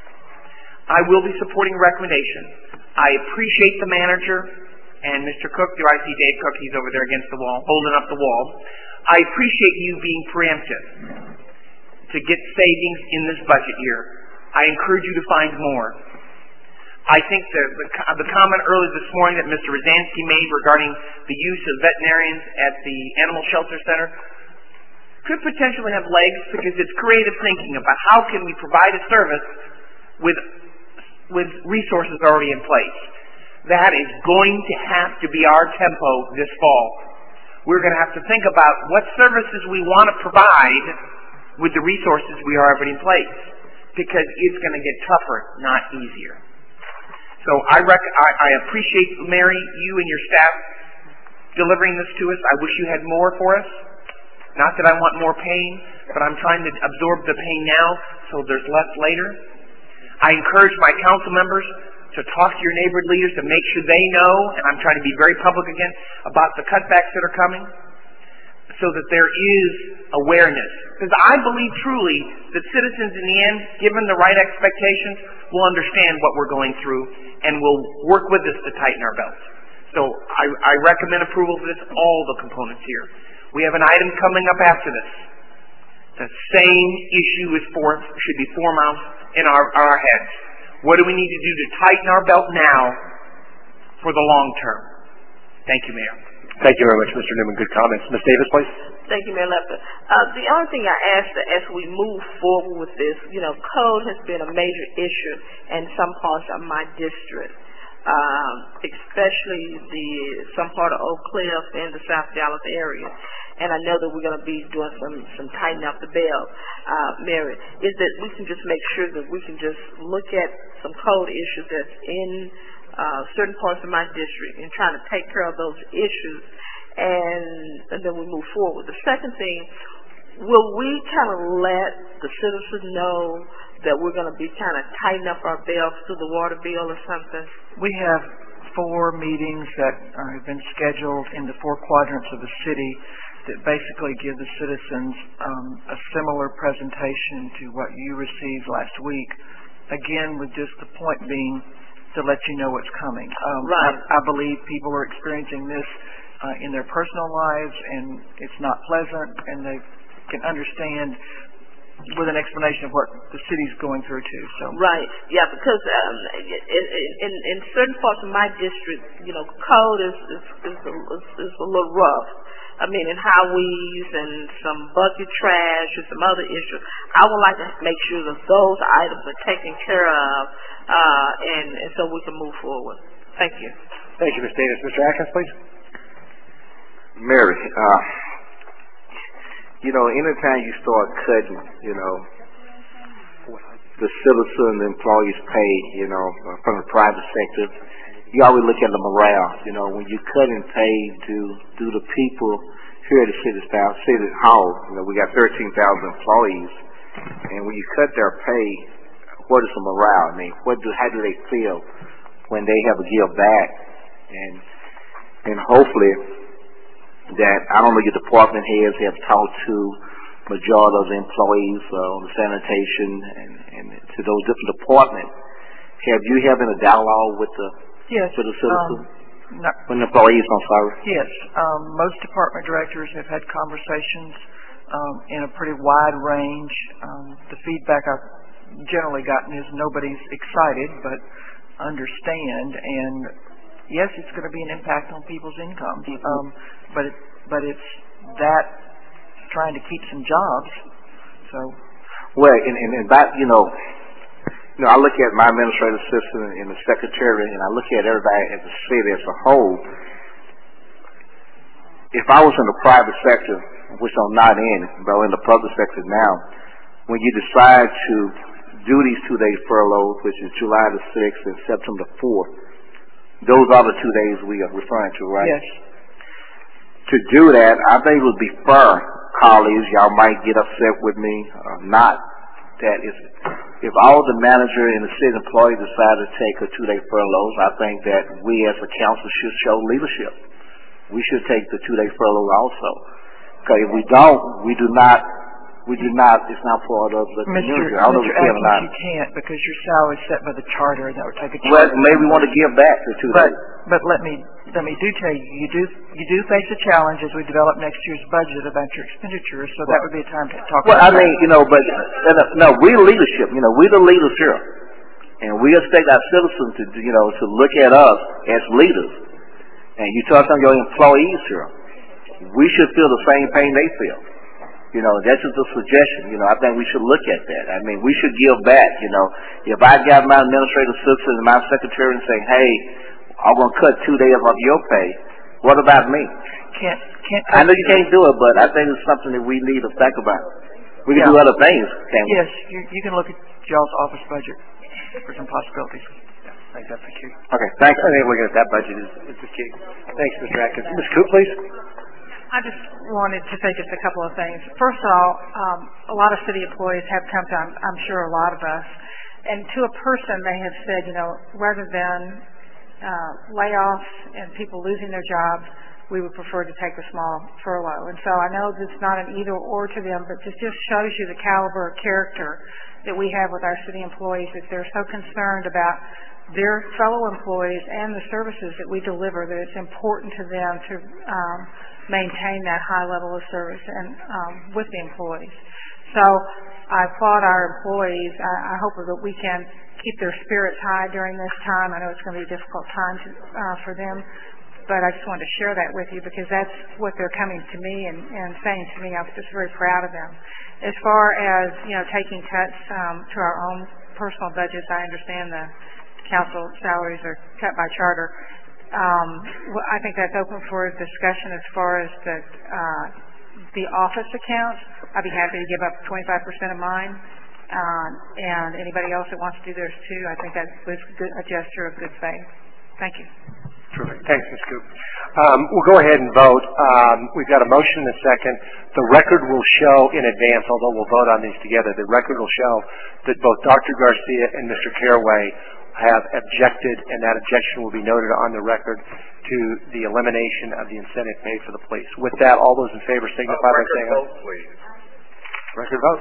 [SPEAKER 19] I will be supporting a recommendation. I appreciate the manager and Mr. Cook. Do I see Dave Cook? He's over there against the wall, holding up the wall. I appreciate you being preemptive to get savings in this budget year. I encourage you to find more. I think the comment earlier this morning that Mr. Rosansky made regarding the use of veterinarians at the Animal Shelter Center could potentially have legs because it's creative thinking about how can we provide a service with resources already in place. That is going to have to be our tempo this fall. We're going to have to think about what services we want to provide with the resources we are already in place, because it's going to get tougher, not easier. So I appreciate, Mary, you and your staff delivering this to us. I wish you had more for us. Not that I want more pain, but I'm trying to absorb the pain now so there's less later. I encourage my council members to talk to your neighborhood leaders to make sure they know, and I'm trying to be very public again, about the cutbacks that are coming, so that there is awareness. Because I believe truly that citizens in the end, given the right expectations, will understand what we're going through and will work with us to tighten our belts. So I recommend approval of this, all the components here. We have an item coming up after this. The same issue should be foremost in our heads. What do we need to do to tighten our belt now for the long term? Thank you, Mayor.
[SPEAKER 1] Thank you very much, Mr. Newman. Good comments. Ms. Davis, please.
[SPEAKER 18] Thank you, Mayor Lepper. The only thing I ask that as we move forward with this, code has been a major issue in some parts of my district, especially some part of Oak Cliff and the South Dallas area. And I know that we're going to be doing some tightening up the belt, Mary, is that we can just make sure that we can just look at some code issues that's in certain parts of my district and trying to take care of those issues, and then we move forward. The second thing, will we kind of let the citizens know that we're going to be kind of tightening up our belts through the water bill or something?
[SPEAKER 20] We have 4 meetings that have been scheduled in the 4 quadrants of the city that basically give the citizens a similar presentation to what you received last week. Again, with just the point being to let you know what's coming.
[SPEAKER 18] Right.
[SPEAKER 20] I believe people are experiencing this in their personal lives, and it's not pleasant, and they can understand with an explanation of what the city's going through too. So
[SPEAKER 18] right, yeah, because in certain parts of my district, code is a little rough. I mean, in highways and some bucket trash and some other issues. I would like to make sure that those items are taken care of, and so we can move forward. Thank you.
[SPEAKER 1] Thank you, Ms. Davis. Mr. Atkins, please.
[SPEAKER 6] Mary, anytime you start cutting, the citizen employees pay, from the private sector, you always look at the morale. You know, when you cutting pay to the people here at the city hall, you know, we got 13,000 employees, and when you cut their pay, what is the morale? I mean, how do they feel when they have to give back? And hopefully that, I don't know, your department heads have talked to majority of the employees on the sanitation and to those different departments. Have you having a dialogue with the citizens? When the employees, I'm sorry.
[SPEAKER 20] Yes, most department directors have had conversations in a pretty wide range. The feedback I've generally gotten is nobody's excited, but understand. And yes, it's going to be an impact on people's incomes, but it's that trying to keep some jobs. So,
[SPEAKER 6] well, and that, you know, I look at my administrative assistant and the secretary, and I look at everybody as a city as a whole. If I was in the private sector, which I'm not in, but in the public sector now, when you decide to do these 2-day furloughs, which is July the 6th and September the 4th, those are the 2 days we are referring to, right?
[SPEAKER 20] Yes.
[SPEAKER 6] To do that, I think it would be fair, colleagues, y'all might get upset with me or not, that if all the manager and the city employee decide to take a 2-day furloughs, I think that we as a council should show leadership. We should take the 2-day furlough also. Because if we don't, it's not part of the community. I don't know if you can or not.
[SPEAKER 20] You can't, because your salary is set by the charter, and that would take a
[SPEAKER 6] Well, maybe we want to give back the 2 days.
[SPEAKER 20] But let me do tell you, you do face a challenge as we develop next year's budget about your expenditures, so that would be a time to talk about that.
[SPEAKER 6] Well, I mean, we're leadership. We're the leaders here. And we expect our citizens to look at us as leaders. And you talk to your employees here. We should feel the same pain they feel. That's just a suggestion. I think we should look at that. I mean, we should give back. If I got my administrative assistant and my secretary and say, hey, I'm going to cut 2 days off your pay, what about me? I know you can't do it, but I think it's something that we need to think about. We can do other things, can't we?
[SPEAKER 20] Yes, you can look at y'all's office budget for some possibilities.
[SPEAKER 1] Yeah, I think that's the key.
[SPEAKER 6] Okay, thanks.
[SPEAKER 1] I think looking at that budget is the key. Thanks, Mr. Atkins. Ms. Coop, please.
[SPEAKER 16] I just wanted to say just a couple of things. First of all, a lot of city employees have come to, I'm sure a lot of us, and to a person they have said, rather than layoffs and people losing their jobs, we would prefer to take a small furlough. And so I know it's not an either or to them, but it just shows you the caliber of character that we have with our city employees, that they're so concerned about their fellow employees and the services that we deliver, that it's important to them to maintain that high level of service and with the employees. So I applaud our employees. I hope that we can keep their spirits high during this time. I know it's going to be a difficult time for them, but I just wanted to share that with you because that's what they're coming to me and saying to me. I'm just very proud of them. As far as taking cuts to our own personal budgets, I understand the council salaries are cut by charter. I think that's open for discussion as far as the office accounts. I'd be happy to give up 25% of mine, and anybody else that wants to do theirs too. I think that was a gesture of good faith. Thank you.
[SPEAKER 1] Terrific. Thanks, Ms. Coop. We'll go ahead and vote. We've got a motion and a second. The record will show in advance, although we'll vote on these together, the record will show that both Dr. Garcia and Mr. Caraway have objected, and that objection will be noted on the record to the elimination of the incentive pay for the police. With that, all those in favor signify by saying aye.
[SPEAKER 10] Record vote, please.
[SPEAKER 1] Record vote.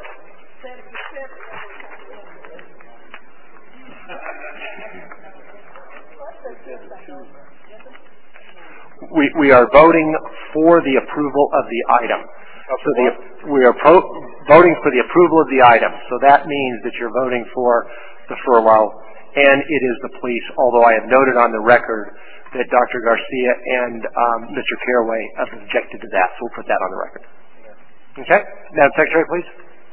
[SPEAKER 1] We are voting for the approval of the item. So we are voting for the approval of the item. So that means that you're voting for the furlough, and it is the police, although I have noted on the record that Dr. Garcia and Mr. Caraway have objected to that, so we'll put that on the record. Okay? Madam Secretary, please.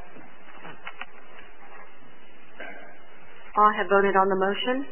[SPEAKER 2] All have voted on the motion.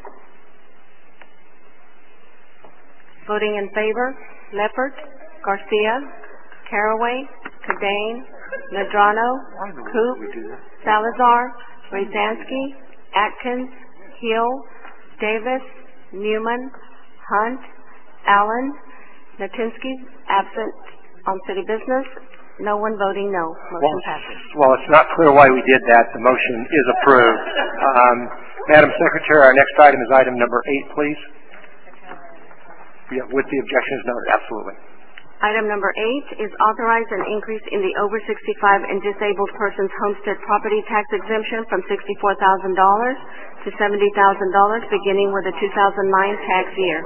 [SPEAKER 2] Voting in favor, Leppert, Garcia, Caraway, Cadane, Medrano, Coop, Salazar, Rezansky, Atkins, Hill, Davis, Newman, Hunt, Allen, Natinsky, absent on city business. No one voting no. Motion passes.
[SPEAKER 1] Well, it's not clear why we did that. The motion is approved. Madam Secretary, our next item is item number 8, please. Yeah, with the objections noted, absolutely.
[SPEAKER 2] Item number 8 is authorize an increase in the over 65 and disabled persons homestead property tax exemption from $64,000 to $70,000 beginning with the 2009 tax year.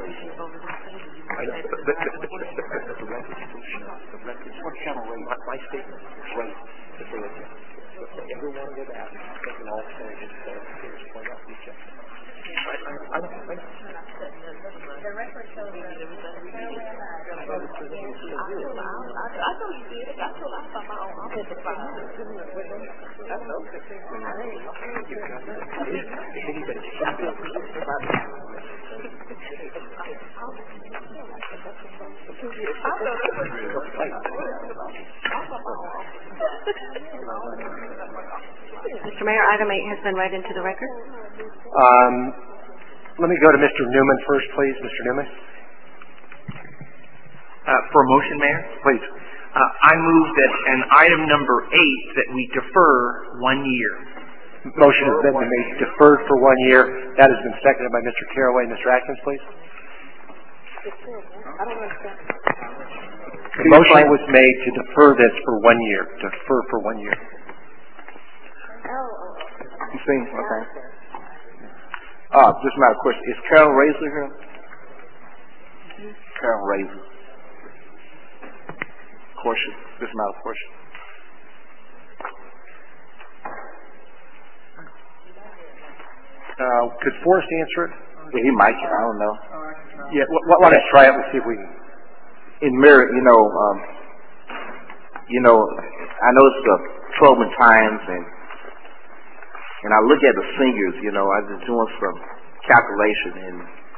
[SPEAKER 2] Mr. Mayor, item 8 has been read into the record.
[SPEAKER 1] Let me go to Mr. Newman first, please. Mr. Newman.
[SPEAKER 19] For a motion, Mayor?
[SPEAKER 1] Please.
[SPEAKER 19] I move that an item number 8 that we defer 1 year.
[SPEAKER 1] Motion has been made deferred for 1 year. That has been seconded by Mr. Caraway. Mr. Atkins, please. The motion was made to defer this for 1 year. Defer for 1 year.
[SPEAKER 6] You see? Okay. Just not a question. Is Carol Razor here? Carol Razor. Question. This is not a question.
[SPEAKER 1] Could Forrest answer it?
[SPEAKER 6] Yeah, he might. I don't know.
[SPEAKER 1] Yeah. Why don't I try it and see if we can.
[SPEAKER 6] In Mary, I know it's troubling times, and I look at the seniors. I was doing some calculation, and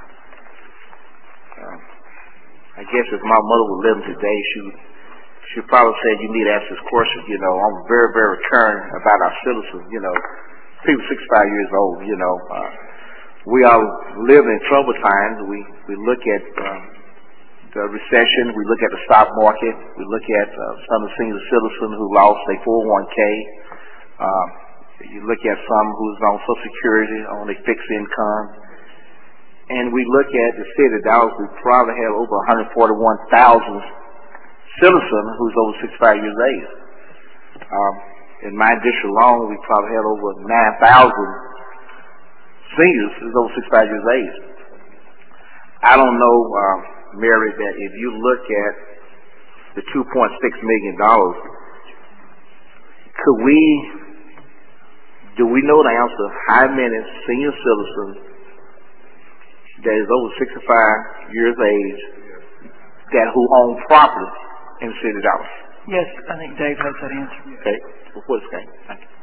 [SPEAKER 6] I guess if my mother were living today, she probably said you need to ask this question. I'm very, very recurring about our citizens. People 65 years old. We are living in troubled times. We look at the recession. We look at the stock market. We look at some of the senior citizens who lost their 401k. You look at some who's on Social Security, on a fixed income. And we look at the city of Dallas, we probably have over 141,000 citizens who's over 65 years of age. In my district alone, we probably had over 9,000 seniors who's over 65 years of age. I don't know, Mary, that if you look at the $2.6 million, do we know the answer how many senior citizens that is over 65 years of age who own property in the city of Dallas?
[SPEAKER 20] Yes, I think Dave has that answer.
[SPEAKER 6] Okay. Well, what is that? Thank you.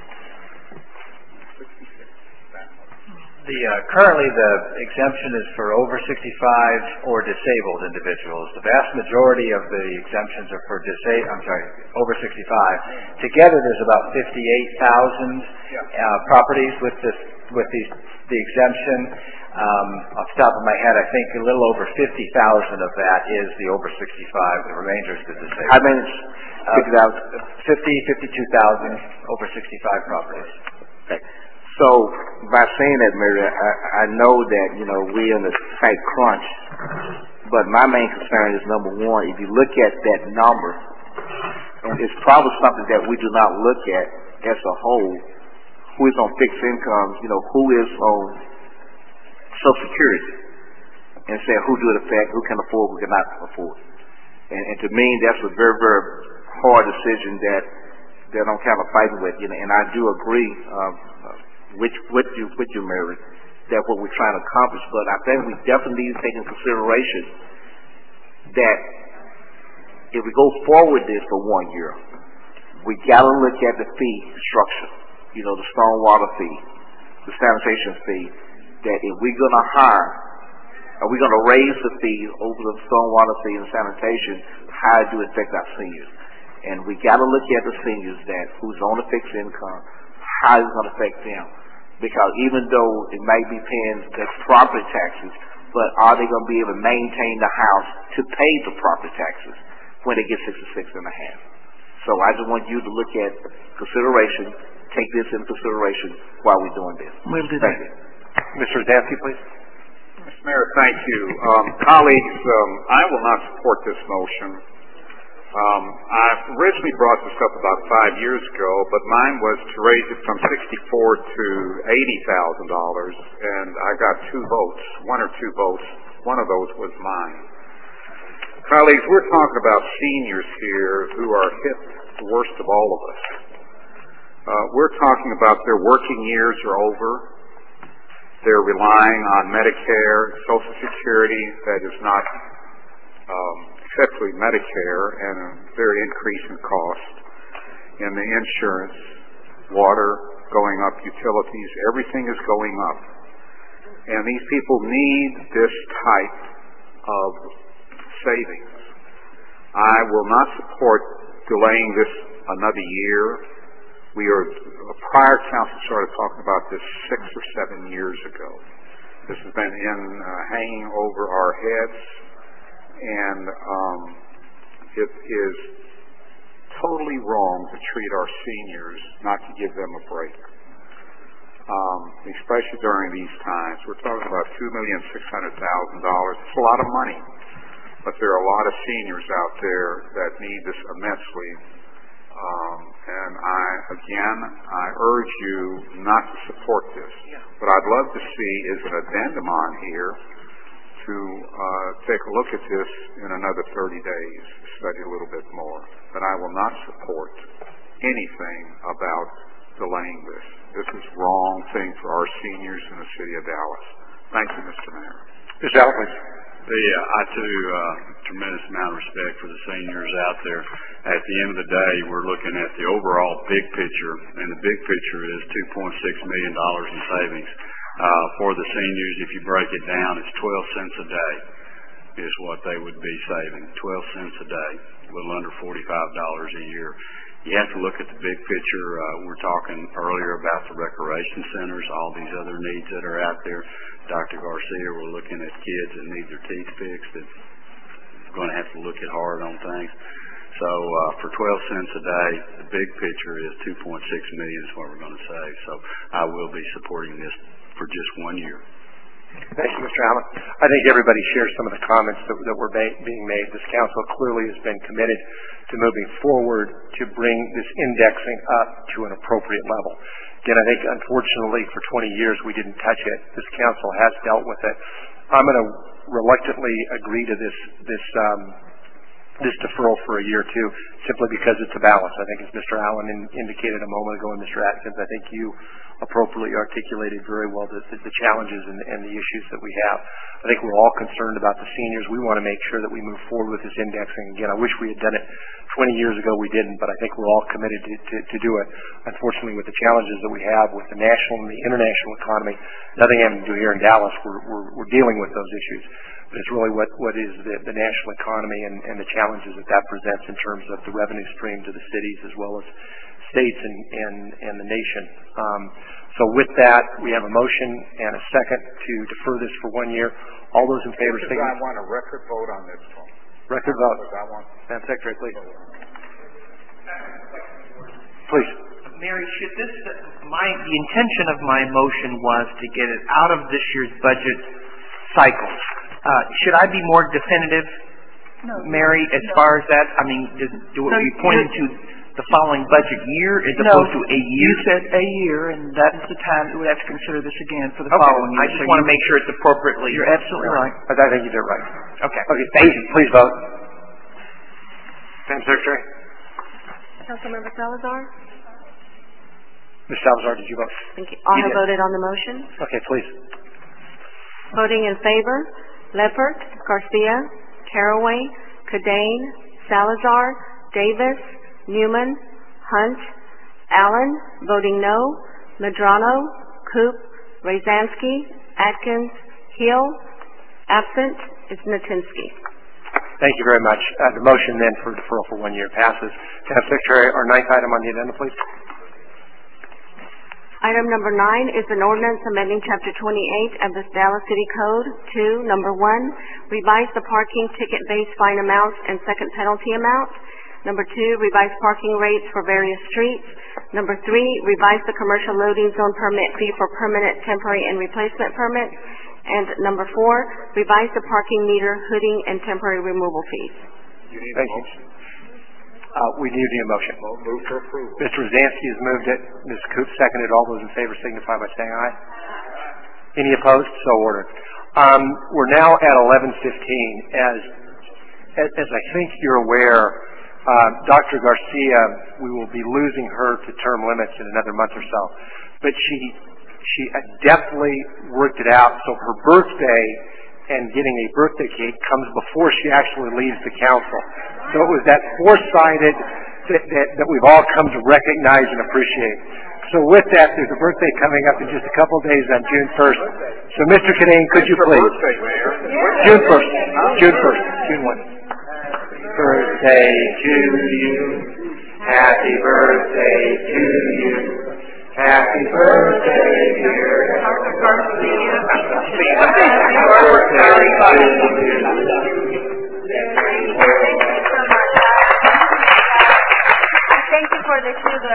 [SPEAKER 21] Currently the exemption is for over 65 or disabled individuals. The vast majority of the exemptions are for over 65. Together there's about 58,000 properties with the exemption. Off the top of my head, I think a little over 50,000 of that is the over 65. The remainder is the disabled.
[SPEAKER 6] How many?
[SPEAKER 21] 52,000 over 65 properties.
[SPEAKER 6] Okay. So by saying that, Mary, I know that we're in a tight crunch, but my main concern is number one. If you look at that number, and it's probably something that we do not look at as a whole. Who is on fixed incomes? Who is on Social Security, and say who do it affect? Who can afford? Who cannot afford? And to me, that's a very, very hard decision that I'm kind of fighting with. And I do agree. With you, Mary, that what we're trying to accomplish, but I think we definitely need to take into consideration that if we go forward this for 1 year, we got to look at the fee structure, the stormwater fee, the sanitation fee, that if we're going to hire, are we going to raise the fee over the stormwater fee and sanitation, how do it affect our seniors? And we got to look at the seniors who's on a fixed income, how is it going to affect them? Because even though it might be paying the property taxes, but are they going to be able to maintain the house to pay the property taxes when they get 66 and a half? So I just want you to look at consideration, take this into consideration while we're doing this.
[SPEAKER 20] We'll do
[SPEAKER 6] Thank
[SPEAKER 20] that.
[SPEAKER 6] you.
[SPEAKER 5] Mr. Adamski, please.
[SPEAKER 10] Mr. Mayor, thank you. Colleagues, I will not support this motion. I originally brought this up about 5 years ago, but mine was to raise it from $64,000 to $80,000, and I got 2 votes, 1 or 2 votes. One of those was mine. Colleagues, we're talking about seniors here who are hit the worst of all of us. We're talking about their working years are over. They're relying on Medicare, Social Security that is not especially Medicare, and a very increase in cost, and the insurance, water going up, utilities, everything is going up. And these people need this type of savings. I will not support delaying this another year. A prior council started talking about this 6 or 7 years ago. This has been hanging over our heads, and it is totally wrong to treat our seniors, not to give them a break, especially during these times. We're talking about $2,600,000. It's a lot of money, but there are a lot of seniors out there that need this immensely. And I urge you not to support this. What I'd love to see is an addendum on here to take a look at this in another 30 days, study a little bit more. But I will not support anything about delaying this. This is the wrong thing for our seniors in the city of Dallas. Thank you, Mr. Mayor.
[SPEAKER 5] Mr. Allen.
[SPEAKER 7] I too tremendous amount of respect for the seniors out there. At the end of the day, we're looking at the overall big picture, and the big picture is $2.6 million in savings. For the seniors, if you break it down, it's 12 cents a day is what they would be saving. 12 cents a day, a little under $45 a year. You have to look at the big picture. We're talking earlier about the recreation centers, all these other needs that are out there. Dr. Garcia, we're looking at kids that need their teeth fixed, that's going to have to look at hard on things. So for 12 cents a day, the big picture is $2.6 million is what we're going to save. So I will be supporting this for just 1 year.
[SPEAKER 5] Thank you, Mr. Allen. I think everybody shares some of the comments that were being made. This council clearly has been committed to moving forward to bring this indexing up to an appropriate level. Again, I think unfortunately for 20 years we didn't touch it. This council has dealt with it. I'm going to reluctantly agree to this deferral for a year or two, simply because it's a balance. I think as Mr. Allen indicated a moment ago, and Mr. Atkins, I think you appropriately articulated very well the challenges and the issues that we have. I think we're all concerned about the seniors. We want to make sure that we move forward with this indexing. Again, I wish we had done it 20 years ago. We didn't, but I think we're all committed to do it. Unfortunately, with the challenges that we have with the national and the international economy, nothing having to do here in Dallas, we're dealing with those issues. But it's really what is the national economy and the challenges that presents in terms of the revenue stream to the cities as well as states and the nation. So with that, we have a motion and a second to defer this for 1 year. All those in favor say
[SPEAKER 10] I want a record vote on this one.
[SPEAKER 5] Record vote. Madam Secretary, please. Please.
[SPEAKER 19] Mary, the intention of my motion was to get it out of this year's budget cycle. Should I be more definitive, Mary, as far as that? I mean, are you pointing to the following budget year as opposed to a year?
[SPEAKER 20] You said a year, and that is the time that we have to consider this again for the
[SPEAKER 19] following
[SPEAKER 20] year.
[SPEAKER 19] I just want to make sure it's appropriately.
[SPEAKER 20] You're absolutely right.
[SPEAKER 5] I think you did right.
[SPEAKER 19] Okay.
[SPEAKER 5] Thank you. Please vote. Madam Secretary.
[SPEAKER 2] Councilmember Salazar?
[SPEAKER 5] Ms. Salazar, did you vote?
[SPEAKER 2] Thank you. All have voted on the motion.
[SPEAKER 5] Okay, please.
[SPEAKER 2] Voting in favor, Leppert, Garcia, Caraway, Cadane, Salazar, Davis, Newman, Hunt, Allen. Voting no, Medrano, Coop, Razansky, Atkins, Hill. Absent is Natinsky.
[SPEAKER 5] Thank you very much. The motion then for deferral for 1 year passes. Madam Secretary, our ninth item on the agenda, please.
[SPEAKER 2] Item number 9 is an ordinance amending Chapter 28 of the Dallas City Code to, number 1, revise the parking ticket-based fine amounts and second penalty amount. Number 2, revise parking rates for various streets. Number 3, revise the commercial loading zone permit fee for permanent, temporary, and replacement permits. And number 4, revise the parking meter, hooding, and temporary removal fees.
[SPEAKER 1] Thank you. We need a motion.
[SPEAKER 10] Move to approve.
[SPEAKER 1] Mr. Rosansky has moved it. Ms. Coop seconded. All those in favor signify by saying aye. Any opposed? So ordered. We're now at 11:15. As I think you're aware, Dr. Garcia, we will be losing her to term limits in another month or so. But she adeptly worked it out so her birthday and getting a birthday cake comes before she actually leaves the council. So it was that foresighted that we've all come to recognize and appreciate. So with that, there's a birthday coming up in just a couple of days on June 1st. So Mr. Cadane, could you please? June 1st. June 1st. June 1st. Birthday to you. Happy birthday to you. Happy birthday, dear Dr. Garcia. Happy birthday to you.
[SPEAKER 11] Thank you for the sugar.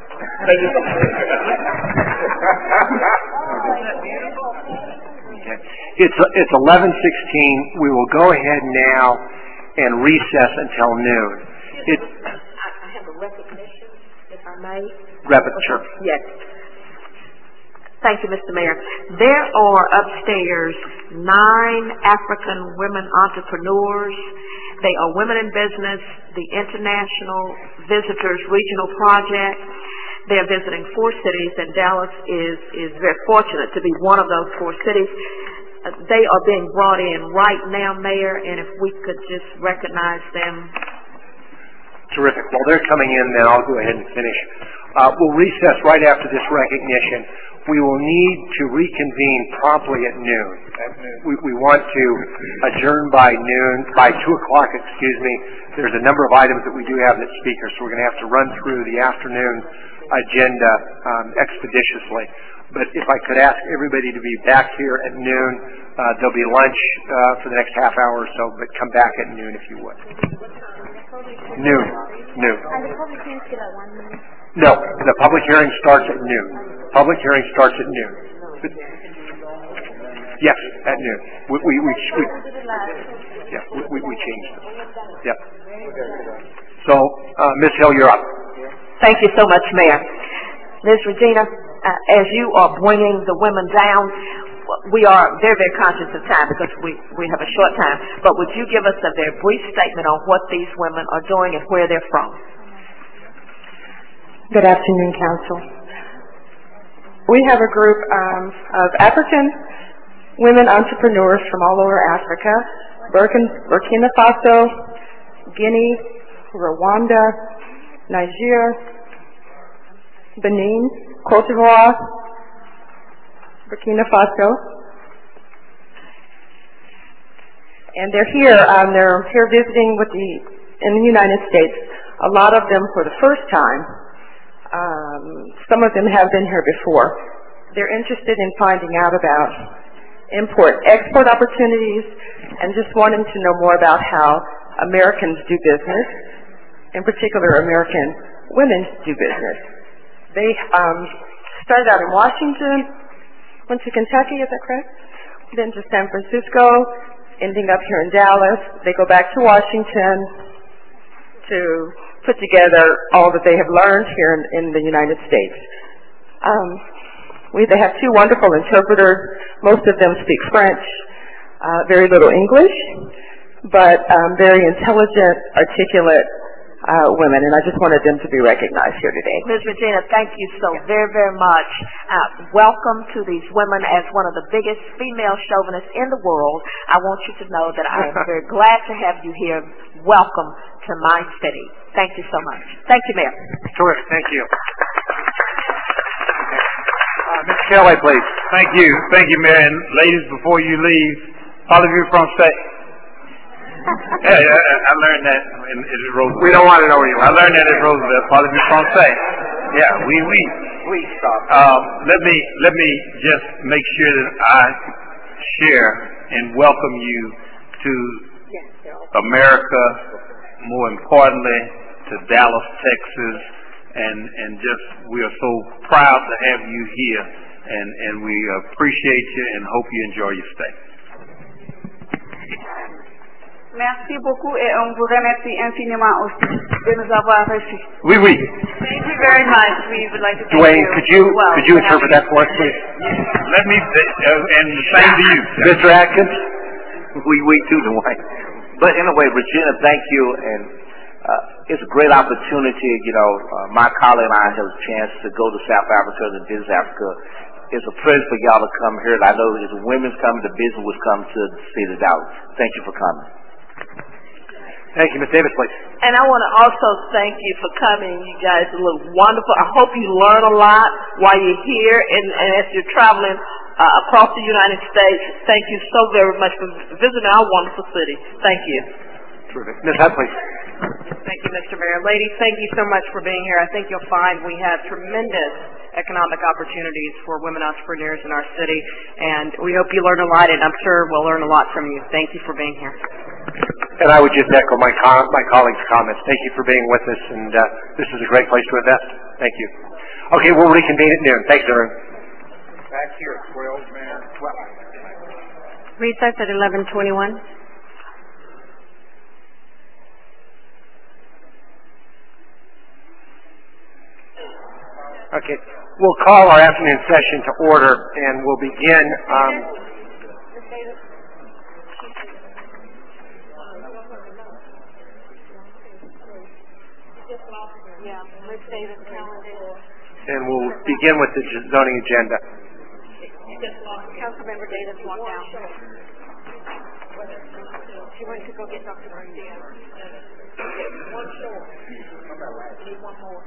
[SPEAKER 1] Okay. It's 11:16. We will go ahead now and recess until noon.
[SPEAKER 18] I have a recognition, if I may.
[SPEAKER 1] Sure.
[SPEAKER 18] Yes. Thank you, Mr. Mayor. There are upstairs 9 African women entrepreneurs. They are Women in Business, the International Visitors Regional Project. They are visiting 4 cities, and Dallas is very fortunate to be one of those 4 cities. They are being brought in right now, Mayor, and if we could just recognize them.
[SPEAKER 1] Terrific. While they're coming in, then I'll go ahead and finish. We'll recess right after this recognition. We will need to reconvene promptly at noon. We want to adjourn by noon, by 2 o'clock, There's a number of items that we do have as speakers, so we're going to have to run through the afternoon agenda expeditiously. But if I could ask everybody to be back here at noon, there'll be lunch for the next half hour or so, but come back at noon if you would. Noon.
[SPEAKER 11] And the public hearing still at 1 minute?
[SPEAKER 1] No, the public hearing starts at noon. Public hearing starts at noon. Yes, at noon. We changed it. Yep. So, Ms. Hill, you're up.
[SPEAKER 18] Thank you so much, Mayor. Ms. Regina, as you are bringing the women down, we are very, very conscious of time because we have a short time, but would you give us a very brief statement on what these women are doing and where they're from?
[SPEAKER 3] Good afternoon, Council. We have a group of African women entrepreneurs from all over Africa, Burkina Faso, Guinea, Rwanda, Niger, Benin, Cote d'Ivoire, Burkina Faso. And they're here visiting in the United States. A lot of them for the first time. Some of them have been here before. They're interested in finding out about import-export opportunities and just wanting to know more about how Americans do business, in particular American women do business. They started out in Washington, went to Kentucky, is that correct? Then to San Francisco, ending up here in Dallas. They go back to Washington to put together all that they have learned here in the United States. They have 2 wonderful interpreters. Most of them speak French, very little English, but very intelligent, articulate women, and I just wanted them to be recognized here today.
[SPEAKER 18] Ms. Regina, thank you so very, very much. Welcome to these women as one of the biggest female chauvinists in the world. I want you to know that I am very glad to have you here. Welcome to my city. Thank you so much. Thank you, Mayor.
[SPEAKER 1] Terrific. Thank you. Mr. Kelly, please.
[SPEAKER 8] Thank you, Mayor. And ladies, before you leave, parlez-vous français? Yeah, I learned that at Roosevelt.
[SPEAKER 1] We don't want to know where you are.
[SPEAKER 8] I learned that at Roosevelt. Parlez-vous français? Yeah, oui.
[SPEAKER 21] please stop.
[SPEAKER 8] Let me just make sure that I share and welcome you to America, more importantly to Dallas, Texas, and just we are so proud to have you here, and we appreciate you and hope you enjoy your stay.
[SPEAKER 4] Merci beaucoup et on vous remercie infiniment aussi de nous avoir reçus.
[SPEAKER 1] Oui.
[SPEAKER 4] Thank you very much. We would like to thank
[SPEAKER 1] Dwayne,
[SPEAKER 4] you.
[SPEAKER 1] could you interpret that for us, please?
[SPEAKER 8] Let me, and the same to you.
[SPEAKER 1] Mr. Atkins?
[SPEAKER 6] We too, Dwayne. But anyway, Regina, thank you, and it's a great opportunity. My colleague and I have a chance to go to South Africa and visit Africa. It's a pleasure for y'all to come here. I know as women's coming, the business would come to the state of Dallas. Thank you for coming.
[SPEAKER 1] Thank you, Ms. Davis, please.
[SPEAKER 9] And I want to also thank you for coming. You guys look wonderful. I hope you learn a lot while you're here and as you're traveling across the United States. Thank you so very much for visiting our wonderful city. Thank you.
[SPEAKER 1] Terrific. Ms. Hunt, please.
[SPEAKER 3] Thank you, Mr. Mayor. Ladies, thank you so much for being here. I think you'll find we have tremendous economic opportunities for women entrepreneurs in our city, and we hope you learn a lot, and I'm sure we'll learn a lot from you. Thank you for being here.
[SPEAKER 1] And I would just echo my colleagues' comments. Thank you for being with us, and this is a great place to invest. Thank you. Okay, we'll reconvene at noon. Thanks, everyone.
[SPEAKER 10] Back here at 12, man.
[SPEAKER 2] Recess at 11:21.
[SPEAKER 1] Okay, we'll call our afternoon session to order, and we'll begin. And we'll begin with the zoning agenda.
[SPEAKER 2] Councilmember Davis walked out. She went to go get Dr. Garcia. One short. Need one more.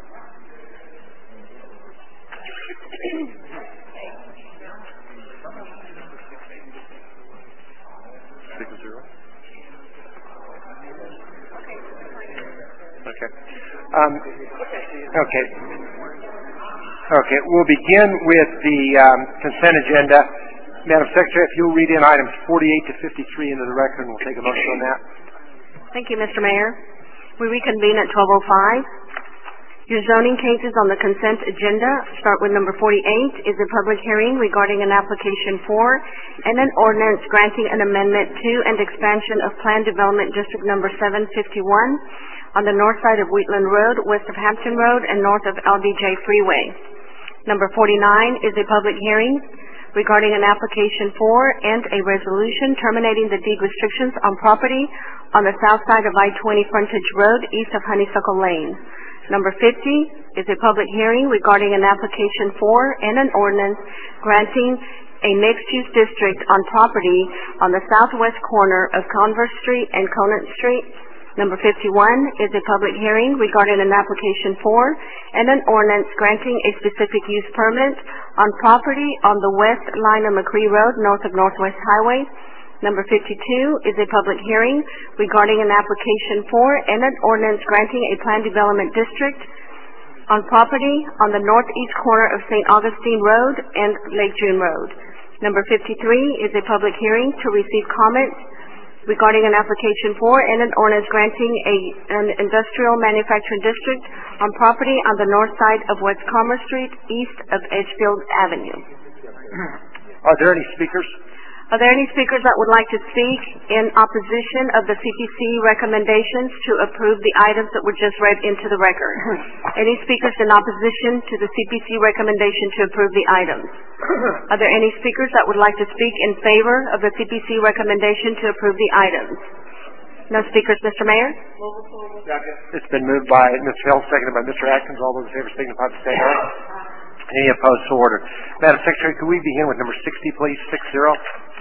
[SPEAKER 1] Okay, we'll begin with the consent agenda. Madam Secretary, if you'll read in items 48 to 53 into the record, and we'll take a motion on that.
[SPEAKER 2] Thank you, Mr. Mayor. We reconvene at 12:05. Your zoning cases on the consent agenda start with number 48 is a public hearing regarding an application for and an ordinance granting an amendment to and expansion of Plan Development District number 751 on the north side of Wheatland Road, west of Hampton Road, and north of LBJ Freeway. Number 49 is a public hearing regarding an application for and a resolution terminating the deed restrictions on property on the south side of I-20 Frontage Road, east of Honeysuckle Lane. Number 50 is a public hearing regarding an application for and an ordinance granting a mixed-use district on property on the southwest corner of Converse Street and Conant Street. Number 51 is a public hearing regarding an application for and an ordinance granting a specific use permit on property on the west line of McCree Road, north of Northwest Highway. Number 52 is a public hearing regarding an application for and an ordinance granting a planned development district on property on the northeast corner of St. Augustine Road and Lake June Road. Number 53 is a public hearing to receive comments regarding an application for and an ordinance granting an industrial manufacturing district on property on the north side of West Commerce Street, east of Edgefield Avenue.
[SPEAKER 1] Are there any speakers?
[SPEAKER 2] Are there any speakers that would like to speak in opposition of the CPC recommendations to approve the items that were just read into the record? Any speakers in opposition to the CPC recommendation to approve the items? Are there any speakers that would like to speak in favor of the CPC recommendation to approve the items? No speakers, Mr. Mayor?
[SPEAKER 1] It's been moved by Mr. Hill, seconded by Mr. Atkins. All those in favor signify by saying aye. Any opposed, so ordered. Madam Secretary, could we begin with number 60, please? 60.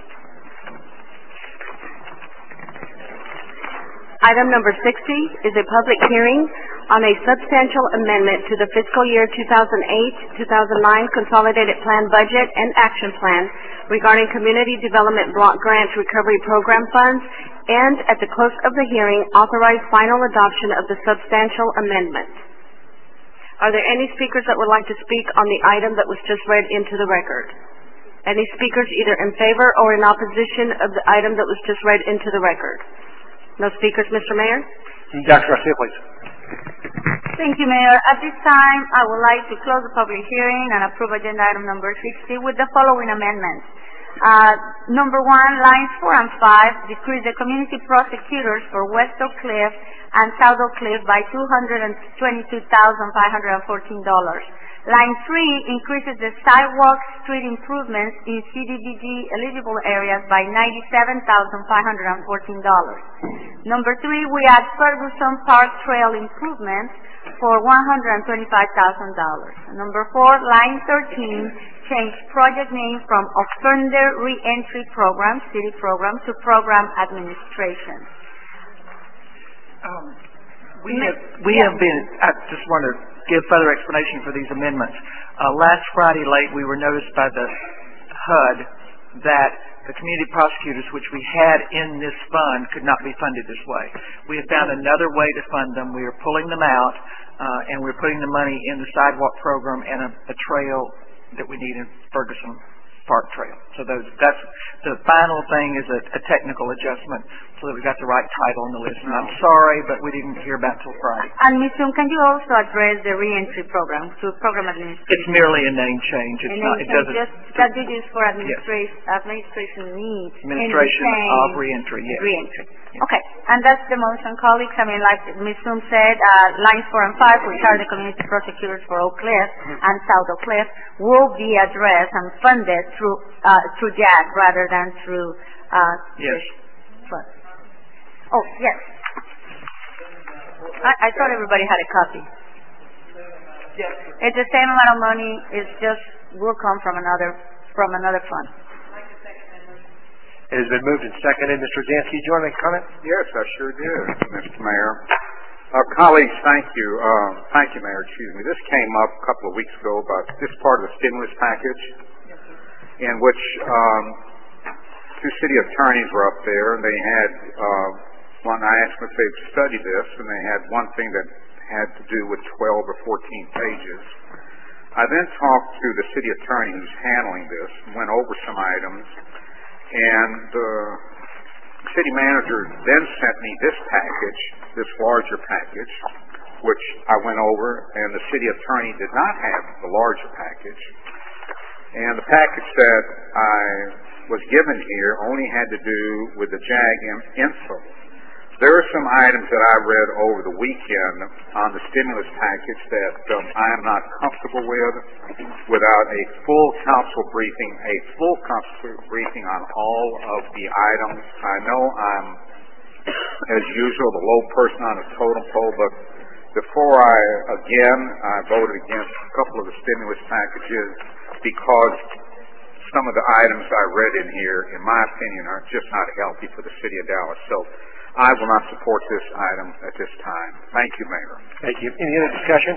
[SPEAKER 2] Item number 60 is a public hearing on a substantial amendment to the fiscal year 2008-2009 Consolidated Plan Budget and Action Plan regarding Community Development Block Grant Recovery Program funds, and at the close of the hearing, authorize final adoption of the substantial amendment. Are there any speakers that would like to speak on the item that was just read into the record? Any speakers either in favor or in opposition of the item that was just read into the record? No speakers, Mr. Mayor?
[SPEAKER 1] Dr. Garcia, please.
[SPEAKER 11] Thank you, Mayor. At this time, I would like to close the public hearing and approve agenda item number 60 with the following amendments. Number 1, lines 4 and 5, decrease the community prosecutors for West Oak Cliff and South Oak Cliff by $222,514. Line 3 increases the sidewalk street improvements in CDBG eligible areas by $97,514. Number 3, we add Ferguson Park Trail improvements for $125,000. Number 4, line 13, change project name from Offender Reentry Program, city program, to Program Administration.
[SPEAKER 20] We have been, I just want to give further explanation for these amendments. Last Friday late, we were noticed by the HUD that the community prosecutors, which we had in this fund, could not be funded this way. We have found another way to fund them. We are pulling them out, and we're putting the money in the sidewalk program and a trail that we need in Ferguson Park Trail. So that's the final thing is a technical adjustment so that we got the right title on the list. And I'm sorry, but we didn't hear back till Friday.
[SPEAKER 11] And Ms. Young, can you also address the reentry program to Program Administration?
[SPEAKER 20] It's merely a name change. It's not. It doesn't.
[SPEAKER 11] Just that you use for administration needs.
[SPEAKER 20] Administration of reentry. Yes.
[SPEAKER 11] Reentry. Yeah. Okay, and that's the motion, colleagues. I mean, like Ms. Young said, lines 4 and 5, which are the community prosecutors for Oak Cliff and South Oak Cliff, will be addressed and funded through JAG rather than through
[SPEAKER 20] yes.
[SPEAKER 11] Fund. Oh, yes. I thought everybody had a copy.
[SPEAKER 20] Yes.
[SPEAKER 11] It's the same amount of money. It's just will come from another fund.
[SPEAKER 1] It has been moved and seconded. Mr. Zansky, do you want to make a comment?
[SPEAKER 10] Yes, I sure do, Mr. Mayor. Colleagues, thank you. Thank you, Mayor. Excuse me. This came up a couple of weeks ago about this part of the stimulus package, in which two city attorneys were up there, and they had one. I asked them if they'd studied this, and they had one thing that had to do with 12 or 14 pages. I then talked to the city attorney who's handling this, went over some items, and the city manager then sent me this package, this larger package, which I went over, and the city attorney did not have the larger package. And the package that I was given here only had to do with the JAG info. There are some items that I read over the weekend on the stimulus package that I am not comfortable with without a full council briefing on all of the items. I know I'm, as usual, the low person on the totem pole, but before I voted against a couple of the stimulus packages because some of the items I read in here, in my opinion, are just not healthy for the city of Dallas. So I will not support this item at this time. Thank you, Mayor.
[SPEAKER 1] Thank you. Any other discussion?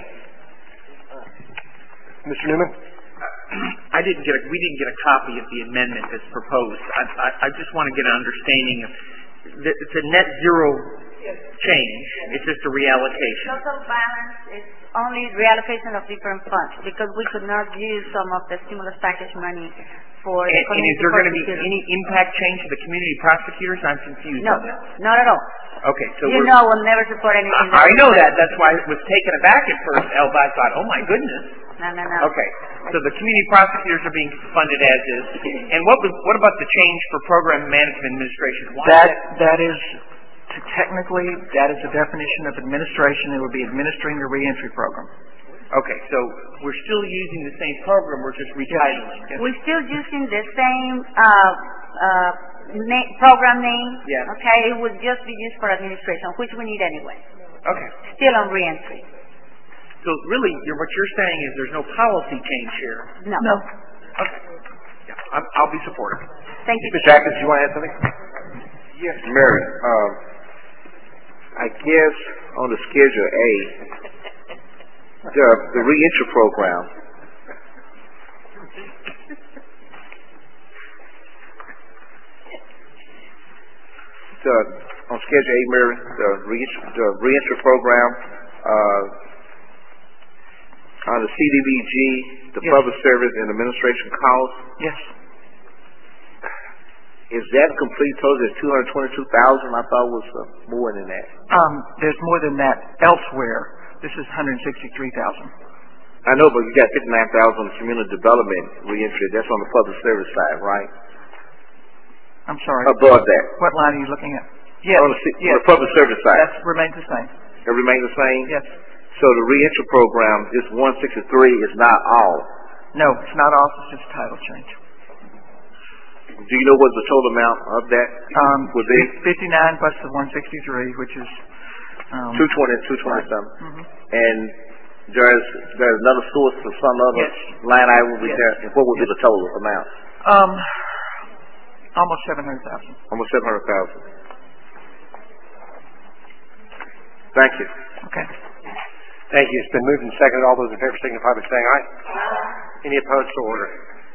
[SPEAKER 1] Mr. Newman?
[SPEAKER 19] We didn't get a copy of the amendment that's proposed. I just want to get an understanding of it's a net zero change. It's just a reallocation.
[SPEAKER 11] Total balance is only reallocation of different funds because we could not use some of the stimulus package money for the
[SPEAKER 19] and is there going to be any impact change to the community prosecutors? I'm confused.
[SPEAKER 11] No,
[SPEAKER 19] on that.
[SPEAKER 11] not at all.
[SPEAKER 19] Okay, so
[SPEAKER 11] we'll never support anything.
[SPEAKER 19] I know that. That's why I was taken aback at first, Elba. I thought, oh my goodness.
[SPEAKER 11] No.
[SPEAKER 19] Okay, so the community prosecutors are being funded as is. And what about the change for program management administration?
[SPEAKER 20] That is technically that is the definition of administration. It would be administering the reentry program.
[SPEAKER 19] Okay, so we're still using the same program. We're just retitling.
[SPEAKER 11] Yes. We're still using the same program name.
[SPEAKER 19] Yes.
[SPEAKER 11] Okay, it would just be used for administration, which we need anyway.
[SPEAKER 19] Okay.
[SPEAKER 11] Still on reentry.
[SPEAKER 19] So really, what you're saying is there's no policy change here.
[SPEAKER 11] No.
[SPEAKER 19] Okay. Yeah, I'll be supportive.
[SPEAKER 11] Thank you.
[SPEAKER 1] Mr. Atkins, you want to add something?
[SPEAKER 6] Yes, Mary. I guess on the Schedule A, the reentry program, on Schedule A, Mary, the reentry program,
[SPEAKER 15] the CDBG, the
[SPEAKER 20] Yes.
[SPEAKER 15] public service and administration costs,
[SPEAKER 20] Yes.
[SPEAKER 15] is that complete total? Is 222,000? I thought it was more than that.
[SPEAKER 20] There's more than that elsewhere. This is 163,000.
[SPEAKER 15] I know, but you got 59,000 on the community development reentry. That's on the public service side, right?
[SPEAKER 20] I'm sorry.
[SPEAKER 15] Above that.
[SPEAKER 20] What line are you looking at? Yes.
[SPEAKER 15] On the public service side.
[SPEAKER 20] That remains the same.
[SPEAKER 15] It remains the same?
[SPEAKER 20] Yes.
[SPEAKER 15] So the reentry program, this 163 is not all.
[SPEAKER 20] No, it's not all. It's just title change.
[SPEAKER 15] Do you know what the total amount of that would be?
[SPEAKER 20] 59 plus the 163, which is
[SPEAKER 15] 220 something. And there's another source for some other line item will be there. And what would be the total amount?
[SPEAKER 20] Almost 700,000.
[SPEAKER 15] Almost 700,000. Thank you.
[SPEAKER 20] Okay.
[SPEAKER 1] Thank you. It's been moved and seconded. All those in favor signify by saying aye. Any opposed to order?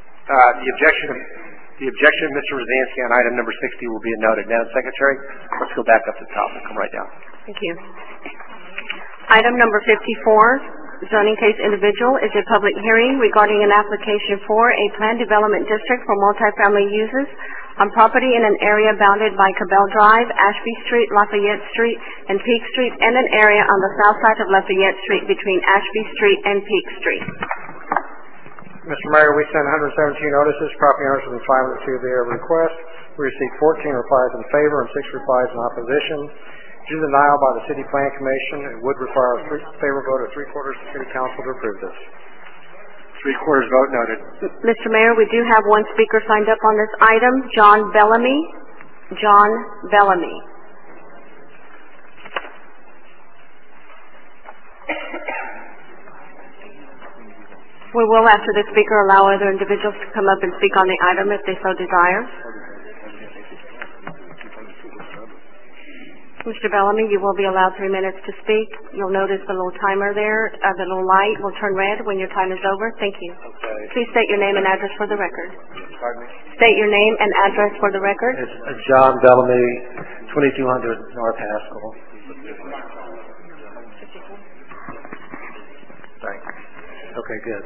[SPEAKER 1] The objection of Mr. Rosansky on item number 60 will be noted. Madam Secretary, let's go back up to the top and come right down.
[SPEAKER 2] Thank you. Item number 54, zoning case individual, is a public hearing regarding an application for a planned development district for multifamily uses on property in an area bounded by Cabell Drive, Ashby Street, Lafayette Street, and Peak Street, and an area on the south side of Lafayette Street between Ashby Street and Peak Street.
[SPEAKER 1] Mr. Mayor, we sent 117 notices. Property owners have been filing to their request. We received 14 replies in favor and 6 replies in opposition. Due to denial by the City Plan Commission, it would require a favor vote of 3/4 of the City Council to approve this. 3/4 vote noted.
[SPEAKER 2] Mr. Mayor, we do have one speaker signed up on this item, John Bellamy. John Bellamy. We will, after the speaker, allow other individuals to come up and speak on the item if they so desire. Mr. Bellamy, you will be allowed 3 minutes to speak. You'll notice the little timer there, the little light will turn red when your time is over. Thank you.
[SPEAKER 1] Okay.
[SPEAKER 2] Please state your name and address for the record.
[SPEAKER 1] Pardon me?
[SPEAKER 2] State your name and address for the record.
[SPEAKER 1] It's John Bellamy, 2200 North Haskell. Thanks. Okay, good.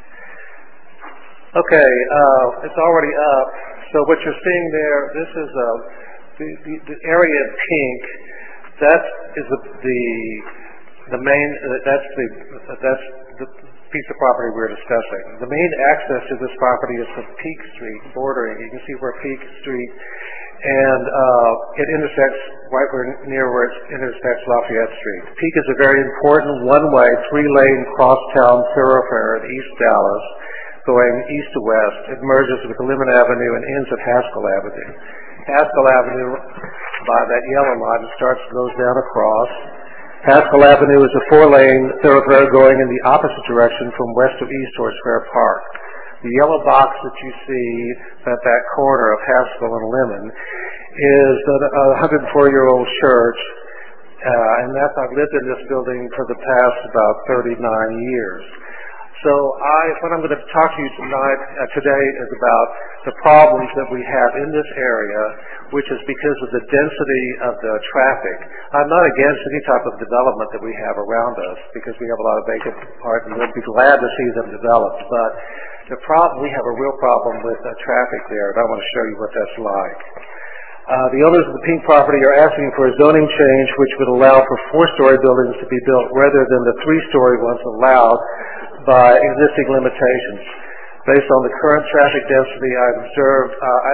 [SPEAKER 1] Okay, it's already up. So what you're seeing there, this is the area in pink. That is the main. That's the piece of property we're discussing. The main access to this property is from Peak Street, bordering. You can see where Peak Street, and it intersects right near where it intersects Lafayette Street. Peak is a very important one-way, 3-lane cross-town thoroughfare in East Dallas, going east to west. It merges with Lemon Avenue and ends at Haskell Avenue. Haskell Avenue, by that yellow line, goes down across. Haskell Avenue is a 4-lane thoroughfare going in the opposite direction from west to east towards Fair Park. The yellow box that you see at that corner of Haskell and Lemon is a 104-year-old church, and I've lived in this building for the past about 39 years. So what I'm going to talk to you today is about the problems that we have in this area, which is because of the density of the traffic. I'm not against any type of development that we have around us, because we have a lot of vacant parts, and we'd be glad to see them developed. But we have a real problem with traffic there, and I want to show you what that's like. The owners of the Pink property are asking for a zoning change which would allow for 4-story buildings to be built rather than the 3-story ones allowed by existing limitations. Based on the current traffic density I've observed,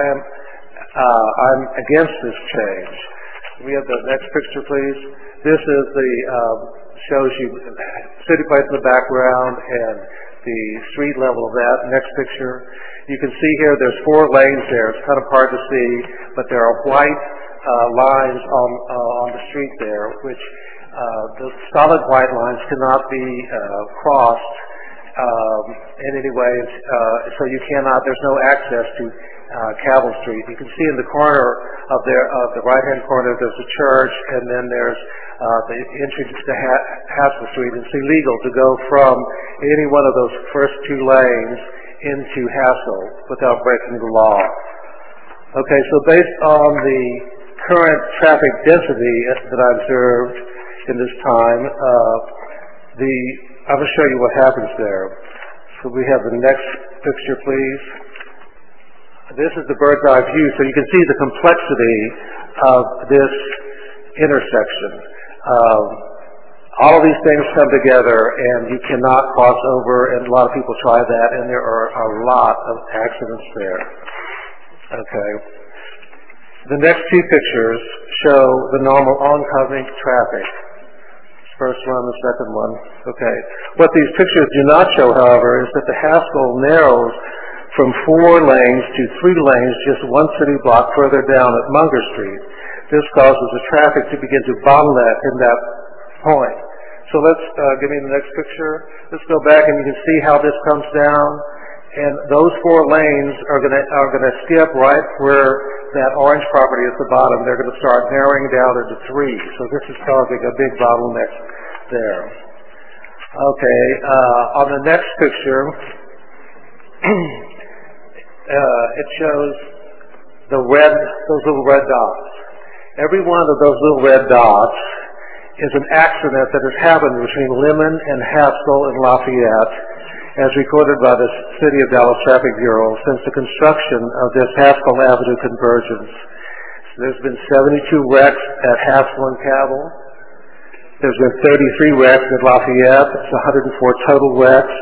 [SPEAKER 1] I'm against this change. We have the next picture, please. This is shows you City Place in the background and the street level of that. Next picture. You can see here there's 4 lanes there. It's kind of hard to see, but there are white lines on the street there, which the solid white lines cannot be crossed in any way, so there's no access to Cabell Street. You can see in the corner of the right-hand corner there's a church, and then there's the entry to Haskell Street. It's illegal to go from any one of those first 2 lanes into Haskell without breaking the law. Okay, so based on the current traffic density that I observed in this time,
[SPEAKER 12] I'm going to show you what happens there. So we have the next picture, please. This is the bird's eye view, so you can see the complexity of this intersection. All of these things come together, and you cannot cross over, and a lot of people try that, and there are a lot of accidents there. Okay. The next two pictures show the normal oncoming traffic. First one, the second one. Okay. What these pictures do not show, however, is that the Haskell narrows from 4 lanes to 3 lanes just one city block further down at Munger Street. This causes the traffic to begin to bottleneck in that point. So let's give me the next picture. Let's go back and you can see how this comes down. And those 4 lanes are going to skip right where that orange property at the bottom. They're going to start narrowing down into 3. So this is causing a big bottleneck there. Okay, on the next picture, it shows those little red dots. Every one of those little red dots is an accident that has happened between Lemon and Haskell and Lafayette, as recorded by the City of Dallas Traffic Bureau since the construction of this Haskell Avenue convergence. There's been 72 wrecks at Haskell and Cabell. There's been 33 wrecks at Lafayette. It's 104 total wrecks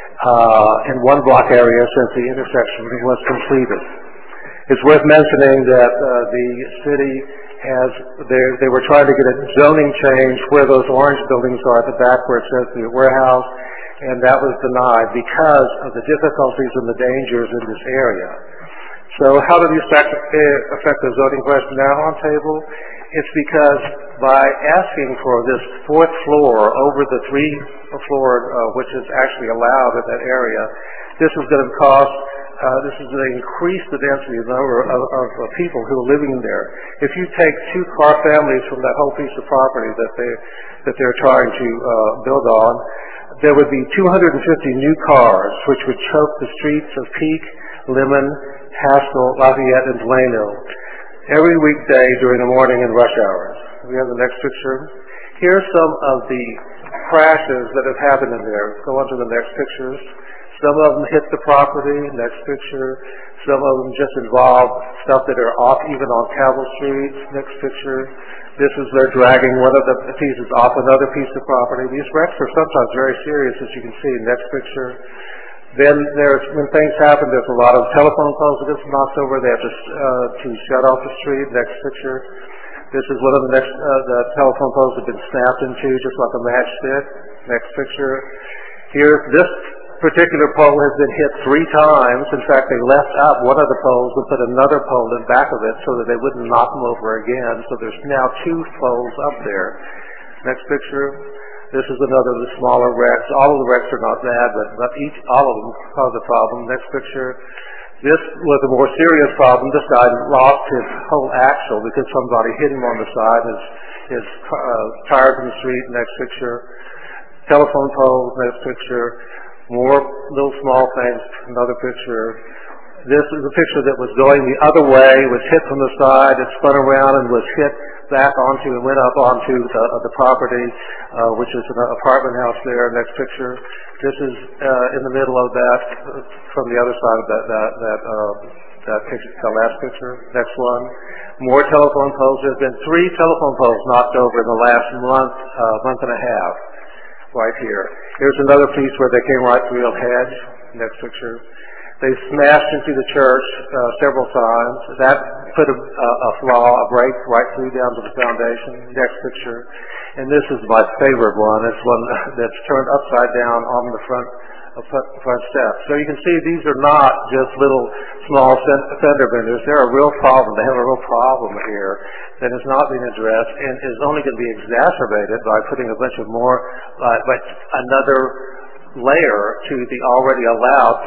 [SPEAKER 12] in one block area since the intersection was completed. It's worth mentioning that the city they were trying to get a zoning change where those orange buildings are at the back where it says the warehouse, and that was denied because of the difficulties and the dangers in this area. So how did this affect the zoning question now on table? It's because by asking for this 4th floor over the 3 floor, which is actually allowed in that area, this is going to cost this is going to increase the density of the number of people who are living there. If you take 2-car families from that whole piece of property that they're trying to build on, there would be 250 new cars, which would choke the streets of Peak, Lemon, Haskell, Lafayette, and Delano every weekday during the morning and rush hours. We have the next picture. Here's some of the crashes that have happened in there. Go on to the next pictures. Some of them hit the property. Next picture. Some of them just involve stuff that are off even on Cabell Street. Next picture. This is they're dragging one of the pieces off another piece of property. These wrecks are sometimes very serious, as you can see. Next picture. Then when things happen, there's a lot of telephone poles that get knocked over. They have to shut off the street. Next picture. This is one of the the telephone poles have been snapped into, just like a matchstick. Next picture. Here, this particular pole has been hit 3 times. In fact, they left out one of the poles and put another pole in back of it so that they wouldn't knock them over again. So there's now 2 poles up there. Next picture. This is another of the smaller wrecks. All of the wrecks are not bad, but all of them cause a problem. Next picture. This was a more serious problem. This guy lost his whole axle because somebody hit him on the side. His tires in the street. Next picture. Telephone poles. Next picture. More little small things. Another picture. This is a picture that was going the other way, was hit from the side, it spun around and was hit back onto and went up onto the property, which is an apartment house there. Next picture. This is in the middle of that, from the other side of that picture, the last picture. Next one. More telephone poles. There's been 3 telephone poles knocked over in the last month and a half. Right here. Here's another piece where they came right through a hedge. Next picture. They smashed into the church several times. That put a break right through down to the foundation. Next picture. And this is my favorite one. It's one that's turned upside down on the front steps. So you can see these are not just little small fender benders. They're a real problem. They have a real problem here that is not being addressed and is only going to be exacerbated by putting a bunch of more, another layer to the already allowed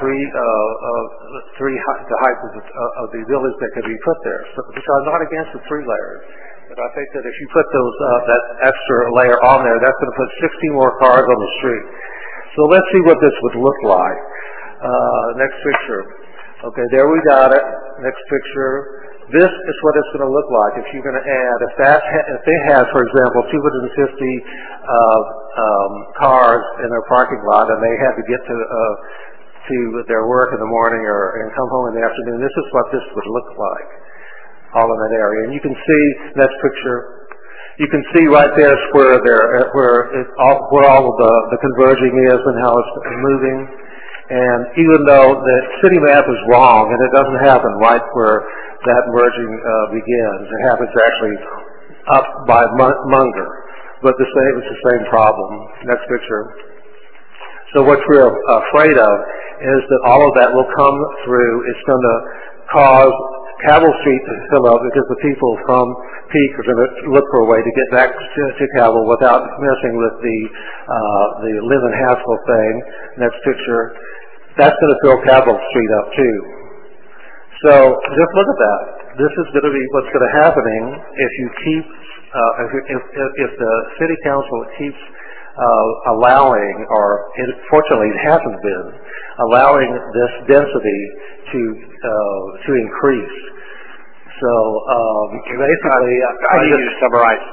[SPEAKER 12] the height of the buildings that could be put there. So, which I'm not against the 3 layers. But I think that if you put that extra layer on there, that's going to put 60 more cars on the street. So let's see what this would look like. Next picture. Okay, there we got it. Next picture. This is what it's going to look like if you're going to add, if they have, for example, 250 cars in their parking lot and they had to get to their work in the morning and come home in the afternoon, this is what this would look like, all in that area. And you can see, next picture, you can see right there where all of the converging is and how it's moving. And even though the city map is wrong and it doesn't happen right where that merging begins, it happens actually up by Munger, but it's the same problem. Next picture. So what we're afraid of is that all of that will come through. It's going to cause Cabell Street to fill up because the people from Peak are going to look for a way to get back to Cabell without messing with the Lynn and Haskell thing. Next picture. That's going to fill Cabell Street up too. So just look at that. This is going to be what's going to happening if you keep, if the city council keeps allowing, or fortunately it hasn't been, allowing this density to increase. So basically,
[SPEAKER 1] I need you to summarize.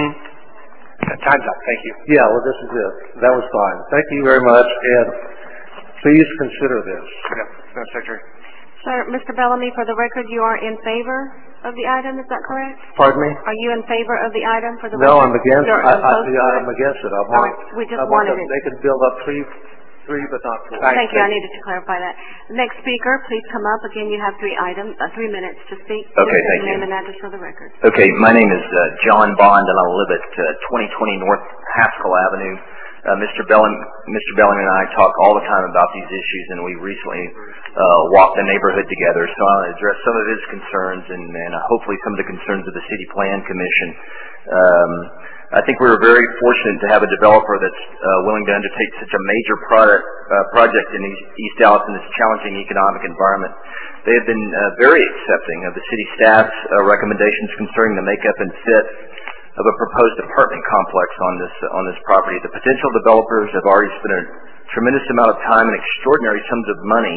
[SPEAKER 1] Time's up. Thank you.
[SPEAKER 12] Yeah, well, this is it. That was fine. Thank you very much, and please consider this.
[SPEAKER 1] Madam Secretary.
[SPEAKER 2] Sir, Mr. Bellamy, for the record, you are in favor of the item, is that correct?
[SPEAKER 12] Pardon me?
[SPEAKER 2] Are you in favor of the item for the
[SPEAKER 12] No,
[SPEAKER 2] record?
[SPEAKER 12] I'm against it. I'm against it.
[SPEAKER 2] We just wanted it.
[SPEAKER 12] They can build up three but not four.
[SPEAKER 2] Thank you. I needed to clarify that. Next speaker, please come up. Again, you have 3 minutes to speak.
[SPEAKER 13] Okay, thank you.
[SPEAKER 2] Name and address for the record.
[SPEAKER 13] Okay, my name is John Bond, and I live at 2020 North Haskell Avenue. Mr. Bellamy and I talk all the time about these issues, and we recently walked the neighborhood together. So I want to address some of his concerns and hopefully some of the concerns of the City Plan Commission. I think we were very fortunate to have a developer that's willing to undertake such a major project in East Dallas in this challenging economic environment. They have been very accepting of the city staff's recommendations concerning the makeup and fit of a proposed apartment complex on this property. The potential developers have already spent a tremendous amount of time and extraordinary sums of money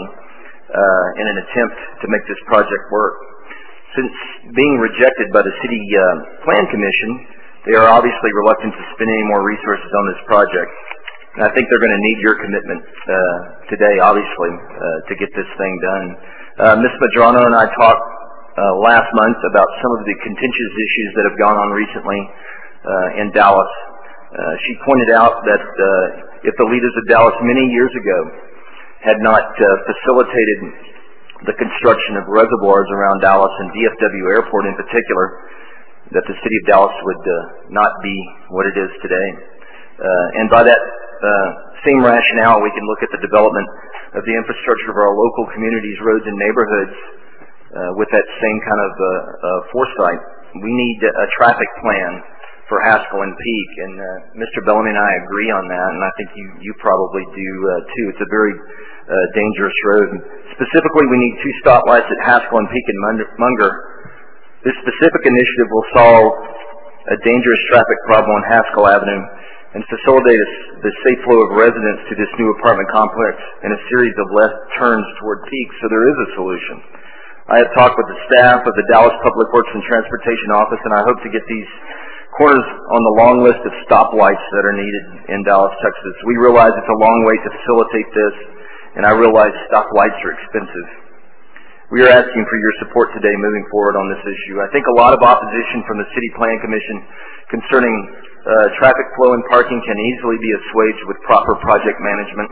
[SPEAKER 13] in an attempt to make this project work. Since being rejected by the City Plan Commission, they are obviously reluctant to spend any more resources on this project. And I think they're going to need your commitment today, obviously, to get this thing done. Ms. Madrano and I talked last month about some of the contentious issues that have gone on recently in Dallas. She pointed out that if the leaders of Dallas many years ago had not facilitated the construction of reservoirs around Dallas and DFW Airport in particular, that the city of Dallas would not be what it is today. And by that same rationale, we can look at the development of the infrastructure of our local communities, roads, and neighborhoods with that same kind of foresight. We need a traffic plan for Haskell and Peak, and Mr. Bellamy and I agree on that, and I think you probably do too. It's a very dangerous road. Specifically, we need 2 stoplights at Haskell and Peak and Munger. This specific initiative will solve a dangerous traffic problem on Haskell Avenue and facilitate the safe flow of residents to this new apartment complex in a series of left turns toward Peak, so there is a solution. I have talked with the staff of the Dallas Public Works and Transportation Office, and I hope to get these corners on the long list of stoplights that are needed in Dallas, Texas. We realize it's a long way to facilitate this, and I realize stoplights are expensive. We are asking for your support today moving forward on this issue. I think a lot of opposition from the City Plan Commission concerning traffic flow and parking can easily be assuaged with proper project management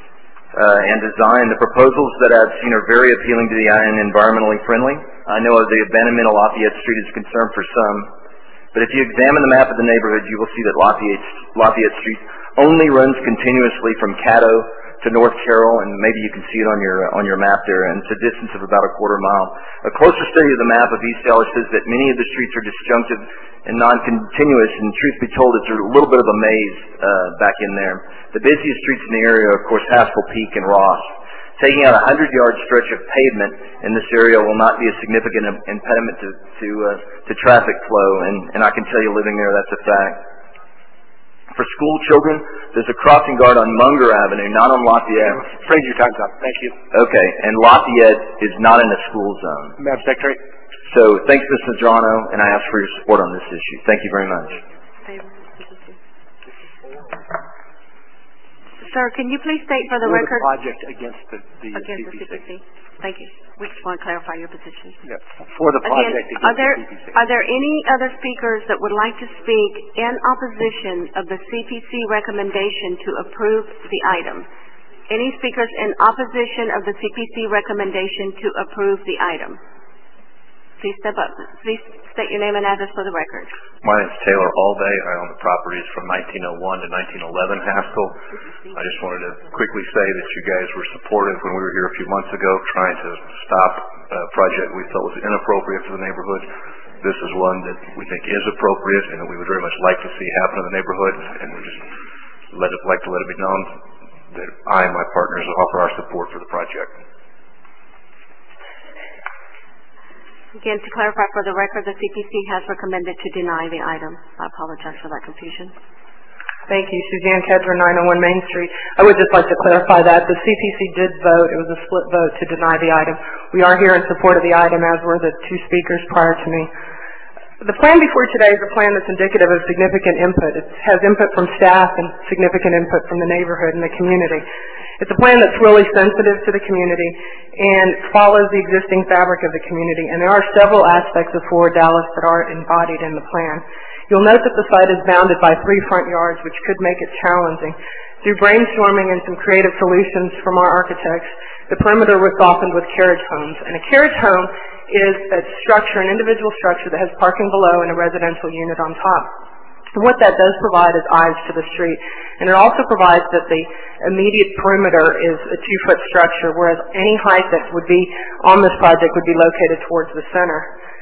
[SPEAKER 13] and design. The proposals that I've seen are very appealing to the eye and environmentally friendly. I know the abandonment of Lafayette Street is a concern for some, but if you examine the map of the neighborhood, you will see that Lafayette Street only runs continuously from Caddo to North Carroll, and maybe you can see it on your map there, and it's a distance of about a quarter mile. A closer study of the map of East Dallas says that many of the streets are disjunctive and non-continuous, and truth be told, it's a little bit of a maze back in there. The busiest streets in the area are, of course, Haskell, Peak, and Ross. Taking out a 100-yard stretch of pavement in this area will not be a significant impediment to traffic flow, and I can tell you living there, that's a fact. For school children, there's a crossing guard on Munger Avenue, not on Lafayette.
[SPEAKER 1] Afraid your time's up. Thank you.
[SPEAKER 13] Okay, and Lafayette is not in a school zone.
[SPEAKER 1] Madam Secretary.
[SPEAKER 13] So thanks, Ms. Medrano, and I ask for your support on this issue. Thank you very much.
[SPEAKER 2] Sir, can you please state for the
[SPEAKER 1] For
[SPEAKER 2] record?
[SPEAKER 1] the project against the
[SPEAKER 2] CPC. Thank you. We just want to clarify your position.
[SPEAKER 1] Yep. For the project
[SPEAKER 2] Again,
[SPEAKER 1] against the CPC.
[SPEAKER 2] are there any other speakers that would like to speak in opposition of the CPC recommendation to approve the item? Any speakers in opposition of the CPC recommendation to approve the item? Please step up. Please state your name and address for the record.
[SPEAKER 14] My name is Taylor Allday. I own the properties from 1901 to 1911 Haskell. I just wanted to quickly say that you guys were supportive when we were here a few months ago trying to stop a project we felt was inappropriate for the neighborhood. This is one that we think is appropriate and that we would very much like to see happen in the neighborhood, and we just like to let it be known that I and my partners offer our support for the project.
[SPEAKER 2] Again, to clarify for the record, the CPC has recommended to deny the item. I apologize for that confusion.
[SPEAKER 3] Thank you. Suzanne Kedra, 901 Main Street. I would just like to clarify that the CPC did vote. It was a split vote to deny the item. We are here in support of the item, as were the two speakers prior to me. The plan before today is a plan that's indicative of significant input. It has input from staff and significant input from the neighborhood and the community. It's a plan that's really sensitive to the community and follows the existing fabric of the community. And there are several aspects of Forward Dallas that are embodied in the plan. You'll note that the site is bounded by 3 front yards, which could make it challenging. Through brainstorming and some creative solutions from our architects, the perimeter was softened with carriage homes. And a carriage home is a structure, an individual structure that has parking below and a residential unit on top. And what that does provide is eyes to the street. And it also provides that the immediate perimeter is a 2-foot structure, whereas any height that would be on this project would be located towards the center.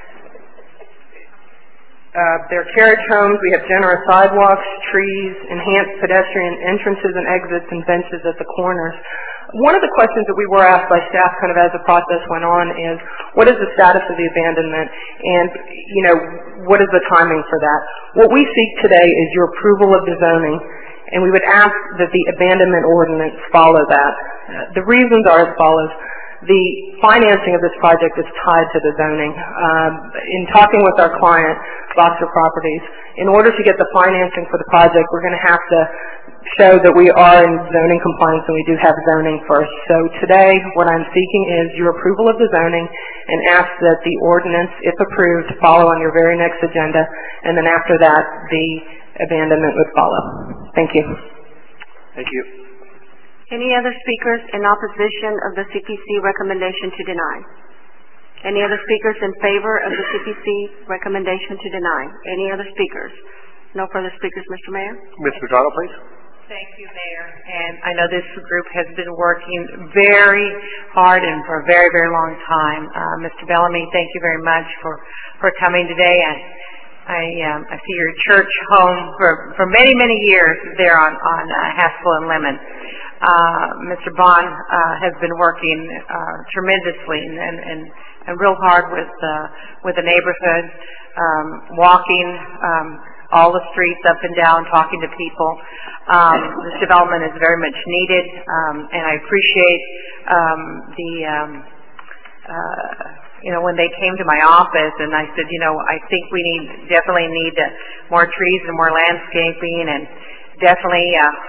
[SPEAKER 3] There are carriage homes. We have generous sidewalks, trees, enhanced pedestrian entrances and exits, and benches at the corners. One of the questions that we were asked by staff kind of as the process went on is, what is the status of the abandonment, and, what is the timing for that? What we seek today is your approval of the zoning, and we would ask that the abandonment ordinance follow that. The reasons are as follows. The financing of this project is tied to the zoning. In talking with our client, Boxer Properties, in order to get the financing for the project, we're going to have to show that we are in zoning compliance and we do have zoning first. So today, what I'm seeking is your approval of the zoning and ask that the ordinance, if approved, follow on your very next agenda, and then after that, the abandonment would follow. Thank you.
[SPEAKER 1] Thank you.
[SPEAKER 2] Any other speakers in opposition of the CPC recommendation to deny? Any other speakers in favor of the CPC recommendation to deny? Any other speakers? No further speakers, Mr. Mayor.
[SPEAKER 1] Ms. Medrano, please.
[SPEAKER 22] Thank you, Mayor. And I know this group has been working very hard and for a very, very long time. Mr. Bellamy, thank you very much for coming today. I see your church home for many, many years there on Haskell and Lemon. Mr. Bond has been working tremendously and real hard with the neighborhood, walking all the streets up and down, talking to people. This development is very much needed, and I appreciate when they came to my office and I said, I think we definitely need more trees and more landscaping, and definitely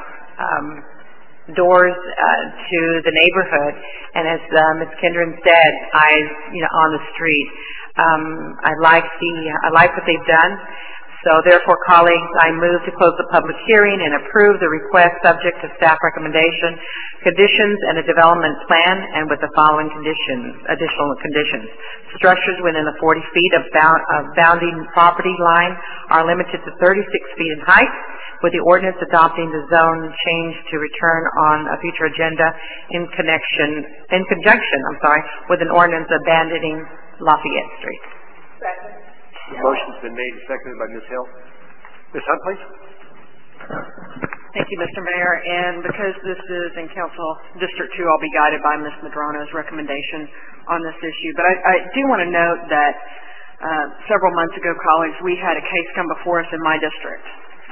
[SPEAKER 22] doors to the neighborhood. And as Ms. Kendron said, on the street, I like what they've done. So therefore, colleagues, I move to close the public hearing and approve the request subject to staff recommendation, conditions, and a development plan, and with the following additional conditions. Structures within the 40 feet of bounding property line are limited to 36 feet in height, with the ordinance adopting the zone change to return on a future agenda in conjunction with an ordinance abandoning Lafayette Street.
[SPEAKER 1] Second. The motion's been made and seconded by Ms. Hill. Ms. Hunt, please.
[SPEAKER 20] Thank you, Mr. Mayor. And because this is in Council District 2, I'll be guided by Ms. Medrano's recommendation on this issue. But I do want to note that several months ago, colleagues, we had a case come before us in my district.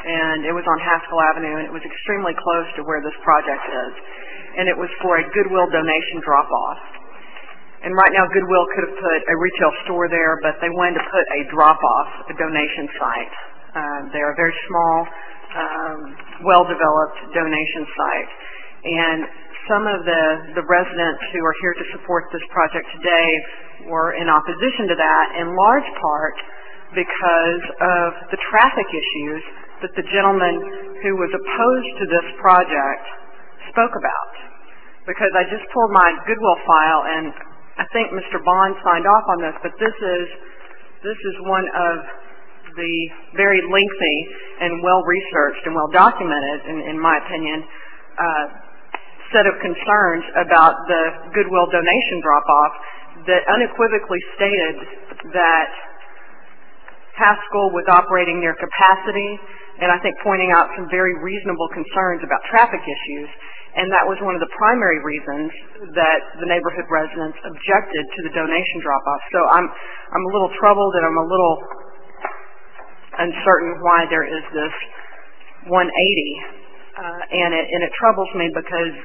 [SPEAKER 20] and it was on Haskell Avenue, and it was extremely close to where this project is. And it was for a Goodwill donation drop-off. And right now, Goodwill could have put a retail store there, but they wanted to put a drop-off, a donation site. They're a very small, well-developed donation site. And some of the residents who are here to support this project today were in opposition to that, in large part because of the traffic issues that the gentleman who was opposed to this project spoke about. Because I just pulled my Goodwill file, and I think Mr. Bond signed off on this, but this is one of the very lengthy and well-researched and well-documented, in my opinion, set of concerns about the Goodwill donation drop-off that unequivocally stated that Haskell was operating near capacity, and I think pointing out some very reasonable concerns about traffic issues, and that was one of the primary reasons that the neighborhood residents objected to the donation drop-off. So I'm a little troubled, and I'm a little uncertain why there is this 180, and it troubles me because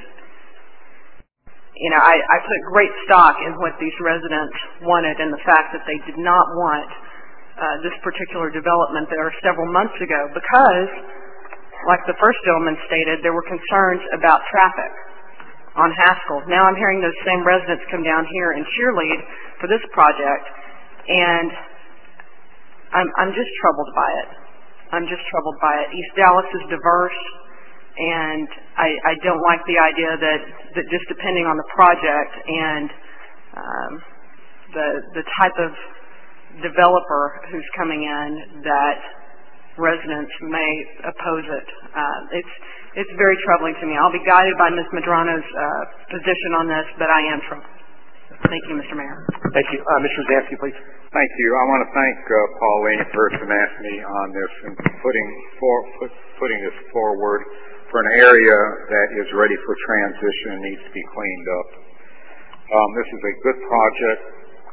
[SPEAKER 20] I put great stock in what these residents wanted, and the fact that they did not want this particular development there several months ago because, like the first gentleman stated, there were concerns about traffic on Haskell. Now I'm hearing those same residents come down here and cheerlead for this project, and I'm just troubled by it. I'm just troubled by it. East Dallas is diverse, and I don't like the idea that just depending on the project and the type of developer who's coming in, that residents may oppose it. It's very troubling to me. I'll be guided by Ms. Medrano's position on this, but I am troubled. Thank you, Mr. Mayor.
[SPEAKER 1] Thank you. Mr. Zansky, please.
[SPEAKER 10] Thank you. I want to thank Pauline for tenacity on this and putting this forward for an area that is ready for transition and needs to be cleaned up. This is a good project.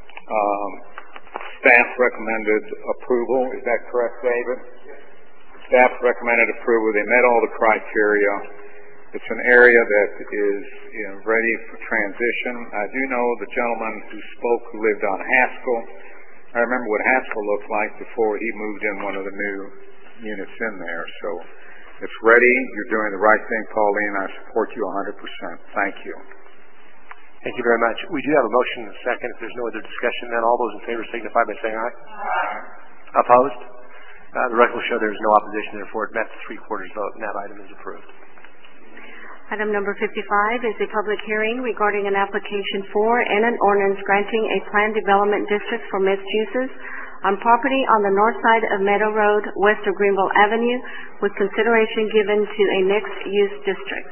[SPEAKER 10] Staff recommended approval. Is that correct, David? Staff recommended approval. They met all the criteria. It's an area that is ready for transition. I do know the gentleman who spoke who lived on Haskell. I remember what Haskell looked like before he moved in one of the new units in there. So it's ready. You're doing the right thing, Pauline. I support you 100%. Thank you.
[SPEAKER 1] Thank you very much. We do have a motion and a second. If there's no other discussion, then all those in favor signify by saying aye. Aye. Opposed? The record will show there is no opposition. Therefore, it met the three-quarters vote, and that item is approved.
[SPEAKER 2] Item number 55 is a public hearing regarding an application for and an ordinance granting a planned development district for mixed uses on property on the north side of Meadow Road, west of Greenville Avenue, with consideration given to a mixed-use district.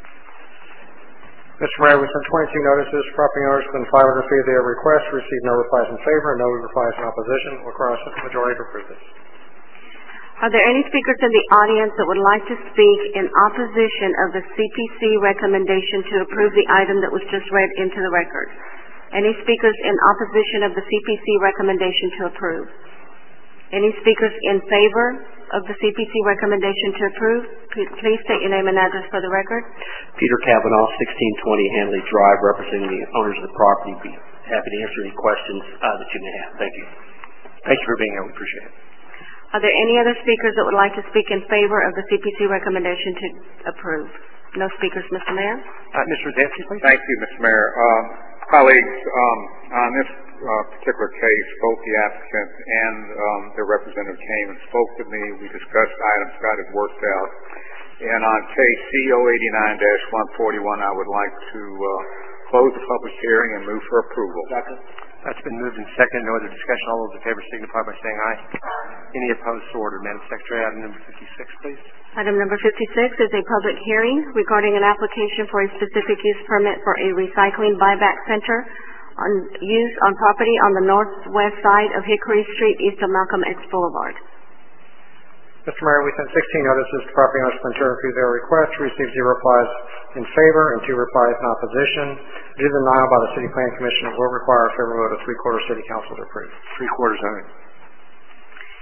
[SPEAKER 12] Mr. Mayor, we sent 22 notices. Property owners within 500 feet of their request received no replies in favor and no replies in opposition. Requires a majority to approve this.
[SPEAKER 2] Are there any speakers in the audience that would like to speak in opposition of the CPC recommendation to approve the item that was just read into the record? Any speakers in opposition of the CPC recommendation to approve? Any speakers in favor of the CPC recommendation to approve? Please state your name and address for the record.
[SPEAKER 16] Peter Kavanaugh, 1620 Hanley Drive, representing the owners of the property. Be happy to answer any questions that you may have. Thank you.
[SPEAKER 1] Thank you for being here. We appreciate it.
[SPEAKER 2] Are there any other speakers that would like to speak in favor of the CPC recommendation to approve? No speakers, Mr. Mayor.
[SPEAKER 1] Mr. Zansky, please.
[SPEAKER 10] Thank you, Mr. Mayor. Colleagues, on this particular case, both the applicant and their representative came and spoke to me. We discussed items, got it worked out. And on case CO89-141, I would like to close the public hearing and move for approval.
[SPEAKER 1] Second. That's been moved and seconded. No other discussion. All those in favor signify by saying aye. Any opposed? So ordered. Madam Secretary, item number 56, please.
[SPEAKER 2] Item number 56 is a public hearing regarding an application for a specific use permit for a recycling buyback center on property on the northwest side of Hickory Street, east of Malcolm X Boulevard.
[SPEAKER 12] Mr. Mayor, we sent 16 notices to property owners to through their request. Received 0 replies in favor and 2 replies in opposition. Due to denial by the City Planning Commission, it will require a favor vote of 3/4 City Council to approve.
[SPEAKER 1] 3/4 only.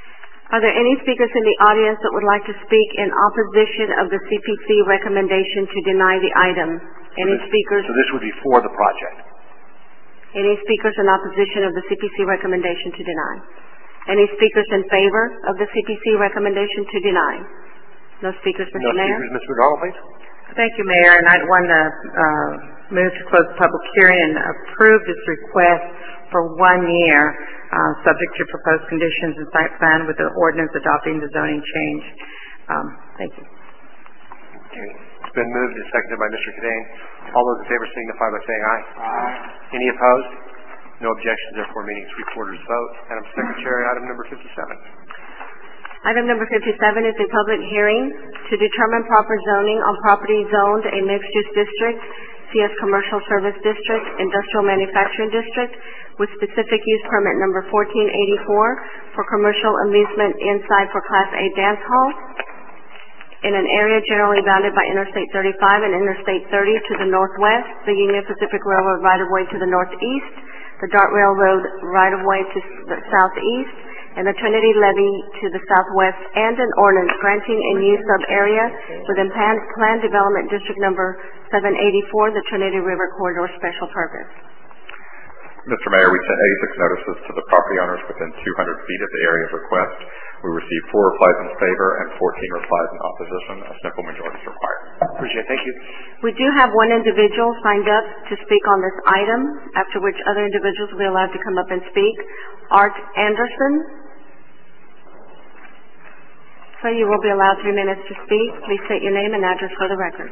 [SPEAKER 2] Are there any speakers in the audience that would like to speak in opposition of the CPC recommendation to deny the item? Any speakers?
[SPEAKER 7] So this would be for the project.
[SPEAKER 2] Any speakers in opposition of the CPC recommendation to deny? Any speakers in favor of the CPC recommendation to deny? No speakers, Mr. Mayor?
[SPEAKER 7] No speakers. Ms. McDonald, please.
[SPEAKER 22] Thank you, Mayor, and I'd want to move to close the public hearing and approve this request for 1 year, subject to proposed conditions and site plan with the ordinance adopting the zoning change. Thank you.
[SPEAKER 7] It's been moved and seconded by Mr. Cadane. All those in favor signify by saying aye. Aye. Any opposed? No objections, therefore meeting is 3/4 vote. Madam Secretary, item number 57.
[SPEAKER 2] Item number 57 is a public hearing to determine proper zoning on property zoned a mixed-use district, CS Commercial Service District, Industrial Manufacturing District, with specific use permit number 1484 for commercial amusement inside for Class A dance hall in an area generally bounded by Interstate 35 and Interstate 30 to the northwest, the Union Pacific Railroad right-of-way to the northeast, the Dart Railroad right-of-way to the southeast, and the Trinity Levee to the southwest, and an ordinance granting a new sub-area within Planned Development District number 784, the Trinity River Corridor Special Purpose.
[SPEAKER 17] Mr. Mayor, we sent 86 notices to the property owners within 200 feet of the area of request. We received 4 replies in favor and 14 replies in opposition. A simple majority is required.
[SPEAKER 7] Appreciate it. Thank you.
[SPEAKER 2] We do have one individual signed up to speak on this item, after which other individuals will be allowed to come up and speak. Art Anderson. So you will be allowed 3 minutes to speak. Please state your name and address for the record.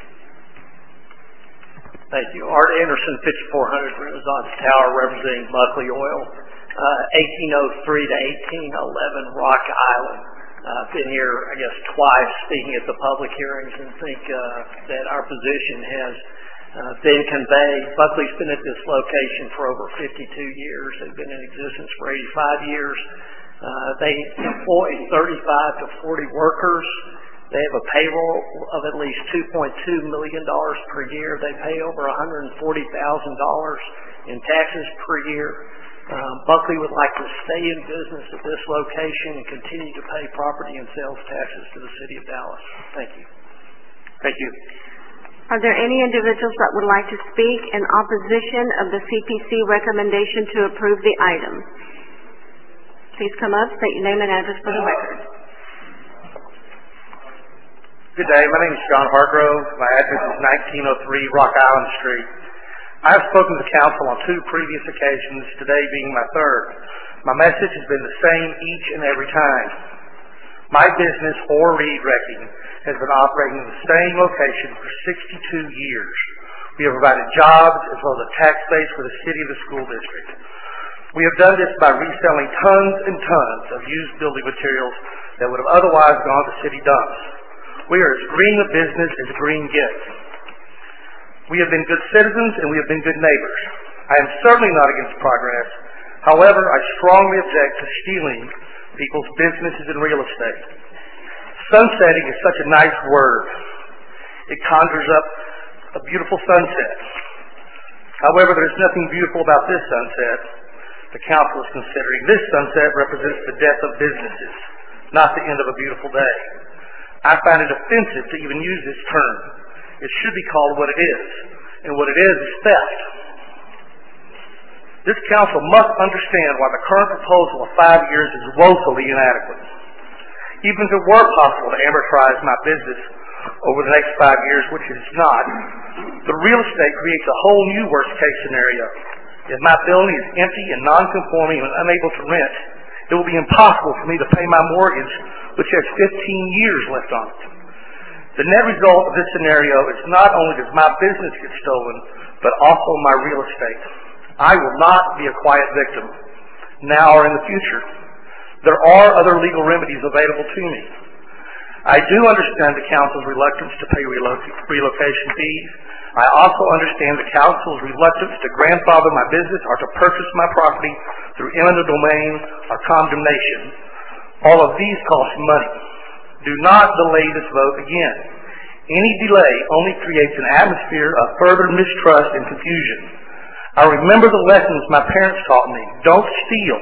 [SPEAKER 23] Thank you. Art Anderson, 5400 Renaissance Tower, representing Buckley Oil, 1803 to 1811 Rock Island. I've been here, I guess, twice speaking at the public hearings and think that our position has been conveyed. Buckley's been at this location for over 52 years. They've been in existence for 85 years. They employ 35 to 40 workers. They have a payroll of at least $2.2 million per year. They pay over $140,000 in taxes per year. Buckley would like to stay in business at this location and continue to pay property and sales taxes to the city of Dallas. Thank you.
[SPEAKER 7] Thank you.
[SPEAKER 2] Are there any individuals that would like to speak in opposition of the CPC recommendation to approve the item? Please come up, state your name and address for the record.
[SPEAKER 24] Good day. My name is John Hargrove. My address is 1903 Rock Island Street. I have spoken to council on 2 previous occasions, today being my 3rd. My message has been the same each and every time. My business, Hoare Reed Wrecking, has been operating in the same location for 62 years. We have provided jobs as well as a tax base for the city of the school district. We have done this by reselling tons and tons of used building materials that would have otherwise gone to city dumps. We are as green a business as green gets. We have been good citizens and we have been good neighbors. I am certainly not against progress. However, I strongly object to stealing people's businesses and real estate. Sunsetting is such a nice word. It conjures up a beautiful sunset. However, there is nothing beautiful about this sunset. The council is considering this sunset represents the death of businesses, not the end of a beautiful day. I find it offensive to even use this term. It should be called what it is, and what it is theft. This council must understand why the current proposal of 5 years is woefully inadequate. Even if it were possible to amortize my business over the next 5 years, which it is not, the real estate creates a whole new worst-case scenario. If my building is empty and non-conforming and unable to rent, it will be impossible for me to pay my mortgage, which has 15 years left on it. The net result of this scenario is not only does my business get stolen, but also my real estate. I will not be a quiet victim, now or in the future. There are other legal remedies available to me. I do understand the council's reluctance to pay relocation fees. I also understand the council's reluctance to grandfather my business or to purchase my property through eminent domain or condemnation. All of these cost money. Do not delay this vote again. Any delay only creates an atmosphere of further mistrust and confusion. I remember the lessons my parents taught me. Don't steal.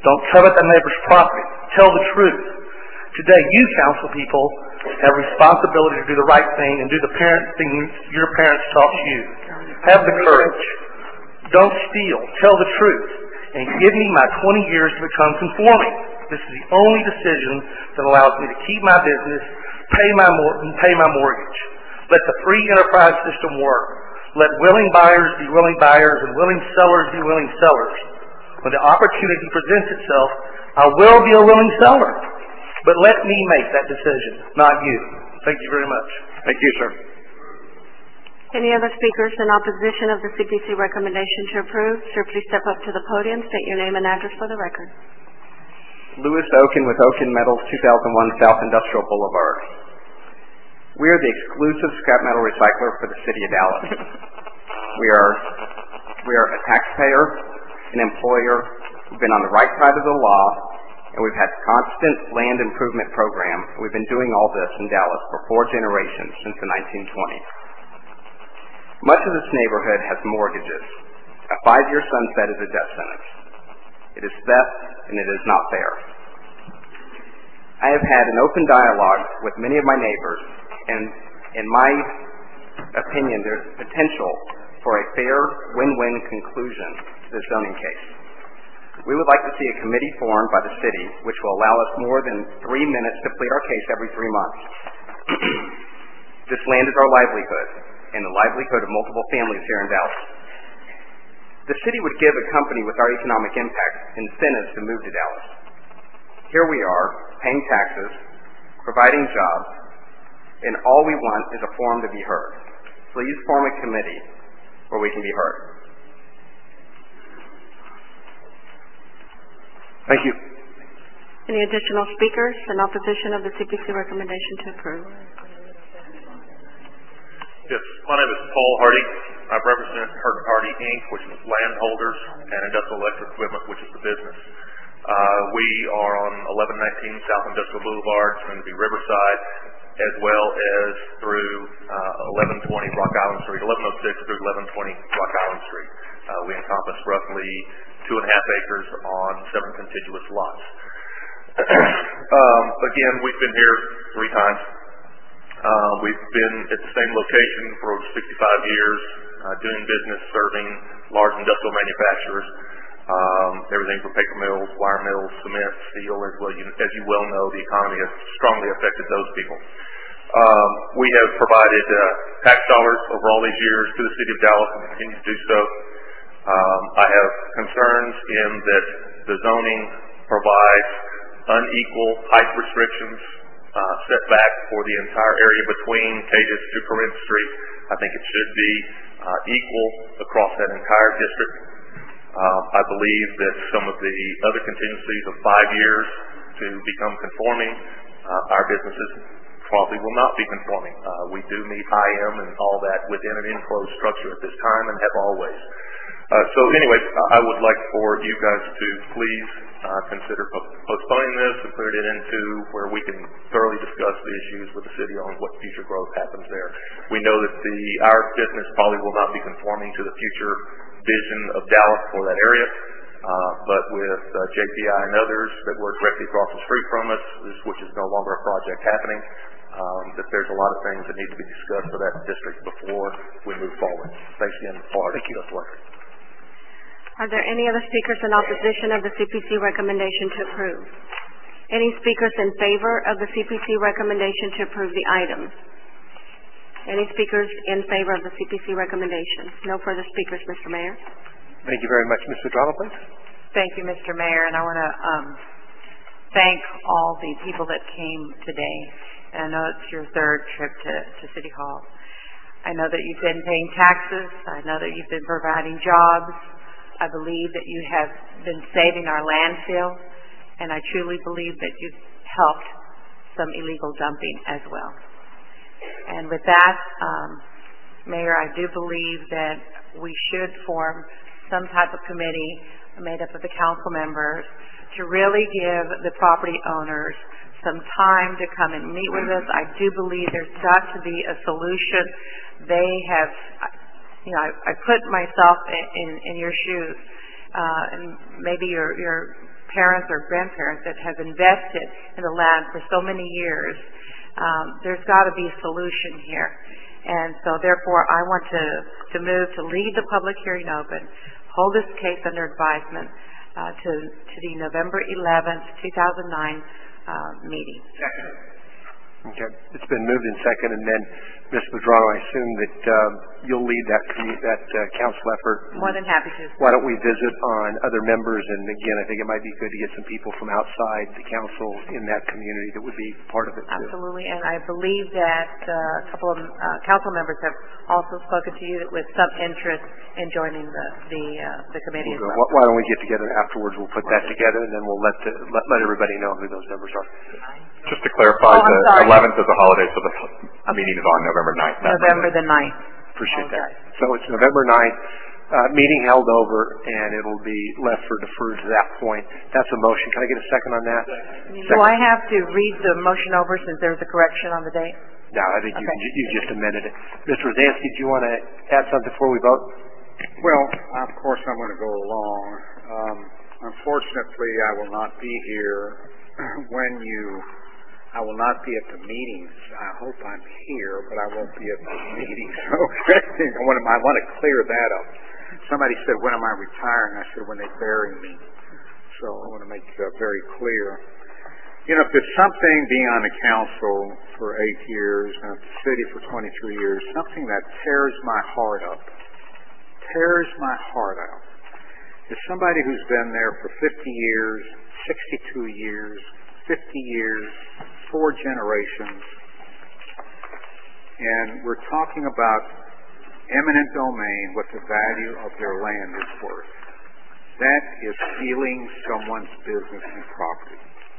[SPEAKER 24] Don't covet thy neighbor's property. Tell the truth. Today, you council people have responsibility to do the right thing and do the thing your parents taught you. Have the courage. Don't steal. Tell the truth. And give me my 20 years to become conforming. This is the only decision that allows me to keep my business, pay my mortgage. Let the free enterprise system work. Let willing buyers be willing buyers and willing sellers be willing sellers. When the opportunity presents itself, I will be a willing seller. But let me make that decision, not you. Thank you very much.
[SPEAKER 10] Thank you, sir.
[SPEAKER 2] Any other speakers in opposition of the CPC recommendation to approve? Sir, please step up to the podium, state your name and address for the record.
[SPEAKER 4] Louis Oken with Oken Metals, 2001 South Industrial Boulevard. We are the exclusive scrap metal recycler for the city of Dallas. We are a taxpayer, an employer, we've been on the right side of the law, and we've had constant land improvement program. We've been doing all this in Dallas for 4 generations since the 1920s. Much of this neighborhood has mortgages. A 5-year sunset is a death sentence. It is theft, and it is not fair. I have had an open dialogue with many of my neighbors, and in my opinion, there's potential for a fair win-win conclusion to the zoning case. We would like to see a committee formed by the city which will allow us more than 3 minutes to plead our case every 3 months. This land is our livelihood and the livelihood of multiple families here in Dallas. The city would give a company with our economic impact incentives to move to Dallas. Here we are, paying taxes, providing jobs, and all we want is a forum to be heard. Please form a committee where we can be heard.
[SPEAKER 7] Thank you.
[SPEAKER 2] Any additional speakers in opposition of the CPC recommendation to approve?
[SPEAKER 5] Yes, my name is Paul Hardy. I represent Hardy Inc., which is landholders, and Industrial Electric Equipment, which is the business. We are on 1119 South Industrial Boulevard, soon to be Riverside, as well as through 1120 Rock Island Street, 1106 through 1120 Rock Island Street. We encompass roughly 2.5 acres on 7 contiguous lots. Again, we've been here 3 times. We've been at the same location for over 65 years, doing business serving large industrial manufacturers, everything from paper mills, wire mills, cement, steel, as you well know, the economy has strongly affected those people. We have provided tax dollars over all these years to the city of Dallas and continue to do so. I have concerns in that the zoning provides unequal height restrictions set back for the entire area between Cadiz to Corinth Street. I think it should be equal across that entire district. I believe that some of the other contingencies of 5 years to become conforming, our businesses probably will not be conforming. We do meet IM and all that within an enclosed structure at this time and have always. So anyway, I would like for you guys to please consider postponing this and put it into where we can thoroughly discuss the issues with the city on what future growth happens there. We know that our business probably will not be conforming to the future vision of Dallas for that area, but with JPI and others that work directly across the street from us, which is no longer a project happening, that there's a lot of things that need to be discussed for that district before we move forward. Thanks again, Paul. Thank you.
[SPEAKER 2] Are there any other speakers in opposition of the CPC recommendation to approve? Any speakers in favor of the CPC recommendation to approve the item? Any speakers in favor of the CPC recommendation? No further speakers, Mr. Mayor.
[SPEAKER 7] Thank you very much. Ms. Vidrano, please.
[SPEAKER 22] Thank you, Mr. Mayor, and I want to thank all the people that came today. And I know it's your 3rd trip to City Hall. I know that you've been paying taxes. I know that you've been providing jobs. I believe that you have been saving our landfill, and I truly believe that you've helped some illegal dumping as well. And with that, Mayor, I do believe that we should form some type of committee made up of the council members to really give the property owners some time to come and meet with us. I do believe there's got to be a solution. They have, I put myself in your shoes, and maybe your parents or grandparents that have invested in the land for so many years. There's got to be a solution here. And so therefore I want to move to leave the public hearing open, hold this case under advisement to the November 11th, 2009 meeting.
[SPEAKER 7] Okay. It's been moved in second, and then Ms. Medrano, I assume that you'll lead that council effort.
[SPEAKER 22] More than happy to.
[SPEAKER 7] Why don't we visit on other members? And again, I think it might be good to get some people from outside the council in that community that would be part of it too.
[SPEAKER 22] Absolutely, and I believe that a couple of council members have also spoken to you with some interest in joining the committee as well.
[SPEAKER 7] Why don't we get together afterwards? We'll put that together, and then we'll let everybody know who those members are.
[SPEAKER 17] Just to clarify, the 11th is a holiday, so the meeting is on November 9th.
[SPEAKER 22] November the 9th.
[SPEAKER 7] Appreciate that. So it's November 9th, meeting held over, and it'll be left for deferred to that point. That's a motion. Can I get a second on that?
[SPEAKER 22] Do I have to read the motion over since there's a correction on the date?
[SPEAKER 7] No, I think you just amended it. Mr. Rosansky, do you want to add something before we vote?
[SPEAKER 10] Well, of course I'm going to go along. Unfortunately, I will not be here I will not be at the meetings. I hope I'm here, but I won't be at the meetings. Okay. I want to clear that up. Somebody said, when am I retiring? I said, when they bury me. So I want to make that very clear. You know, if it's something being on the council for 8 years and at the city for 23 years, something that tears my heart out, is somebody who's been there for 50 years, 62 years, 50 years, 4 generations, and we're talking about eminent domain, what the value of their land is worth. That is stealing someone's business and property.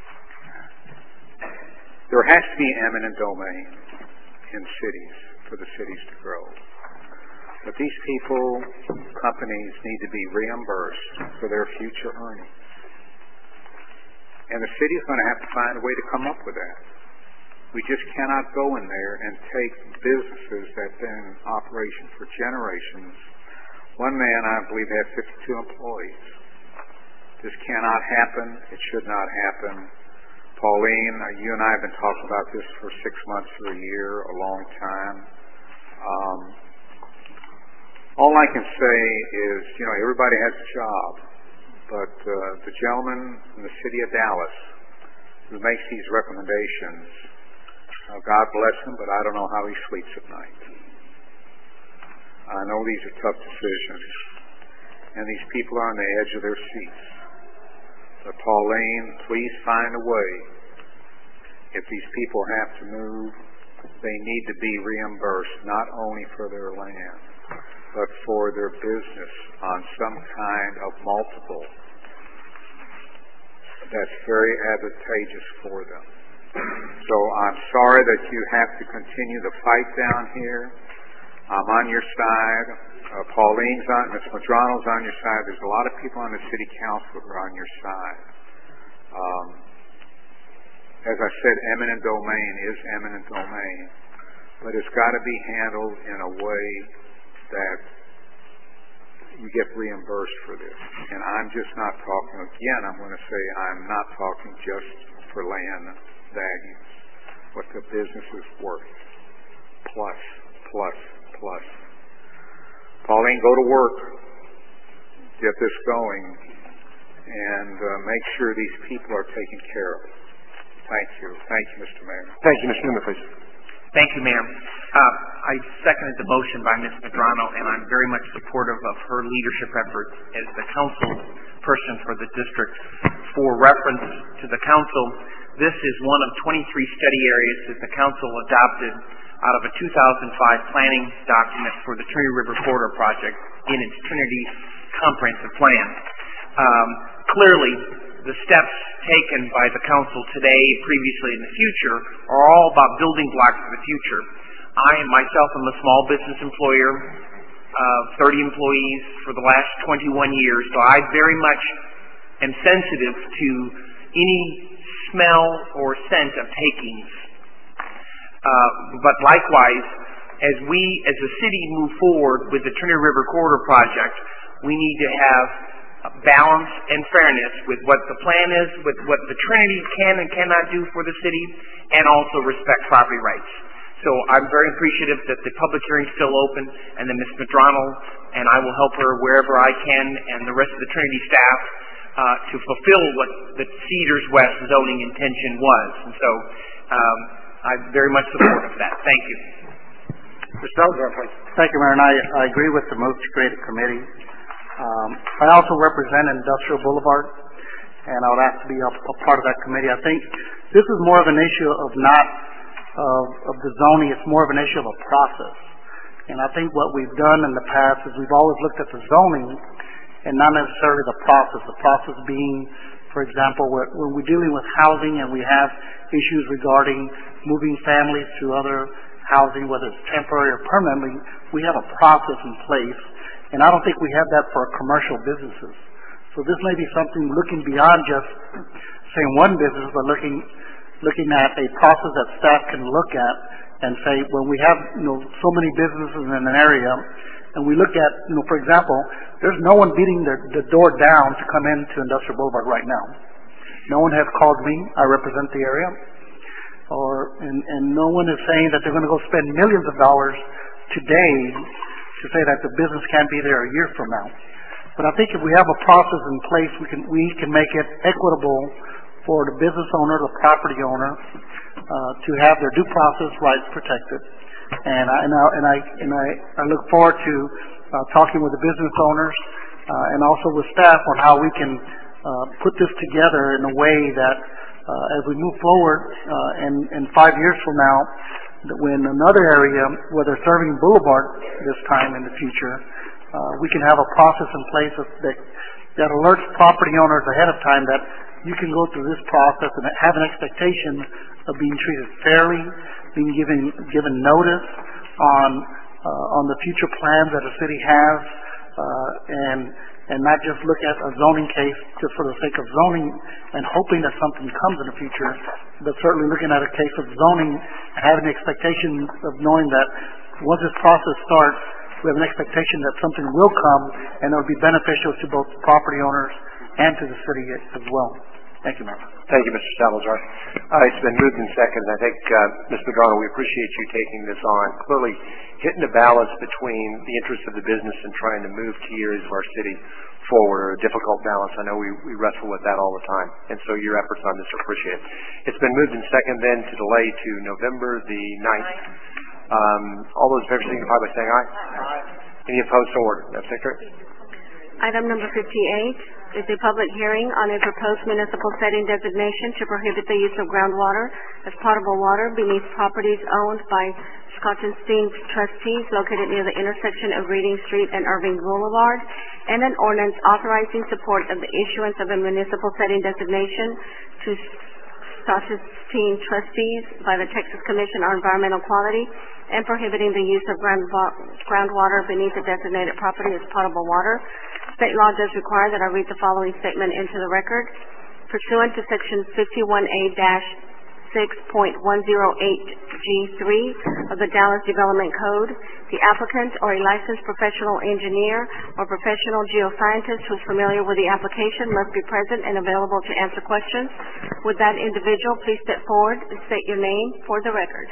[SPEAKER 10] There has to be eminent domain in cities for the cities to grow. But these people, companies, need to be reimbursed for their future earnings. And the city is going to have to find a way to come up with that. We just cannot go in there and take businesses that have been in operation for generations. One man, I believe, had 52 employees. This cannot happen. It should not happen. Pauline, you and I have been talking about this for 6 months to a year, a long time. All I can say is, everybody has a job. But the gentleman in the city of Dallas who makes these recommendations, God bless him, but I don't know how he sleeps at night. I know these are tough decisions, and these people are on the edge of their seats. But Pauline, please find a way. If these people have to move, they need to be reimbursed not only for their land, but for their business on some kind of multiple that's very advantageous for them. So I'm sorry that you have to continue the fight down here. I'm on your side. Pauline's on, Ms. Medrano's on your side. There's a lot of people on the city council who are on your side. As I said, eminent domain is eminent domain, but it's got to be handled in a way that you get reimbursed for this. And I'm just not talking, again, I'm going to say I'm not talking just for land values, what the business is worth, plus. Pauline, go to work, get this going, and make sure these people are taken care of. Thank you. Thank you, Mr. Mayor.
[SPEAKER 7] Thank you, Mr. Newman, please.
[SPEAKER 19] Thank you, ma'am. I seconded the motion by Ms. Medrano, and I'm very much supportive of her leadership efforts as the council person for the district. For reference to the council, this is one of 23 study areas that the council adopted out of a 2005 planning document for the Trinity River Corridor project in its Trinity Comprehensive Plan. Clearly, the steps taken by the council today, previously, in the future, are all about building blocks for the future. I myself am a small business employer, 30 employees for the last 21 years, so I very much am sensitive to any smell or scent of takings. But likewise, as we as a city move forward with the Trinity River Corridor project, we need to have balance and fairness with what the plan is, with what the Trinity can and cannot do for the city, and also respect property rights. So I'm very appreciative that the public hearing is still open, and that Ms. Medrano and I will help her wherever I can, and the rest of the Trinity staff, to fulfill what the Cedars West zoning intention was. And so I'm very much supportive of that. Thank you.
[SPEAKER 24] Mr. Salazar, please. Thank you, Mayor, and I agree with the move to create a committee. I also represent Industrial Boulevard, and I would ask to be a part of that committee. I think this is more of an issue of not of the zoning, it's more of an issue of a process. And I think what we've done in the past is we've always looked at the zoning and not necessarily the process. The process being, for example, when we're dealing with housing and we have issues regarding moving families to other housing, whether it's temporary or permanently, we have a process in place. And I don't think we have that for commercial businesses. So this may be something looking beyond just saying one business, but looking at a process that staff can look at and say, when we have so many businesses in an area, and we look at, for example, there's no one beating the door down to come into Industrial Boulevard right now. No one has called me. I represent the area. And no one is saying that they're going to go spend millions of dollars today to say that the business can't be there a year from now. But I think if we have a process in place, we can make it equitable for the business owner, the property owner, to have their due process rights protected. And I look forward to talking with the business owners and also with staff on how we can put this together in a way that as we move forward and 5 years from now, when another area, whether serving Boulevard this time in the future, we can have a process in place that alerts property owners ahead of time that you can go through this process and have an expectation of being treated fairly, being given notice on the future plans that a city has, and not just look at a zoning case just for the sake of zoning and hoping that something comes in the future, but certainly looking at a case of zoning and having the expectation of knowing that once this process starts, we have an expectation that something will come and it will be beneficial to both the property owners and to the city as well. Thank you, Mayor.
[SPEAKER 7] Thank you, Mr. Salazar. It's been moved and seconded. I think, Ms. Medrano, we appreciate you taking this on. Clearly, hitting a balance between the interests of the business and trying to move key areas of our city forward are a difficult balance. I know we wrestle with that all the time, and so your efforts on this are appreciated. It's been moved and seconded then to delay to November the 9th. All those in favor signify by saying aye. Aye. Any opposed? So ordered. Madam Secretary.
[SPEAKER 2] Item number 58 is a public hearing on a proposed municipal setting designation to prohibit the use of groundwater as potable water beneath properties owned by Scotchenstein trustees located near the intersection of Reading Street and Irving Boulevard, and an ordinance authorizing support of the issuance of a municipal setting designation to Scotchenstein trustees by the Texas Commission on Environmental Quality, and prohibiting the use of groundwater beneath the designated property as potable water. State law does require that I read the following statement into the record. Pursuant to Section 51A-6.108G3 of the Dallas Development Code, the applicant or a licensed professional engineer or professional geoscientist who is familiar with the application must be present and available to answer questions. Would that individual please step forward and state your name for the record?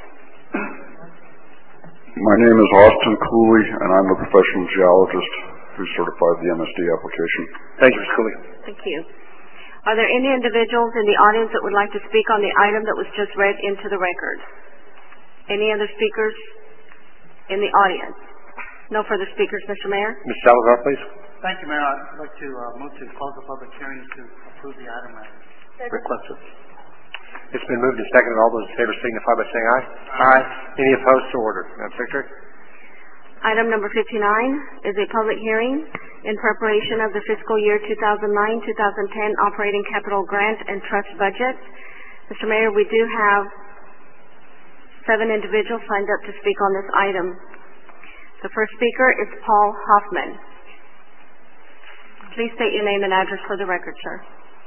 [SPEAKER 8] My name is Austin Cooley, and I'm a professional geologist who certified the MSD application.
[SPEAKER 7] Thank you, Mr. Cooley.
[SPEAKER 2] Thank you. Are there any individuals in the audience that would like to speak on the item that was just read into the record? Any other speakers in the audience? No further speakers, Mr. Mayor.
[SPEAKER 7] Ms. Salazar, please.
[SPEAKER 24] Thank you, Mayor. I'd like to move to close the public hearing to approve the item as requested.
[SPEAKER 7] It's been moved and seconded. All those in favor signify by saying aye. Aye. Any opposed? So ordered. Madam Secretary.
[SPEAKER 2] Item number 59 is a public hearing in preparation of the fiscal year 2009-2010 operating capital grant and trust budget. Mr. Mayor, we do have 7 individuals signed up to speak on this item. The first speaker is Paul Hoffman. Please state your name and address for the record, sir.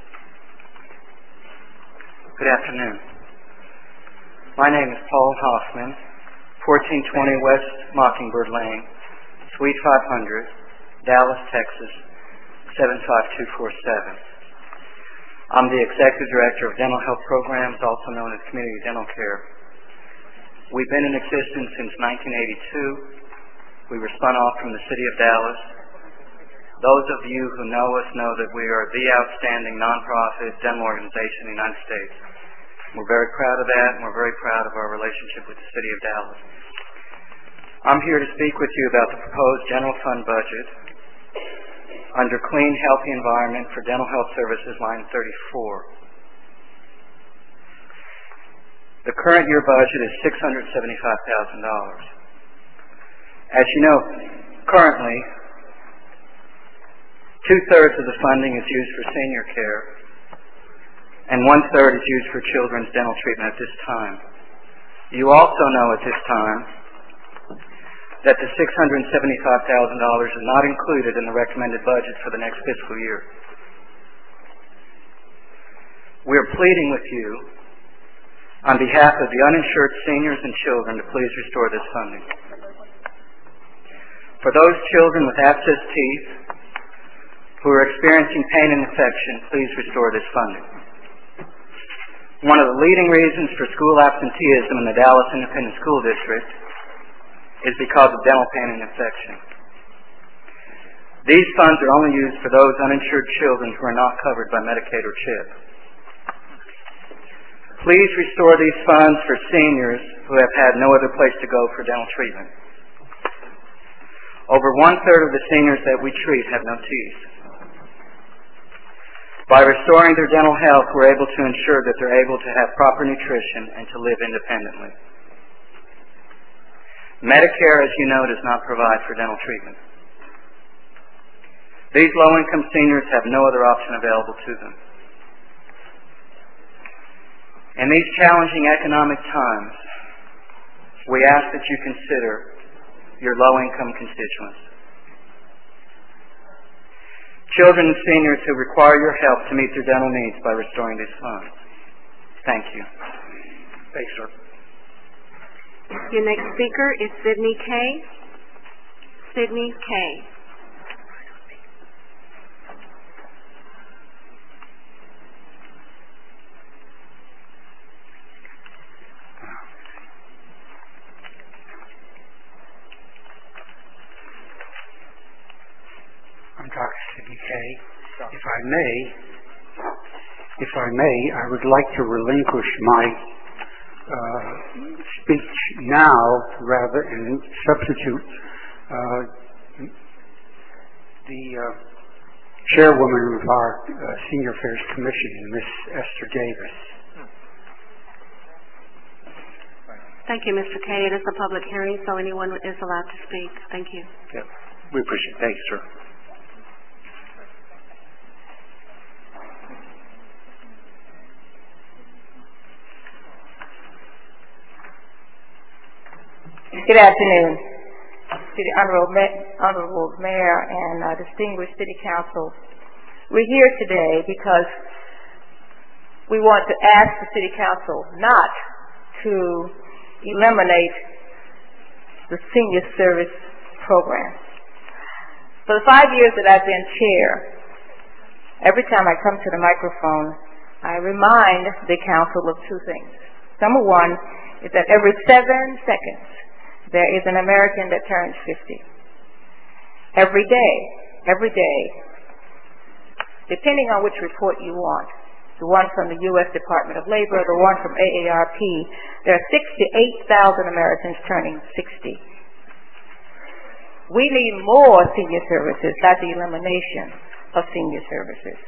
[SPEAKER 9] Good afternoon. My name is Paul Hoffman, 1420 West Mockingbird Lane, Suite 500, Dallas, Texas, 75247. I'm the Executive Director of Dental Health Programs, also known as Community Dental Care. We've been in existence since 1982. We were spun off from the City of Dallas. Those of you who know us know that we are the outstanding nonprofit dental organization in the United States. We're very proud of that, and we're very proud of our relationship with the City of Dallas. I'm here to speak with you about the proposed general fund budget under Clean, Healthy Environment for Dental Health Services, line 34. The current year budget is $675,000. As you know, currently, 2/3 of the funding is used for senior care, and 1/3 is used for children's dental treatment at this time. You also know at this time that the $675,000 is not included in the recommended budget for the next fiscal year. We are pleading with you on behalf of the uninsured seniors and children to please restore this funding. For those children with abscess teeth who are experiencing pain and infection, please restore this funding. One of the leading reasons for school absenteeism in the Dallas Independent School District is because of dental pain and infection. These funds are only used for those uninsured children who are not covered by Medicaid or CHIP. Please restore these funds for seniors who have had no other place to go for dental treatment. Over 1/3 of the seniors that we treat have no teeth. By restoring their dental health, we're able to ensure that they're able to have proper nutrition and to live independently. Medicare, as you know, does not provide for dental treatment. These low-income seniors have no other option available to them. In these challenging economic times, we ask that you consider your low-income constituents. Children and seniors who require your help to meet their dental needs by restoring these funds. Thank you.
[SPEAKER 24] Thanks, sir.
[SPEAKER 2] Your next speaker is Sidney Kay. Sidney Kay.
[SPEAKER 6] I'm Dr. Sidney Kay. If I may, I would like to relinquish my speech now rather and substitute the chairwoman of our Senior Affairs Commission, Miss Esther Davis.
[SPEAKER 2] Thank you, Mr. Kay. It is a public hearing, so anyone is allowed to speak. Thank you.
[SPEAKER 7] Yeah, we appreciate it. Thank you, sir.
[SPEAKER 11] Good afternoon to the Honorable Mayor and distinguished City Council. We're here today because we want to ask the City Council not to eliminate the Senior Service Program. For the 5 years that I've been chair, every time I come to the microphone, I remind the Council of two things. Number one is that every 7 seconds, there is an American that turns 50. Every day, depending on which report you want, the one from the U.S. Department of Labor, the one from AARP, there are 68,000 Americans turning 60. We need more senior services, not the elimination of senior services.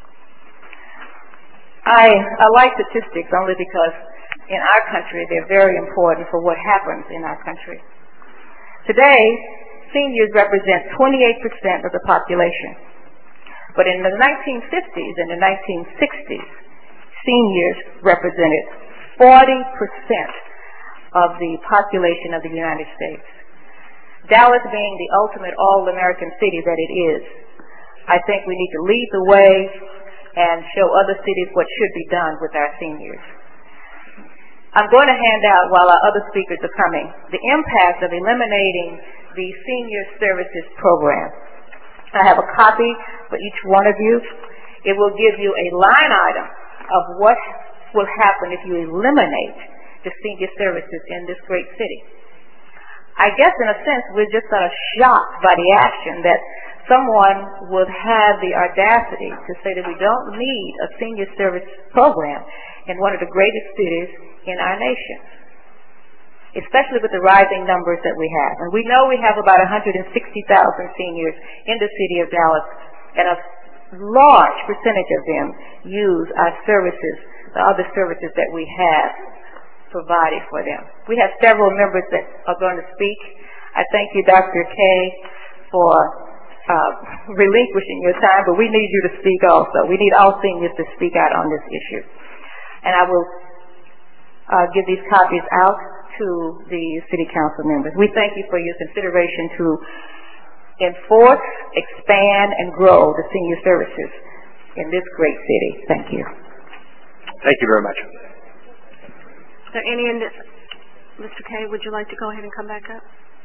[SPEAKER 11] I like statistics only because in our country, they're very important for what happens in our country. Today, seniors represent 28% of the population. But in the 1950s and the 1960s, seniors represented 40% of the population of the United States. Dallas being the ultimate all-American city that it is, I think we need to lead the way and show other cities what should be done with our seniors. I'm going to hand out, while our other speakers are coming, the impact of eliminating the Senior Services Program. I have a copy for each one of you. It will give you a line item of what will happen if you eliminate the senior services in this great city. I guess in a sense we're just sort of shocked by the action that someone would have the audacity to say that we don't need a senior service program in one of the greatest cities in our nation, especially with the rising numbers that we have. And we know we have about 160,000 seniors in the city of Dallas, and a large percentage of them use our services, the other services that we have provided for them. We have several members that are going to speak. I thank you, Dr. Kay, for relinquishing your time, but we need you to speak also. We need all seniors to speak out on this issue. And I will give these copies out to the city council members. We thank you for your consideration to enforce, expand, and grow the senior services in this great city. Thank you.
[SPEAKER 1] Thank you very much.
[SPEAKER 2] Is there any Mr. Kay, would you like to go ahead and come back up?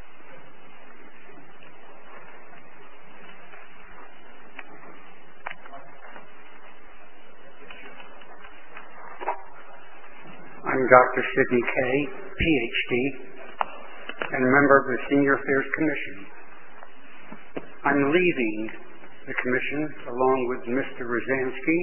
[SPEAKER 6] I'm Dr. Sidney Kay, Ph.D., and a member of the Senior Affairs Commission. I'm leaving the commission along with Mr. Rosansky.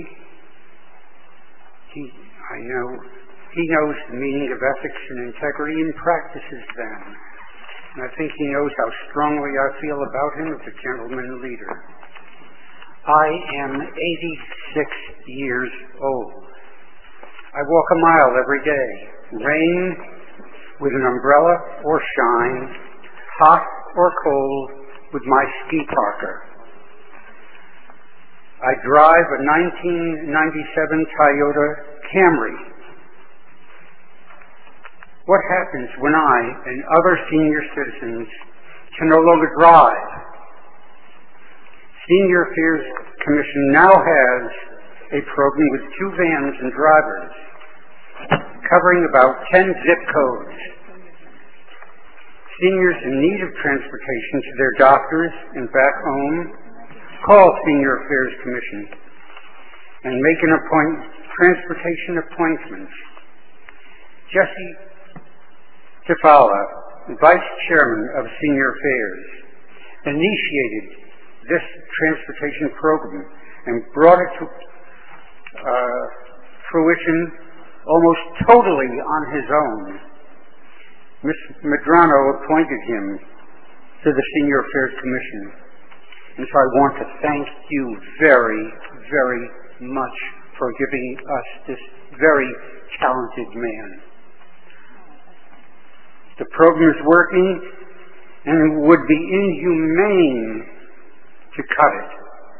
[SPEAKER 6] He knows the meaning of ethics and integrity and practices them. And I think he knows how strongly I feel about him as a gentleman leader. I am 86 years old. I walk a mile every day, rain, with an umbrella or shine, hot or cold, with my ski parker. I drive a 1997 Toyota Camry. What happens when I and other senior citizens can no longer drive? Senior Affairs Commission now has a program with 2 vans and drivers, covering about 10 zip codes. Seniors in need of transportation to their doctors and back home call Senior Affairs Commission and make an transportation appointments. Jesse Tafala, Vice Chairman of Senior Affairs, initiated this transportation program and brought it to fruition almost totally on his own. Ms. Medrano appointed him to the Senior Affairs Commission. And so I want to thank you very, very much for giving us this very talented man. The program is working, and it would be inhumane to cut it.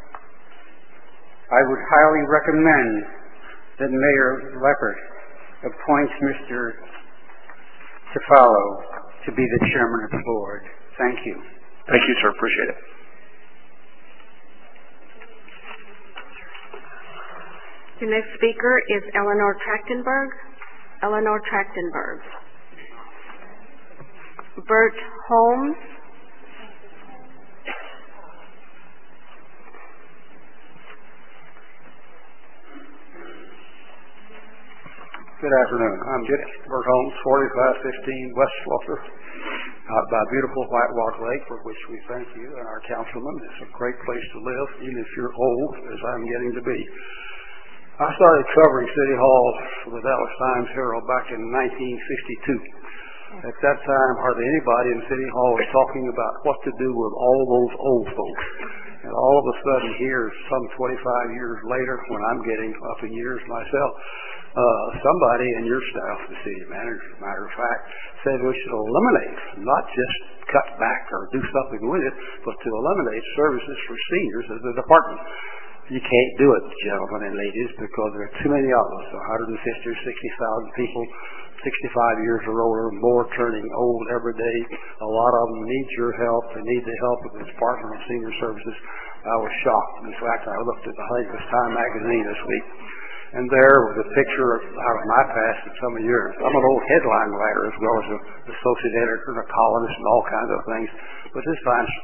[SPEAKER 6] I would highly recommend that Mayor Leppert appoints Mr. Tafalo to be the chairman of the board. Thank you.
[SPEAKER 1] Thank you, sir. Appreciate it.
[SPEAKER 2] The next speaker is Eleanor Trachtenberg. Eleanor Trachtenberg. Bert Holmes.
[SPEAKER 13] Good afternoon. I'm Bert Holmes, 4515 West Slaughter, out by beautiful Whitewater Lake, for which we thank you and our councilman. It's a great place to live, even if you're old, as I'm getting to be. I started covering City Hall for the Dallas Times Herald back in 1962. At that time, hardly anybody in City Hall was talking about what to do with all those old folks. And all of a sudden here, some 25 years later, when I'm getting up in years myself, somebody in your staff, the city manager, as a matter of fact, said we should eliminate, not just cut back or do something with it, but to eliminate services for seniors as a department. You can't do it, gentlemen and ladies, because there are too many of us, 150 or 60,000 people, 65 years or older, more turning old every day. A lot of them need your help. They need the help of the Department of Senior Services. I was shocked. In fact, I looked at the Time magazine this week, And there was a picture out of my past and some of yours. I'm an old headline writer as well as an associate editor and a columnist and all kinds of things. But this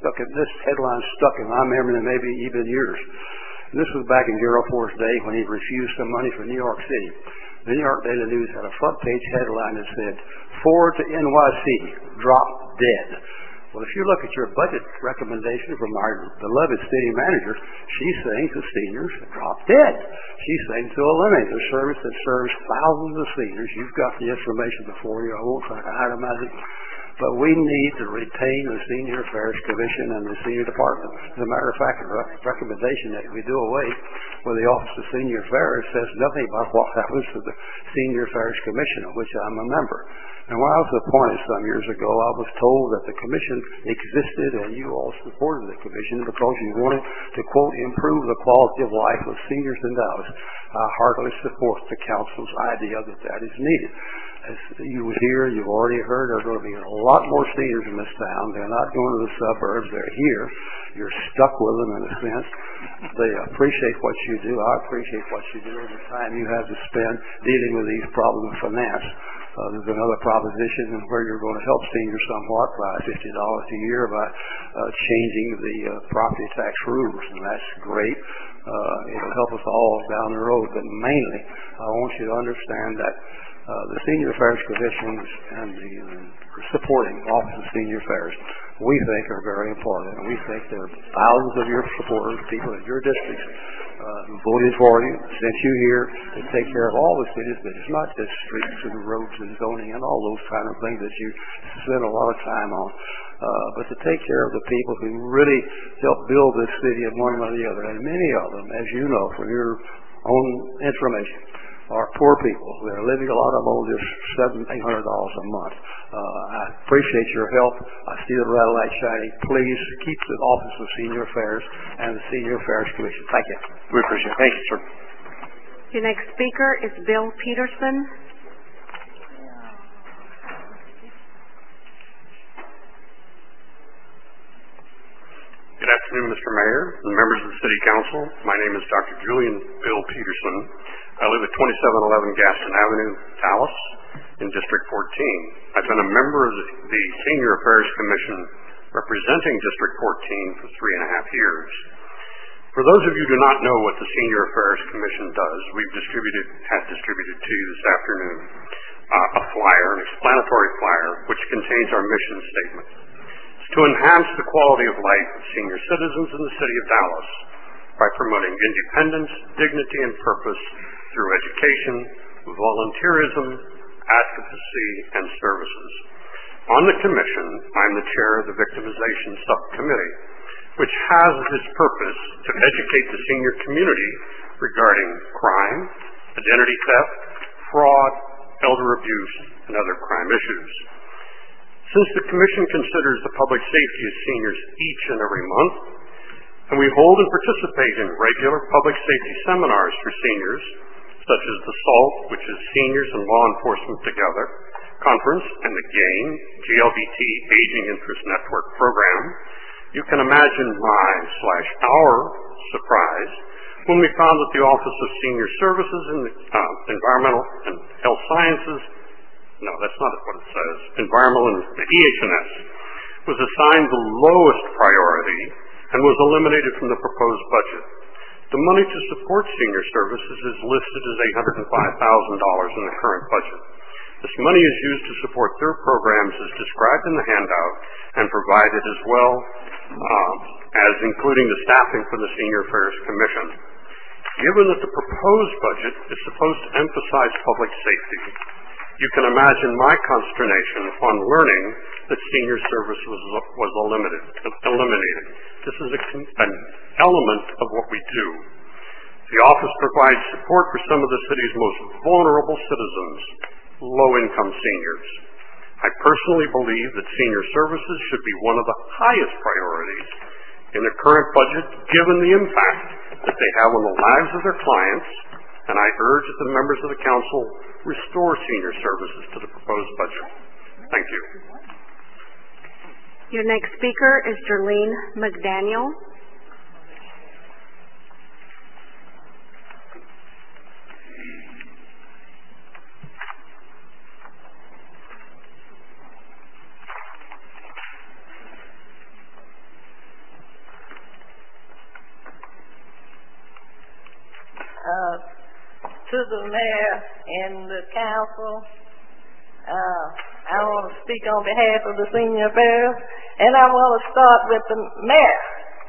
[SPEAKER 13] headline stuck in my memory and maybe even yours. And this was back in Gerald Ford's day when he refused some money for New York City. The New York Daily News had a front page headline that said, Ford to NYC, drop dead. Well, if you look at your budget recommendation from our beloved city manager, she's saying to seniors, drop dead. She's saying to eliminate a service that serves thousands of seniors. You've got the information before you. I won't try to itemize it. But we need to retain the Senior Affairs Commission and the Senior Department. As a matter of fact, the recommendation that we do away with the Office of Senior Affairs says nothing about what happens to the Senior Affairs Commission, of which I'm a member. And when I was appointed some years ago, I was told that the commission existed and you all supported the commission because you wanted to, quote, improve the quality of life of seniors in Dallas. I heartily support the council's idea that that is needed. As you would hear, you've already heard, there are going to be a lot more seniors in this town. They're not going to the suburbs. They're here. You're stuck with them in a sense. They appreciate what you do. I appreciate what you do and the time you have to spend dealing with these problems of finance. There's another proposition where you're going to help seniors somewhat by $50 a year by changing the property tax rules, and that's great. It'll help us all down the road, but mainly I want you to understand that the Senior Affairs Commission and the supporting Office of Senior Affairs, we think are very important. And we think there are thousands of your supporters, people in your districts, who voted for you, sent you here to take care of all the cities, but it's not just streets and roads and zoning and all those kind of things that you spend a lot of time on, but to take care of the people who really help build this city and one way or the other. And many of them, as you know from your own information, are poor people. They're living, a lot of them, on just $700-800 a month. I appreciate your help. I see the red light shining. Please keep the Office of Senior Affairs and the Senior Affairs Commission. Thank you.
[SPEAKER 7] We appreciate it. Thank you, sir.
[SPEAKER 2] Your next speaker is Bill Peterson.
[SPEAKER 14] Good afternoon, Mr. Mayor and members of the City Council. My name is Dr. Julian Bill Peterson. I live at 2711 Gaston Avenue, Dallas, in District 14. I've been a member of the Senior Affairs Commission representing District 14 for 3.5 years. For those of you who do not know what the Senior Affairs Commission does, we've distributed to you this afternoon a flyer, an explanatory flyer, which contains our mission statement. It's to enhance the quality of life of senior citizens in the city of Dallas by promoting independence, dignity, and purpose through education, volunteerism, advocacy, and services. On the Commission, I'm the chair of the Victimization Subcommittee, which has as its purpose to educate the senior community regarding crime, identity theft, fraud, elder abuse, and other crime issues. Since the Commission considers the public safety of seniors each and every month, and we hold and participate in regular public safety seminars for seniors, such as the SALT, which is Seniors and Law Enforcement Together Conference, and the GAIN, GLBT Aging Interest Network program, you can imagine our surprise when we found that the Office of Senior Services in the Environmental and Health Sciences, no, that's not what it says, Environmental and the EH&S, was assigned the lowest priority and was eliminated from the proposed budget. The money to support senior services is listed as $805,000 in the current budget. This money is used to support their programs as described in the handout and provided as well as including the staffing for the Senior Affairs Commission. Given that the proposed budget is supposed to emphasize public safety, you can imagine my consternation upon learning that senior service was eliminated. This is an element of what we do. The office provides support for some of the city's most vulnerable citizens, low-income seniors. I personally believe that senior services should be one of the highest priorities in the current budget, given the impact that they have on the lives of their clients, and I urge that the members of the council restore senior services to the proposed budget. Thank you.
[SPEAKER 2] Your next speaker is Jerlene McDaniel.
[SPEAKER 3] the mayor and the council. I want to speak on behalf of the senior affairs, and I want to start with the mayor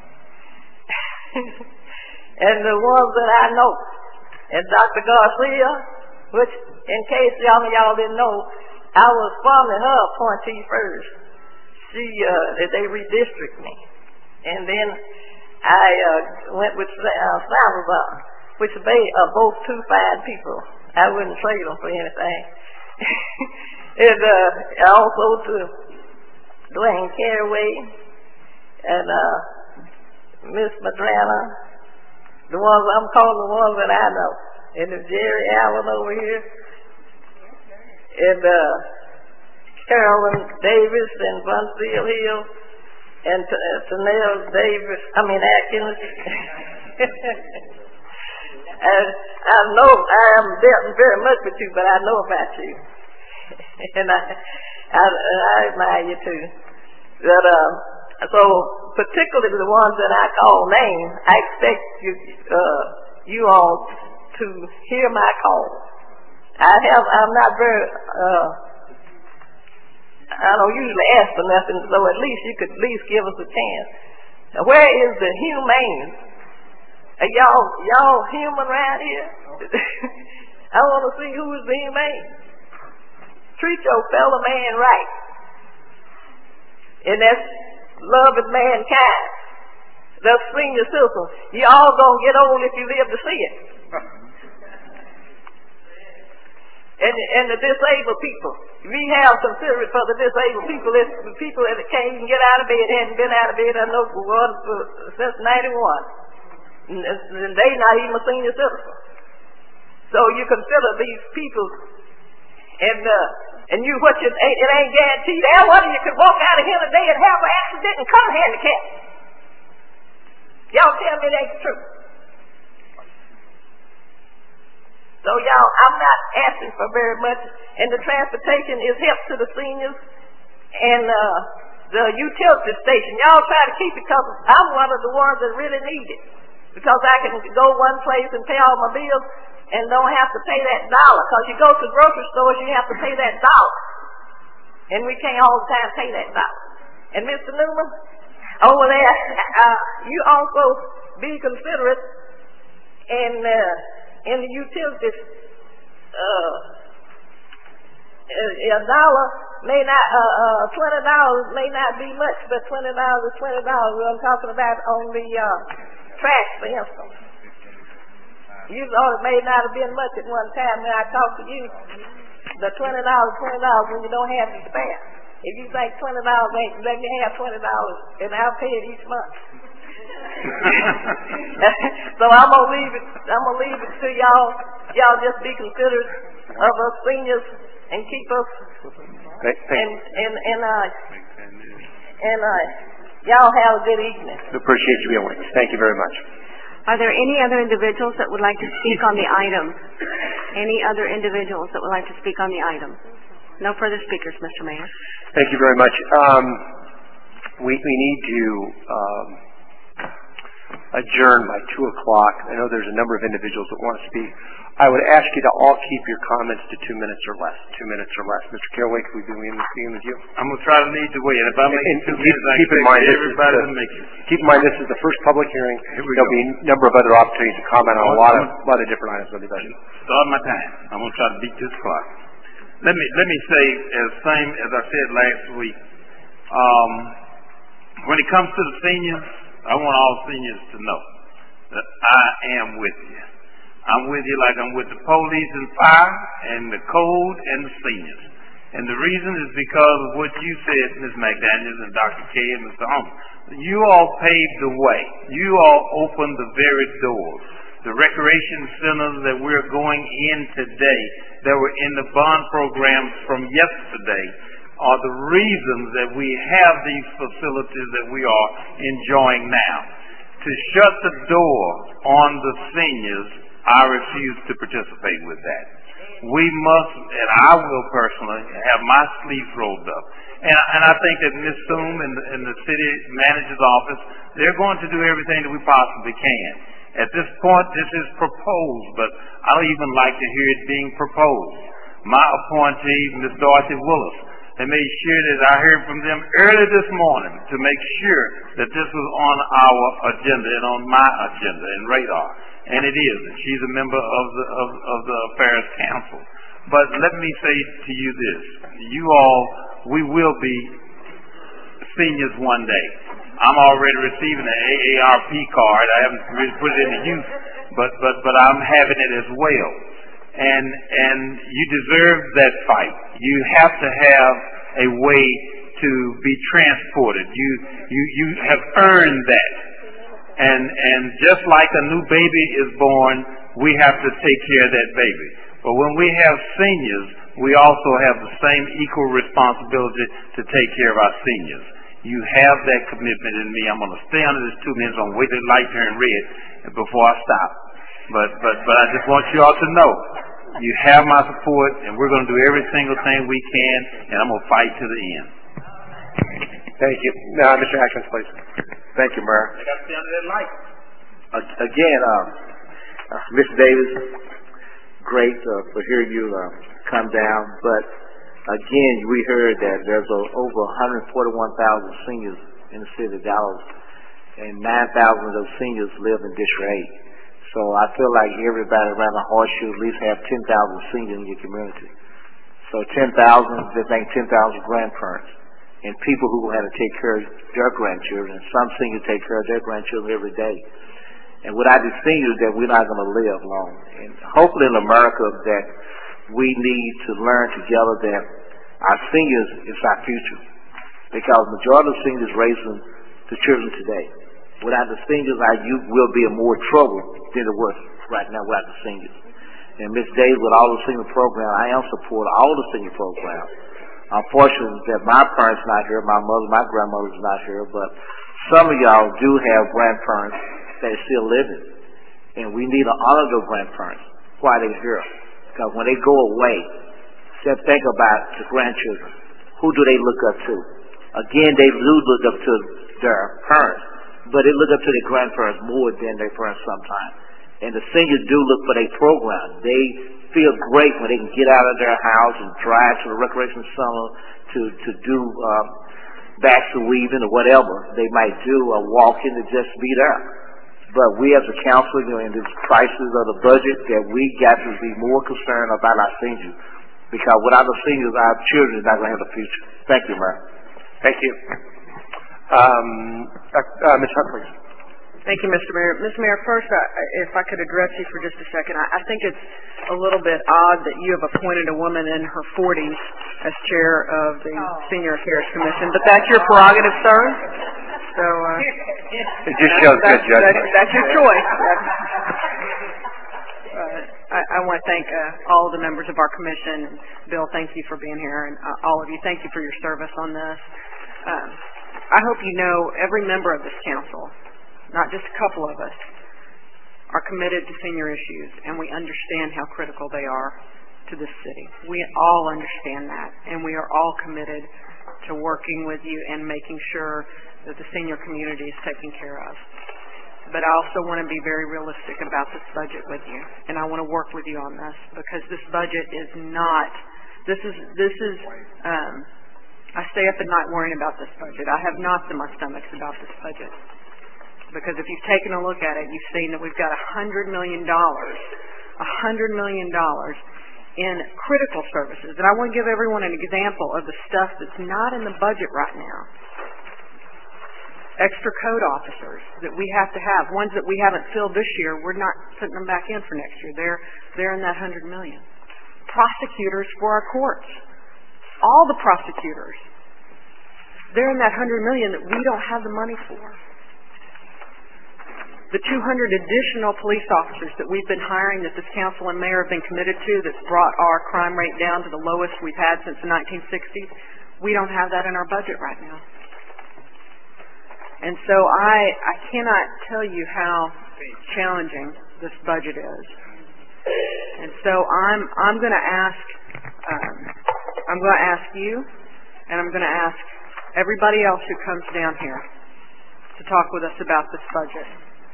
[SPEAKER 3] and the ones that I know. And Dr. Garcia, which, in case y'all didn't know, I was forming her appointee first. They redistrict me. And then I went with Salazar, which they are both two fine people. I wouldn't trade them for anything. And also to Dwayne Carraway and Miss Madrana, the ones I'm calling the ones that I know, and the Jerry Allen over here, and Carolyn Davis and Bunfield Hill, and Tanel Atkins. And I know I am dealing very much with you, but I know about you. And I admire you too. So particularly the ones that I call names, I expect you all to hear my call. I'm not very I don't usually ask for nothing, so at least you could at least give us a chance. Now, where is the humane? Are y'all human around here? I want to see who is the humane. Treat your fellow man right. And that's loving mankind. That's senior citizen. You all gonna get old if you live to see it. And the disabled people. We have considered for the disabled people, it's the people that can't even get out of bed, hadn't been out of bed, I know, since 91. And they not even a senior citizen. So you consider these people, and you it ain't guaranteed. One of you could walk out of here today and have an accident and come handicapped. Y'all tell me it ain't true. So y'all, I'm not asking for very much, and the transportation is help to the seniors, and the utility station. Y'all try to keep it because I'm one of the ones that really need it, because I can go one place and pay all my bills and don't have to pay that $1. Because you go to grocery stores, you have to pay that $1, and we can't all the time pay that $1. And Mr. Newman, over there, you also be considerate in the utilities. $1 may not, $20 may not be much, but $20 is $20. I'm talking about on the trash, for instance. You know, it may not have been much at one time when I talked to you. The $20 is $20 when you don't have to spare. If you think $20 ain't, let me have $20 and I'll pay it each month. So I'm gonna leave it to y'all. Y'all just be considerate of us seniors and keep us y'all have a good evening.
[SPEAKER 1] We appreciate you being with us. Thank you very much.
[SPEAKER 2] Are there any other individuals that would like to speak on the item? Any other individuals that would like to speak on the item? No further speakers, Mr. Mayor.
[SPEAKER 1] Thank you very much. We need to adjourn by 2 o'clock. I know there's a number of individuals that want to speak. I would ask you to all keep your comments to 2 minutes or less. 2 minutes or less. Mr. Carraway, can we begin with you?
[SPEAKER 15] I'm going to try to lead the way. And if I make 2 minutes, I
[SPEAKER 1] keep in mind keep in mind this is the first public hearing. There'll be a number of other opportunities to comment on a lot of different items on the budget.
[SPEAKER 15] Start my time. I'm going to try to beat this clock. Let me say, same as I said last week, when it comes to the seniors, I want all seniors to know that I am with you. I'm with you like I'm with the police and fire and the code and the seniors. And the reason is because of what you said, Ms. McDaniels and Dr. K and Mr. Holmes. You all paved the way. You all opened the very doors. The recreation centers that we're going in today that were in the bond programs from yesterday are the reasons that we have these facilities that we are enjoying now. To shut the door on the seniors, I refuse to participate with that. We must, and I will personally, have my sleeves rolled up. And I think that Ms. Soom and the city manager's office, they're going to do everything that we possibly can. At this point, this is proposed, but I don't even like to hear it being proposed. My appointee, Ms. Dorothy Willis, they made sure that I heard from them early this morning to make sure that this was on our agenda and on my agenda and radar. And it is. And she's a member of the Affairs Council. But let me say to you this. You all, we will be seniors one day. I'm already receiving an AARP card. I haven't really put it into use, but I'm having it as well. And you deserve that fight. You have to have a way to be transported. You have earned that. And just like a new baby is born, we have to take care of that baby. But when we have seniors, we also have the same equal responsibility to take care of our seniors. You have that commitment in me. I'm going to stay under this 2 minutes. I'm waiting till the light turn red before I stop. But I just want you all to know, you have my support, and we're going to do every single thing we can, and I'm going to fight to the end.
[SPEAKER 7] Thank you. Now, Mr. Atkins, please.
[SPEAKER 16] Thank you, Mayor.
[SPEAKER 15] I got to stay under that light.
[SPEAKER 16] Again, Mr. Davis, great for hearing you come down, but again, we heard that there's over 141,000 seniors in the city of Dallas, and 9,000 of those seniors live in District 8. So I feel like everybody around the horseshoe at least have 10,000 seniors in your community. So 10,000, just think 10,000 grandparents and people who will have to take care of their grandchildren. And some seniors take care of their grandchildren every day. And without the seniors, that we're not going to live long. And hopefully in America that we need to learn together that our seniors is our future. Because the majority of seniors raising the children today. Without the seniors, our youth will be in more trouble than it was right now without the seniors. And Ms. Davis, with all the senior program, I am supporting all the senior programs. Unfortunately, that my parents not here, my grandmother's not here, but some of y'all do have grandparents that are still living. And we need to honor those grandparents while they're here. Because when they go away, just think about the grandchildren. Who do they look up to? Again, they do look up to their parents, but they look up to their grandparents more than their parents sometimes. And the seniors do look for their program. They feel great when they can get out of their house and drive to the recreation center to do basket weaving or whatever they might do, or walking to just be there. But we as a council, in this crisis of the budget, that we got to be more concerned about our seniors. Because without the seniors, our children are not going to have a future. Thank you, Mayor.
[SPEAKER 7] Thank you. Ms. Hunt, please.
[SPEAKER 18] Thank you, Mr. Mayor. Mr. Mayor, first, if I could address you for just a second, I think it's a little bit odd that you have appointed a woman in her 40s as chair of the Senior Affairs Commission, but that's your prerogative, sir. So
[SPEAKER 7] it just shows good judgment.
[SPEAKER 18] That's your choice. I want to thank all of the members of our commission. Bill, thank you for being here, and all of you, thank you for your service on this. I hope you know every member of this council, not just a couple of us, are committed to senior issues, and we understand how critical they are to this city. We all understand that, and we are all committed to working with you and making sure that the senior community is taken care of. But I also want to be very realistic about this budget with you, and I want to work with you on this, because this budget is not, I stay up at night worrying about this budget. I have knots in my stomachs about this budget. Because if you've taken a look at it, you've seen that we've got $100 million in critical services. And I want to give everyone an example of the stuff that's not in the budget right now. Extra code officers that we have to have, ones that we haven't filled this year, we're not putting them back in for next year. They're in that $100 million. Prosecutors for our courts. All the prosecutors. They're in that $100 million that we don't have the money for. The 200 additional police officers that we've been hiring, that this council and mayor have been committed to, that's brought our crime rate down to the lowest we've had since the 1960s, we don't have that in our budget right now. And so I cannot tell you how challenging this budget is. And so I'm going to ask you, and I'm going to ask everybody else who comes down here to talk with us about this budget.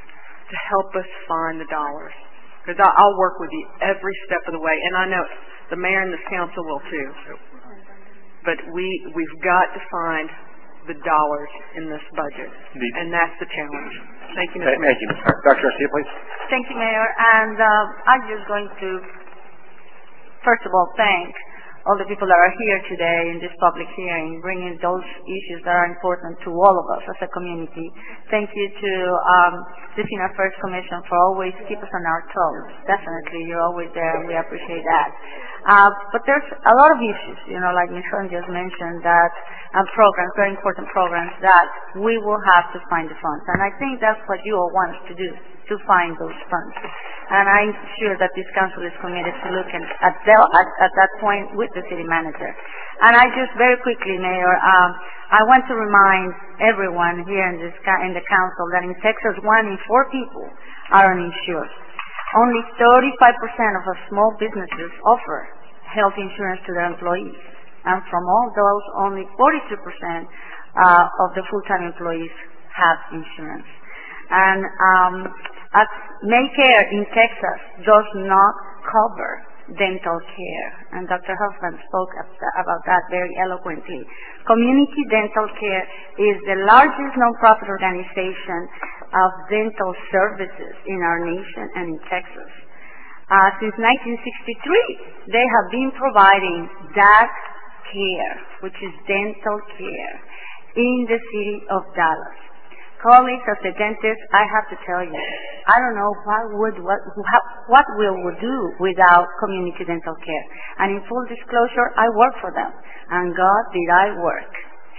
[SPEAKER 18] to help us find the dollars. Because I'll work with you every step of the way, and I know the mayor and this council will too. But we've got to find the dollars in this budget, and that's the challenge. Thank you, Mr. Mayor.
[SPEAKER 7] Thank you, Ms. Hart. Dr. Garcia, please.
[SPEAKER 12] Thank you, Mayor. And I'm just going to, first of all, thank all the people that are here today in this public hearing, bringing those issues that are important to all of us as a community. Thank you to the Senior Affairs Commission for always keep us on our toes. Definitely, you're always there, and we appreciate that. But there's a lot of issues, like Ms. Hearn just mentioned, that programs, very important programs, that we will have to find the funds. And I think that's what you all want us to do, to find those funds. And I'm sure that this council is committed to looking at that point with the city manager. And I just very quickly, Mayor, I want to remind everyone here in the council that in Texas, 1 in 4 people are uninsured. Only 35% of our small businesses offer health insurance to their employees. And from all those, only 42% of the full-time employees have insurance. And Medicare in Texas does not cover dental care, and Dr. Huffman spoke about that very eloquently. Community Dental Care is the largest nonprofit organization of dental services in our nation and in Texas. Since 1963, they have been providing that care, which is dental care, in the city of Dallas. Colleagues, as a dentist, I have to tell you, I don't know what we would do without community dental care. And in full disclosure, I work for them. And God, did I work.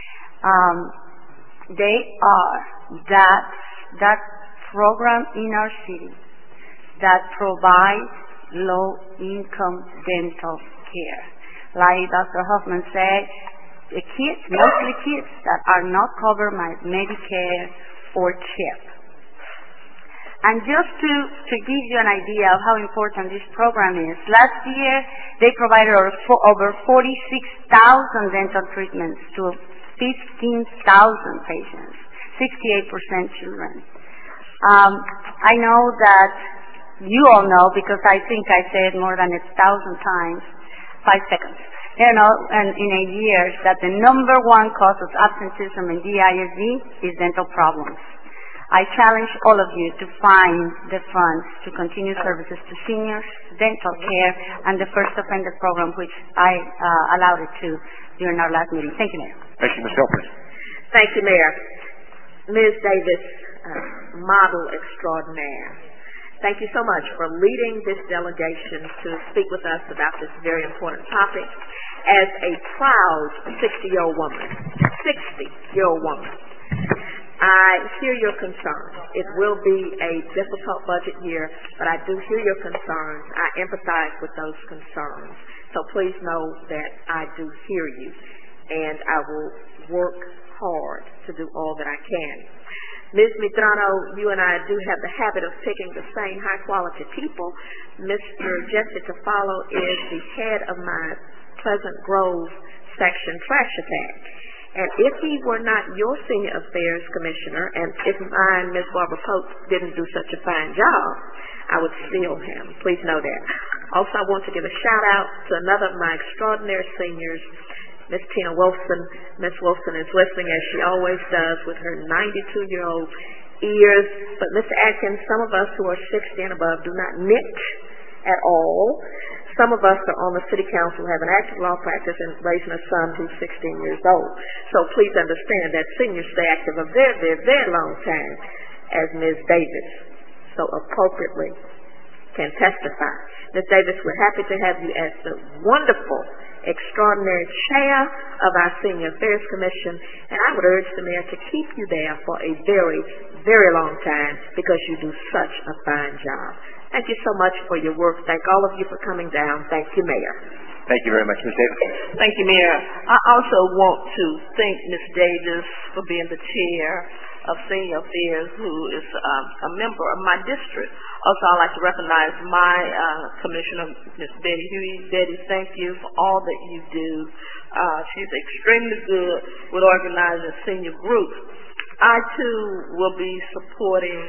[SPEAKER 12] They are that program in our city that provides low-income dental care. Like Dr. Huffman said, the kids, mostly kids that are not covered by Medicare or CHIP. And just to give you an idea of how important this program is, last year they provided over 46,000 dental treatments to 15,000 patients, 68% children. I know that you all know, because I think I said more than 1,000 times, 5 seconds. And in a year, that the number one cause of absenteeism in DISD is dental problems. I challenge all of you to find the funds to continue services to seniors, dental care, and the first offender program, which I allowed it to during our last meeting. Thank you, Mayor.
[SPEAKER 7] Thank you, Ms. Hill, please.
[SPEAKER 20] Thank you, Mayor. Ms. Davis, model extraordinaire. Thank you so much for leading this delegation to speak with us about this very important topic. As a proud 60-year-old woman, I hear your concerns. It will be a difficult budget year, but I do hear your concerns. I empathize with those concerns. So please know that I do hear you, and I will work hard to do all that I can. Ms. Medrano, you and I do have the habit of picking the same high-quality people. Mr. Jesse Tafalo is the head of my Pleasant Grove section trash attack. And if he were not your Senior Affairs Commissioner, and if mine, Ms. Barbara Pope, didn't do such a fine job, I would steal him. Please know that. Also, I want to give a shout-out to another of my extraordinary seniors, Ms. Tina Wilson. Ms. Wilson is listening, as she always does, with her 92-year-old ears. But, Mr. Atkins, some of us who are 60 and above do not knit at all. Some of us are on the city council who have an active law practice and raising a son who's 16 years old. So please understand that seniors stay active a very, very, very long time, as Ms. Davis so appropriately can testify. Ms. Davis, we're happy to have you as the wonderful, extraordinary chair of our Senior Affairs Commission, and I would urge the mayor to keep you there for a very, very long time because you do such a fine job. Thank you so much for your work. Thank all of you for coming down. Thank you, Mayor.
[SPEAKER 7] Thank you very much, Ms. Davis.
[SPEAKER 3] Thank you, Mayor. I also want to thank Ms. Davis for being the chair of Senior Affairs, who is a member of my district. Also, I'd like to recognize my Commissioner, Ms. Betty Huey. Betty, thank you for all that you do. She's extremely good with organizing senior groups. I, too, will be supporting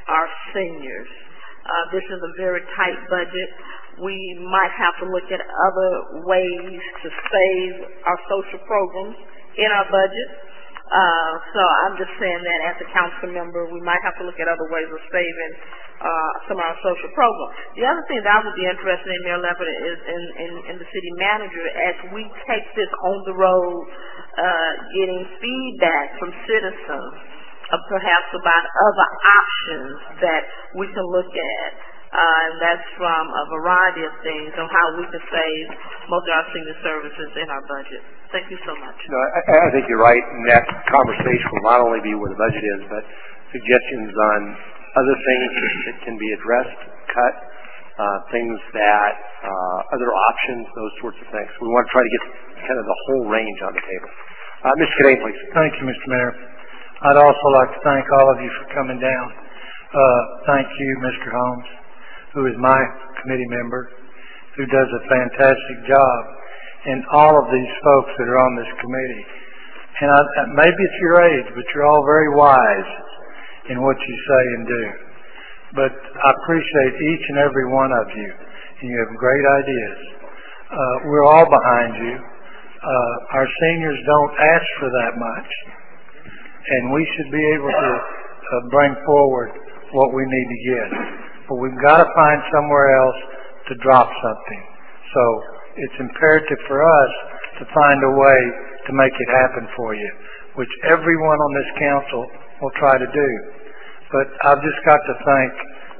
[SPEAKER 20] our seniors. This is a very tight budget. We might have to look at other ways to save our social programs in our budget. So I'm just saying that as a council member, we might have to look at other ways of saving some of our social programs. The other thing that I would be interested in, Mayor Leopard, is in the city manager, as we take this on the road, getting feedback from citizens, perhaps about other options that we can look at. And that's from a variety of things on how we can save most of our senior services in our budget. Thank you so much.
[SPEAKER 1] No, I think you're right, and that conversation will not only be where the budget is, but suggestions on other things that can be addressed, cut, things that, other options, those sorts of things. We want to try to get kind of the whole range on the table. Mr. Cadane, please.
[SPEAKER 4] Thank you, Mr. Mayor. I'd also like to thank all of you for coming down. Thank you, Mr. Holmes, who is my committee member, who does a fantastic job, and all of these folks that are on this committee. And maybe it's your age, but you're all very wise in what you say and do. But I appreciate each and every one of you, and you have great ideas. We're all behind you. Our seniors don't ask for that much, and we should be able to bring forward what we need to get. But we've got to find somewhere else to drop something. So it's imperative for us to find a way to make it happen for you, which everyone on this council will try to do. But I've just got to thank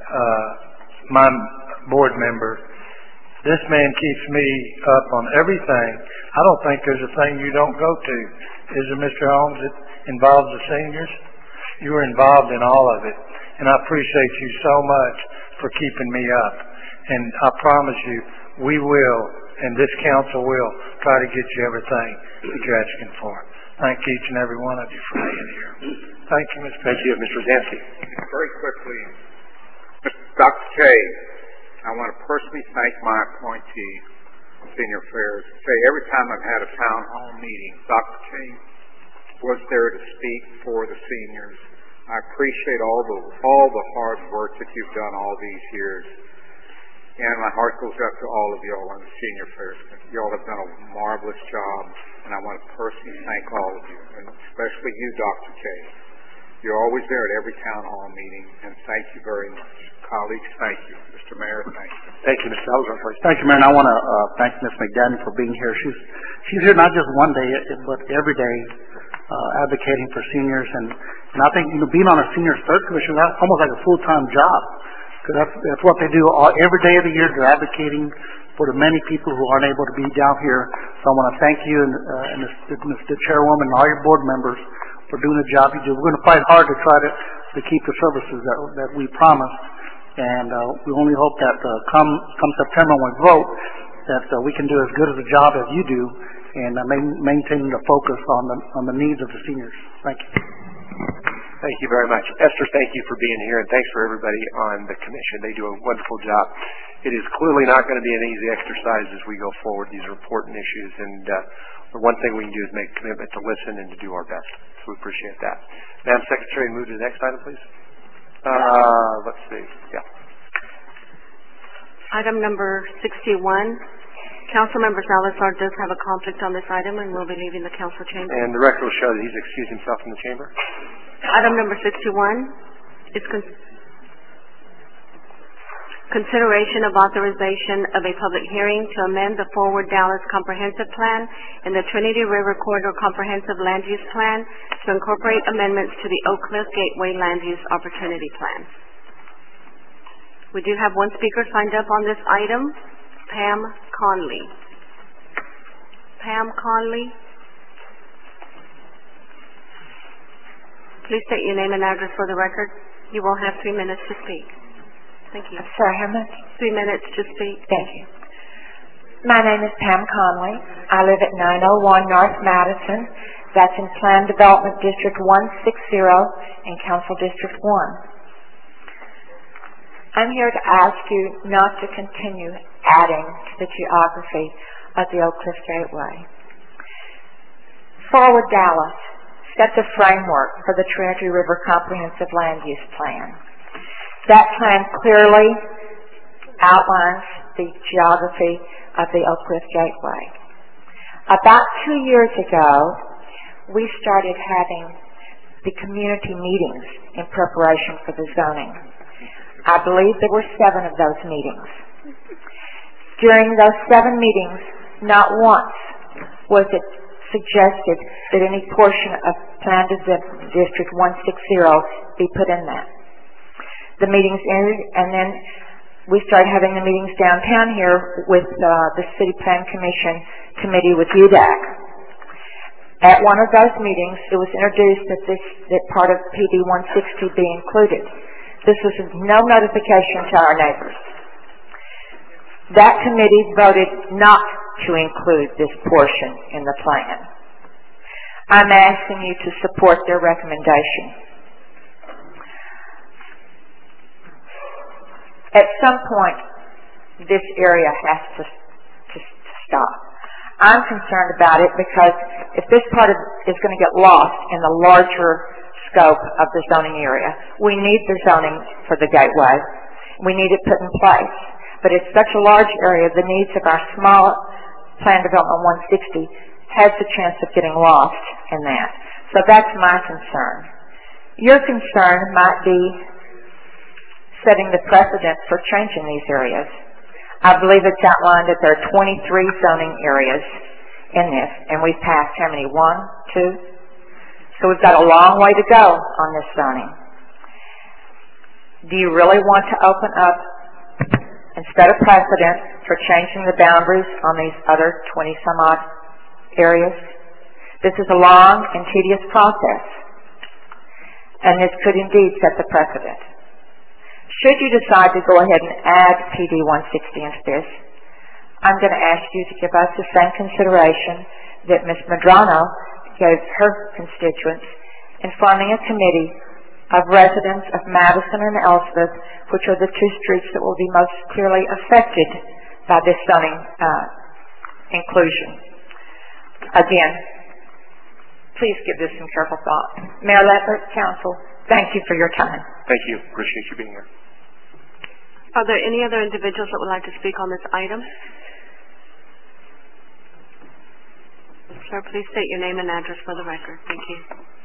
[SPEAKER 4] my board member. This man keeps me up on everything. I don't think there's a thing you don't go to. Is there, Mr. Holmes, that involves the seniors? You were involved in all of it. And I appreciate you so much for keeping me up. And I promise you, we will, and this council will, try to get you everything that you're asking for. Thank each and every one of you for being here. Thank you, Mr.
[SPEAKER 1] Thank you, Mr. Zansky.
[SPEAKER 10] Very quickly, Dr. Kay, I want to personally thank my appointee, Senior Affairs. Every time I've had a town hall meeting, Dr. Kay was there to speak for the seniors. I appreciate all the hard work that you've done all these years. And my heart goes up to all of y'all on the Senior Affairs. Y'all have done a marvelous job, and I want to personally thank all of you, and especially you, Dr. Kay. You're always there at every town hall meeting, and thank you very much. Colleagues, thank you. Mr. Mayor, thank you.
[SPEAKER 1] Thank you, Mr. Ellsworth.
[SPEAKER 24] Thank you, Mayor, and I want to thank Ms. McDaniel for being here. She's here not just one day, but every day, advocating for seniors, and I think being on a seniors third commission, that's almost like a full-time job, because that's what they do every day of the year. They're advocating for the many people who aren't able to be down here. So I want to thank you and the chairwoman and all your board members for doing the job you do. We're going to fight hard to try to keep the services that we promised, and we only hope that come September when we vote, that we can do as good of a job as you do, and maintaining the focus on the needs of the seniors. Thank you.
[SPEAKER 1] Thank you very much. Esther, thank you for being here, and thanks for everybody on the commission. They do a wonderful job. It is clearly not going to be an easy exercise as we go forward. These are important issues, and the one thing we can do is make a commitment to listen and to do our best. So we appreciate that. Madam Secretary, move to the next item, please. Let's see. Yeah.
[SPEAKER 2] Item number 61. Councilmember Salazar does have a conflict on this item and will be leaving the council chamber.
[SPEAKER 1] And the record will show that he's excused himself from the chamber.
[SPEAKER 2] Item number 61 is consideration of authorization of a public hearing to amend the Forward Dallas Comprehensive Plan and the Trinity River Corridor Comprehensive Land Use Plan to incorporate amendments to the Oak Cliff Gateway Land Use Opportunity Plan. We do have one speaker signed up on this item, Pam Conley. Pam Conley. Please state your name and address for the record. You will have 3 minutes to speak. Thank you.
[SPEAKER 5] Sorry, how much?
[SPEAKER 2] 3 minutes to speak.
[SPEAKER 5] Thank you. My name is Pam Conley. I live at 901 North Madison. That's in Plan Development District 160 and Council District 1. I'm here to ask you not to continue adding to the geography of the Oak Cliff Gateway. Forward Dallas set the framework for the Trinity River Comprehensive Land Use Plan. That plan clearly outlines the geography of the Oak Cliff Gateway. About 2 years ago, we started having the community meetings in preparation for the zoning. I believe there were 7 of those meetings. During those 7 meetings, not once was it suggested that any portion of Planned District 160 be put in that. The meetings ended, and then we started having the meetings downtown here with the City Plan Commission committee with UDAC. At one of those meetings, it was introduced that part of PD 160 be included. This was no notification to our neighbors. That committee voted not to include this portion in the plan. I'm asking you to support their recommendation. At some point, this area has to stop. I'm concerned about it because if this part is going to get lost in the larger scope of the zoning area, we need the zoning for the gateway. We need it put in place. But it's such a large area, the needs of our small Plan Development 160 has the chance of getting lost in that. So that's my concern. Your concern might be setting the precedent for changing these areas. I believe it's outlined that there are 23 zoning areas in this, and we've passed how many? 1, 2? So we've got a long way to go on this zoning. Do you really want to open up and set a precedent for changing the boundaries on these other 20-some-odd areas? This is a long and tedious process, and this could indeed set the precedent. Should you decide to go ahead and add PD 160 into this, I'm going to ask you to give us the same consideration that Ms. Medrano gave her constituents in forming a committee of residents of Madison and Elspeth, which are the 2 streets that will be most clearly affected by this zoning inclusion. Again, please give this some careful thought. Mayor Lambert, Council, thank you for your time.
[SPEAKER 7] Thank you. Appreciate you being here.
[SPEAKER 2] Are there any other individuals that would like to speak on this item? Sir, please state your name and address for the record. Thank you.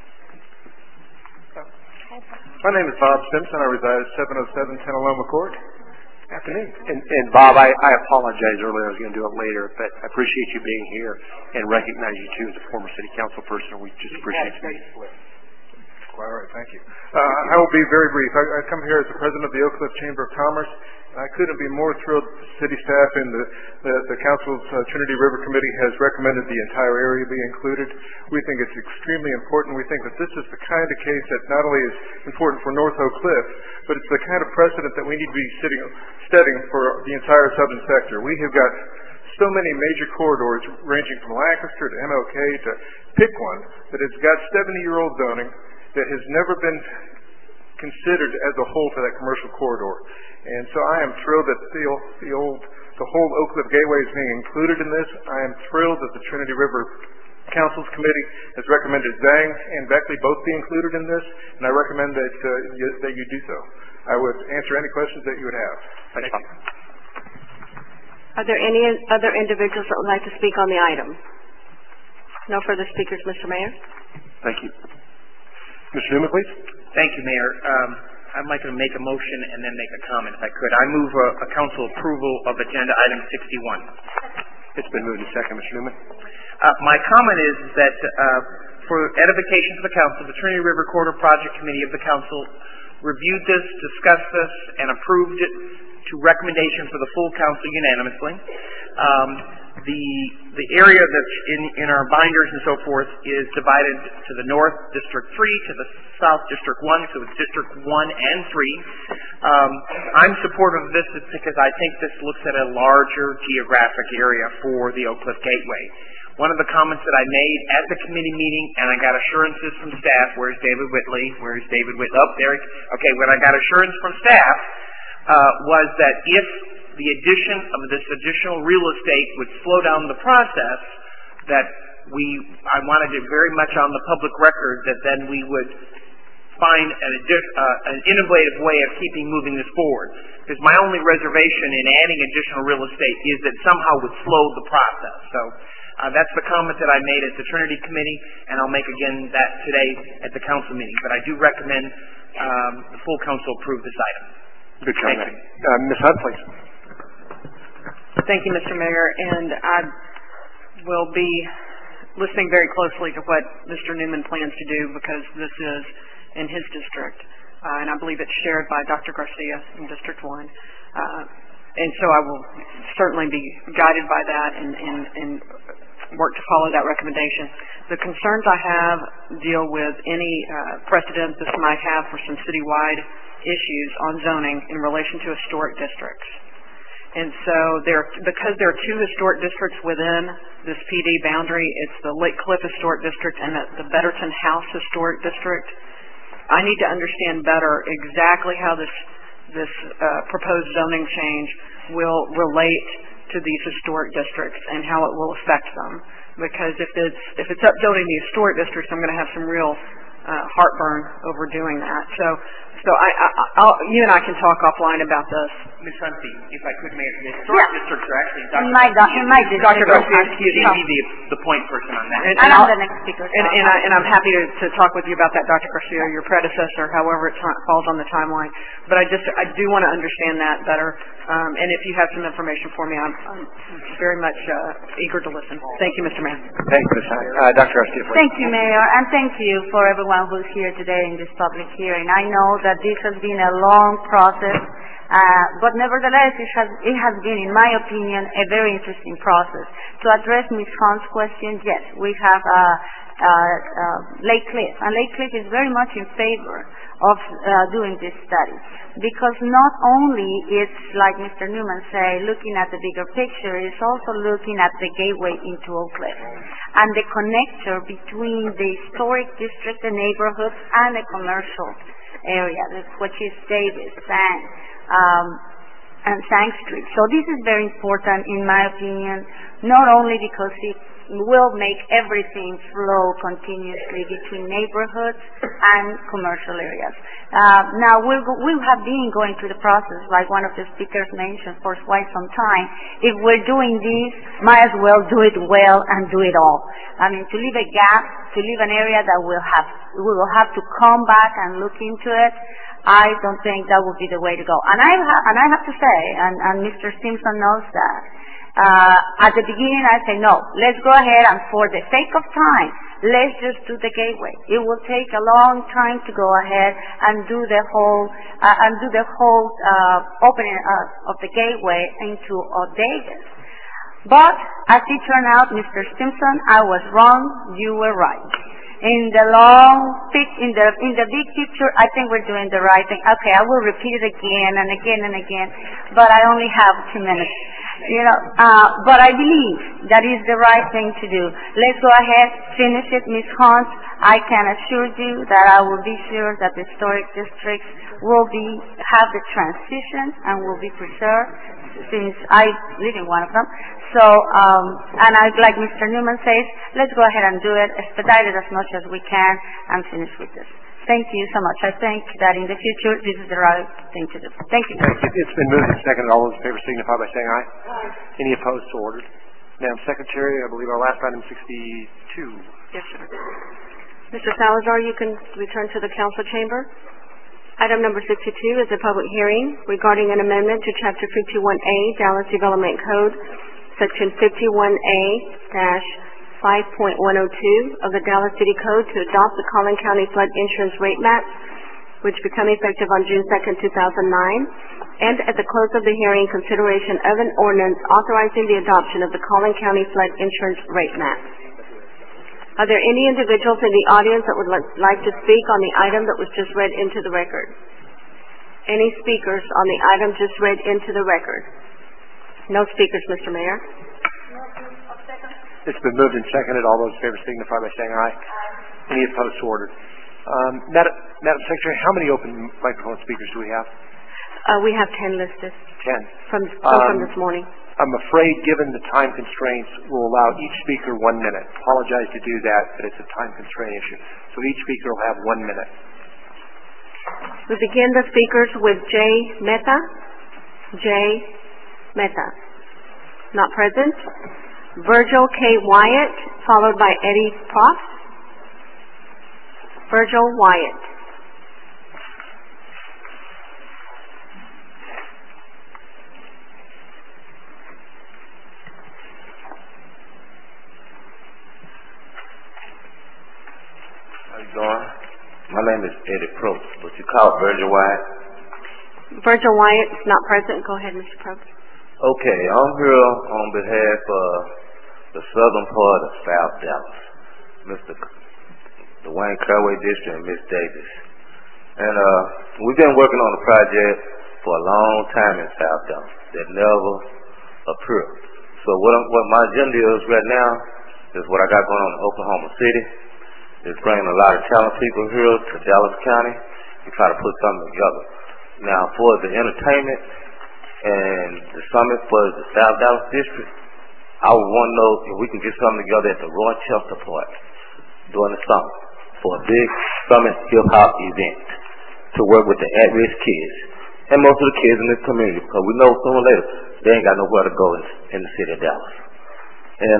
[SPEAKER 17] My name is Bob Simpson. I reside at 707 Tenaloma Court.
[SPEAKER 7] Afternoon. And Bob, I apologize earlier. I was going to do it later, but I appreciate you being here and recognize you too as a former city council person. We just appreciate you being here.
[SPEAKER 17] All right, thank you. I will be very brief. I come here as the president of the Oak Cliff Chamber of Commerce. I couldn't be more thrilled that the city staff and the council's Trinity River Committee has recommended the entire area be included. We think it's extremely important. We think that this is the kind of case that not only is important for North Oak Cliff, but it's the kind of precedent that we need to be setting for the entire southern sector. We have got so many major corridors ranging from Lancaster to MLK to pick one that has got 70-year-old zoning that has never been considered as a whole for that commercial corridor. And so I am thrilled that the whole Oak Cliff Gateway is being included in this. I am thrilled that the Trinity River Council's Committee has recommended Zhang and Beckley both be included in this, and I recommend that you do so. I would answer any questions that you would have. Thank you.
[SPEAKER 2] Are there any other individuals that would like to speak on the item? No further speakers, Mr. Mayor.
[SPEAKER 7] Thank you. Mr. Newman, please.
[SPEAKER 19] Thank you, Mayor. I'd like to make a motion and then make a comment, if I could. I move a council approval of agenda item 61.
[SPEAKER 7] It's been moved and seconded, Mr. Newman.
[SPEAKER 19] My comment is that for edification to the council, the Trinity River Corridor Project Committee of the council reviewed this, discussed this, and approved it to recommendation for the full council unanimously. The area that's in our binders and so forth is divided to the north, District 3, to the south, District 1, so it's District 1 and 3. I'm supportive of this because I think this looks at a larger geographic area for the Oak Cliff Gateway. One of the comments that I made at the committee meeting, and I got assurances from staff, where's David Whitley? Where's David Whitley? Oh, there. Okay, when I got assurance from staff, was that if the addition of this additional real estate would slow down the process, that I wanted it very much on the public record that then we would find an innovative way of moving this forward. Because my only reservation in adding additional real estate is that somehow would slow the process. So that's the comment that I made at the Trinity Committee, and I'll make again that today at the council meeting. But I do recommend the full council approve this item.
[SPEAKER 7] Good comment. Ms. Hunt, please.
[SPEAKER 18] Thank you, Mr. Mayor, and I will be listening very closely to what Mr. Newman plans to do, because this is in his district, and I believe it's shared by Dr. Garcia in District 1. And so I will certainly be guided by that and work to follow that recommendation. The concerns I have deal with any precedent this might have for some citywide issues on zoning in relation to historic districts. And so because there are two historic districts within this PD boundary, it's the Lake Cliff Historic District and the Betterton House Historic District, I need to understand better exactly how this proposed zoning change will relate to these historic districts and how it will affect them. Because if it's upzoning the historic districts, I'm going to have some real heartburn over doing that. So you and I can talk offline about this.
[SPEAKER 19] Ms. Hunty, if I could, Mayor, the historic districts are actually
[SPEAKER 18] Dr. Garcia, excuse me,
[SPEAKER 19] the point person on that.
[SPEAKER 18] And I'm the next speaker. And I'm happy to talk with you about that, Dr. Garcia, your predecessor, however it falls on the timeline. But I do want to understand that better. And if you have some information for me, I'm very much eager to listen. Thank you, Mr. Mayor.
[SPEAKER 7] Thank you, Ms. Hunt. Dr. Garcia, please.
[SPEAKER 12] Thank you, Mayor, and thank you for everyone who's here today in this public hearing. I know that this has been a long process, but nevertheless, it has been, in my opinion, a very interesting process. To address Ms. Hunt's question, yes, we have Lake Cliff, and Lake Cliff is very much in favor of doing this study, because not only it's, like Mr. Newman said, looking at the bigger picture, it's also looking at the gateway into Oak Cliff and the connector between the historic district, the neighborhoods, and the commercial area, which is Davis and Sang Street. So this is very important, in my opinion, not only because it will make everything flow continuously between neighborhoods and commercial areas. Now, we have been going through the process, like one of the speakers mentioned, for quite some time. If we're doing this, might as well do it well and do it all. I mean, to leave a gap, to leave an area that we will have to come back and look into it, I don't think that would be the way to go. And I have to say, and Mr. Simpson knows that, at the beginning I say, no, let's go ahead and for the sake of time, let's just do the gateway. It will take a long time to go ahead and do the whole opening of the gateway into Davis. But as it turned out, Mr. Simpson, I was wrong, you were right. In the big picture, I think we're doing the right thing. Okay, I will repeat it again and again and again, but I only have 2 minutes. But I believe that is the right thing to do. Let's go ahead, finish it, Ms. Hunt. I can assure you that I will be sure that the historic districts will have the transition and will be preserved, since I live in one of them. So, and like Mr. Newman says, let's go ahead and do it, expedite it as much as we can, and finish with this. Thank you so much. I think that in the future, this is the right thing to do. Thank you.
[SPEAKER 7] Thank you. It's been moved and seconded. All those in favor signify by saying aye. Aye. Any opposed? So ordered. Madam Secretary, I believe our last item, 62.
[SPEAKER 2] Yes, sir. Mr. Salazar, you can return to the council chamber. Item number 62 is a public hearing regarding an amendment to Chapter 51A, Dallas Development Code, Section 51A-5.102 of the Dallas City Code to adopt the Collin County Flood Insurance Rate Map, which became effective on June 2nd, 2009, and at the close of the hearing, consideration of an ordinance authorizing the adoption of the Collin County Flood Insurance Rate Map. Are there any individuals in the audience that would like to speak on the item that was just read into the record? Any speakers on the item just read into the record? No speakers, Mr. Mayor.
[SPEAKER 7] It's been moved and seconded. All those in favor signify by saying aye. Aye. Any opposed? So ordered. Madam Secretary, how many open microphone speakers do we have?
[SPEAKER 2] We have 10 listed.
[SPEAKER 7] 10.
[SPEAKER 2] From this morning.
[SPEAKER 7] I'm afraid, given the time constraints, we'll allow each speaker 1 minute. Apologize to do that, but it's a time constraint issue. So each speaker will have 1 minute.
[SPEAKER 2] We begin the speakers with Jay Mehta. Jay Mehta. Not present. Virgil K. Wyatt, followed by Eddie Prof. Virgil Wyatt.
[SPEAKER 8] How you doing? My name is Eddie Probst, but you call it Virgil Wyatt?
[SPEAKER 2] Virgil Wyatt is not present. Go ahead, Mr. Probst.
[SPEAKER 8] Okay, I'm here on behalf of the southern part of South Dallas, Mr. Dwayne Kerway District and Miss Davis. And we've been working on the project for a long time in South Dallas that never approved. So what my agenda is right now is what I got going on in Oklahoma City. It's bringing a lot of talented people here to Dallas County and try to put something together. Now, for the entertainment and the summit for the South Dallas District, I would want to know if we can get something together at the Rochester Park during the summer for a big summit hip-hop event to work with the at-risk kids and most of the kids in this community, because we know sooner or later they ain't got nowhere to go in the city of Dallas. And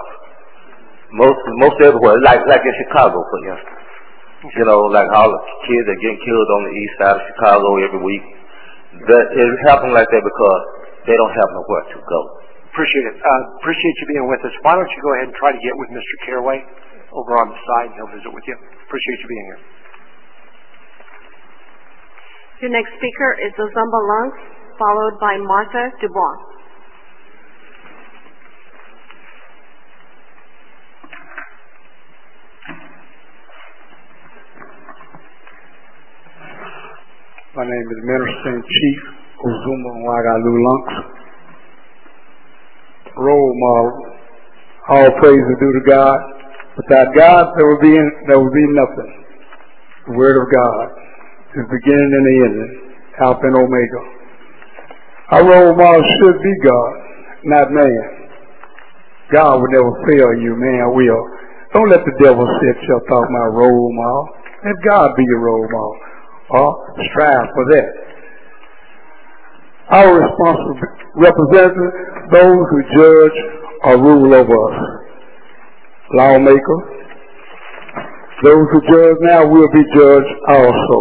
[SPEAKER 8] most everywhere, like in Chicago, for instance. You know, like all the kids that getting killed on the east side of Chicago every week. That it happens like that because they don't have nowhere to go.
[SPEAKER 1] Appreciate it. Appreciate you being with us. Why don't you go ahead and try to get with Mr. Caraway over on the side, and he'll visit with you. Appreciate you being here.
[SPEAKER 2] Your next speaker is Ozumba Lunk, followed by Martha Dubois.
[SPEAKER 21] My name is Minister in Chief Ozumba Wagalu Lunks. Role model. All praise is due to God. Without God, there would be nothing. The Word of God is the beginning and the ending, Alpha and Omega. Our role model should be God, not man. God will never fail you, man will. Don't let the devil set you up talking about role model. Let God be your role model. Or strive for that. Our responsible representatives, those who judge or rule over us. Lawmakers, those who judge now will be judged also.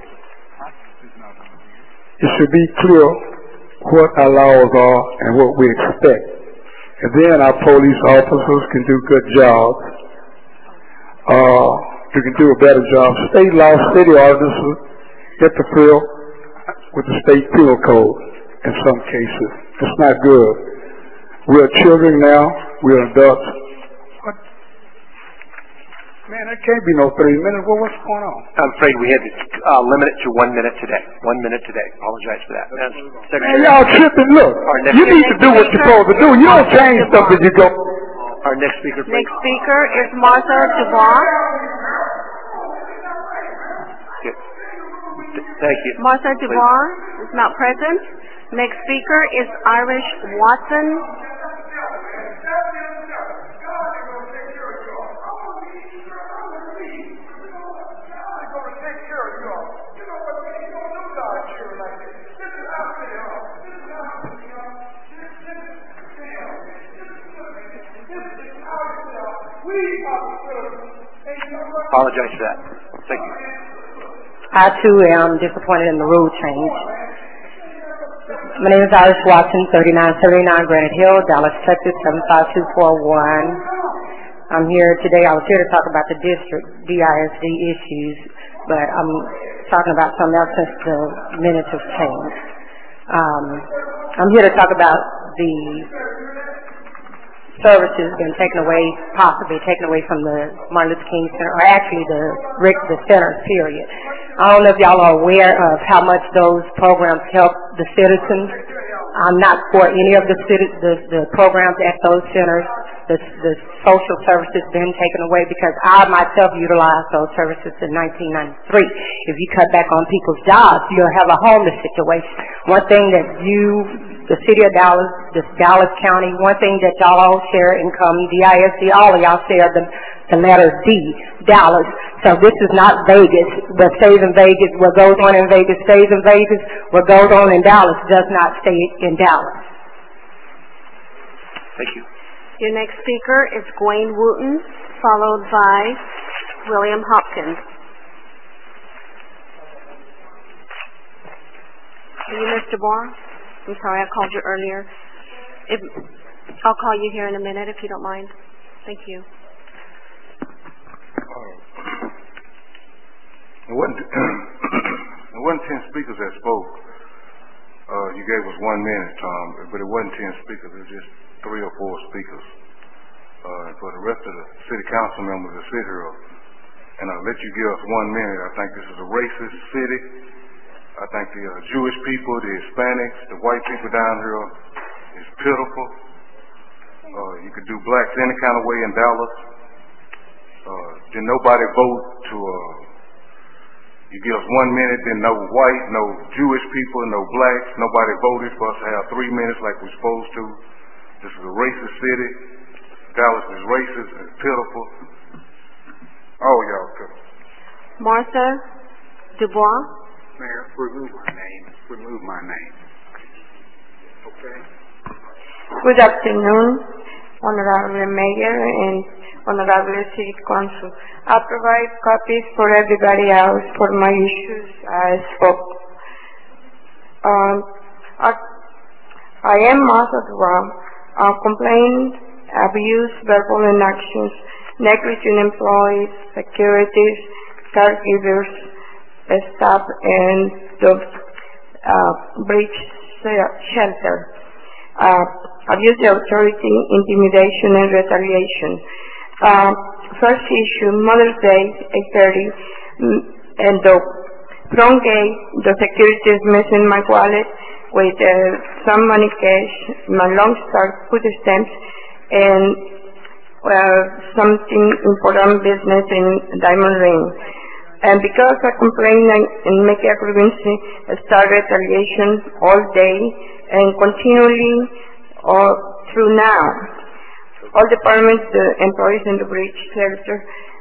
[SPEAKER 21] It should be clear what our laws are and what we expect. And then our police officers can do good jobs. You can do a better job. State law, city ordinances interfere with the state penal code in some cases. It's not good. We're children now. We're adults. What? Man, that can't be no 30 minutes. Well, what's going on?
[SPEAKER 1] I'm afraid we had to limit it to 1 minute today. 1 minute today. Apologize for that.
[SPEAKER 21] Man, y'all tripping. Look, you need to do what you're supposed to do. You don't change stuff as you go.
[SPEAKER 1] Our next speaker, please.
[SPEAKER 2] Next speaker is Martha Dubois.
[SPEAKER 1] Thank you.
[SPEAKER 2] Martha Dubois is not present. Next speaker is Irish Watson.
[SPEAKER 1] Apologize for that. Thank you.
[SPEAKER 22] I too am disappointed in the rule change. My name is Iris Watson, 3979 Granite Hill, Dallas, Texas, 75241. I'm here today. I was here to talk about the district DISD issues, but I'm talking about something else since the minutes have changed. I'm here to talk about the services being taken away, possibly taken away from the Martin Luther King Center, or actually the center, period. I don't know if y'all are aware of how much those programs help the citizens. I'm not for any of the programs at those centers. The social services been taken away because I myself utilized those services in 1993. If you cut back on people's jobs, you'll have a homeless situation. One thing that the city of Dallas, this Dallas County, one thing that y'all all share in common, DISD, all of y'all share the letter D, Dallas. So this is not Vegas. What stays in Vegas, what goes on in Vegas stays in Vegas. What goes on in Dallas does not stay in Dallas.
[SPEAKER 1] Thank you.
[SPEAKER 2] Your next speaker is Gwen Wooten, followed by William Hopkins. Are you Mr. Bohr? I'm sorry, I called you earlier. I'll call you here in a minute if you don't mind. Thank you.
[SPEAKER 6] It wasn't 10 speakers that spoke. You gave us 1 minute, Tom, but it wasn't 10 speakers. It was just 3 or 4 speakers. And for the rest of the city council members that sit here, and I'll let you give us 1 minute. I think this is a racist city. I think the Jewish people, the Hispanics, the white people down here is pitiful. You could do blacks any kind of way in Dallas. Did nobody vote to, you give us 1 minute, then no white, no Jewish people, no blacks, nobody voted for us to have 3 minutes like we're supposed to. This is a racist city. Dallas is racist and pitiful. Oh, y'all pitiful.
[SPEAKER 2] Martha Dubois.
[SPEAKER 10] Mayor, remove my name. Remove my name. Okay.
[SPEAKER 9] Good afternoon, Honorable Mayor and Honorable City Council. I provide copies for everybody else for my issues I spoke. I am Martha Dubois. Complaint, abuse, verbal inactions, negligent employees, securities, caregivers, staff, and the breach shelter. Abuse of authority, intimidation, and retaliation. First issue, Mother's Day, 8:30, and the front gate, the security is missing my wallet with some money cash, my long star food stamps, and something important business in diamond ring. And because I complain and make a grievance, start retaliation all day and continually through now. All departments, the employees in the breach shelter,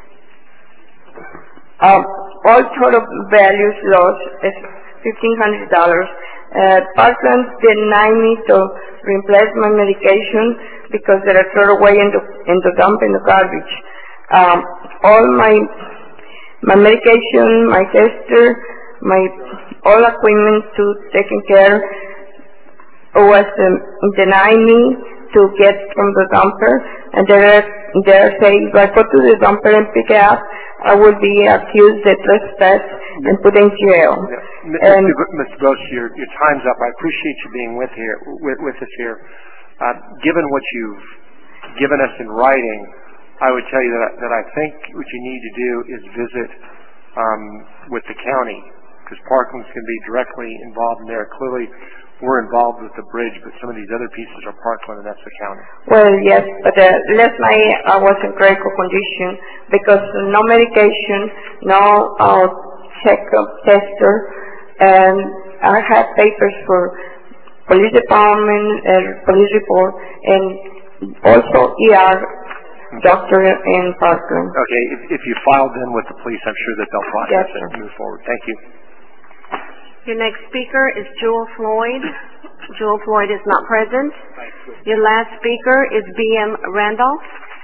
[SPEAKER 9] all total values lost is $1,500. Parkland denied me to replace my medication because they are thrown away in the dump in the garbage. All my medication, my tester, all equipment to taking care was denied me to get from the dumper, and they're saying if I go to the dumper and pick it up, I will be accused of trespass and put in jail.
[SPEAKER 1] Mr. Bosch, your time's up. I appreciate you being with us here. Given what you've given us in writing, I would tell you that I think what you need to do is visit with the county, because Parkland's going to be directly involved in there. Clearly, we're involved with the bridge, but some of these other pieces are Parkland, and that's the county.
[SPEAKER 9] Well, yes, but last night I was in critical condition because no medication, no checkup tester, and I had papers for police department and police report, and also ER doctor in Parkland.
[SPEAKER 1] Okay, if you filed them with the police, I'm sure that they'll process it and move forward. Thank you.
[SPEAKER 2] Your next speaker is Jewel Floyd. Jewel Floyd is not present. Your last speaker is B.M. Randolph.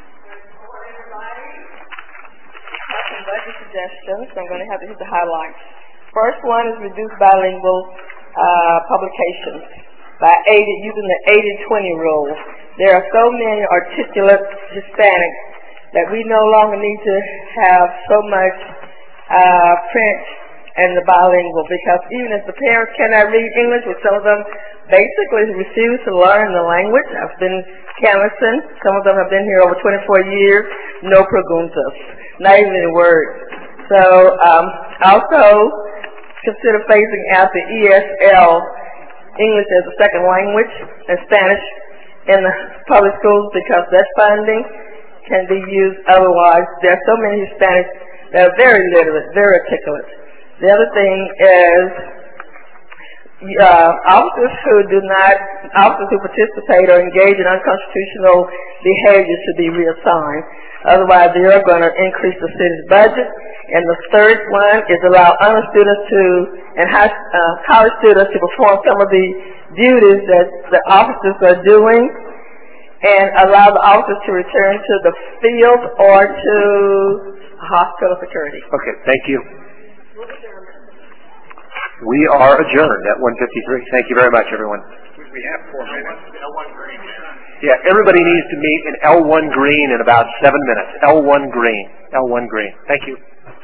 [SPEAKER 3] Some budget suggestions. I'm going to have to hit the highlights. First one is reduce bilingual publications by using the 80-20 rule. There are so many articulate Hispanics that we no longer need to have so much print and the bilingual, because even if the parents cannot read English, which some of them basically refuse to learn the language. I've been canvassing. Some of them have been here over 24 years. No preguntas, not even a word. So also consider phasing out the ESL, English as a second language, and Spanish in the public schools, because that funding can be used otherwise. There are so many Hispanics that are very literate, very articulate. The other thing is officers who participate or engage in unconstitutional behavior should be reassigned. Otherwise, they are going to increase the city's budget. And the third one is allow honor students and college students to perform some of the duties that the officers are doing, and allow the officers to return to the field or to hospital security.
[SPEAKER 1] Okay, thank you. We are adjourned at 1:53. Thank you very much, everyone.
[SPEAKER 10] We have 4 minutes.
[SPEAKER 1] Yeah, everybody needs to meet in L1 Green in about 7 minutes. L1 Green. L1 Green. Thank you.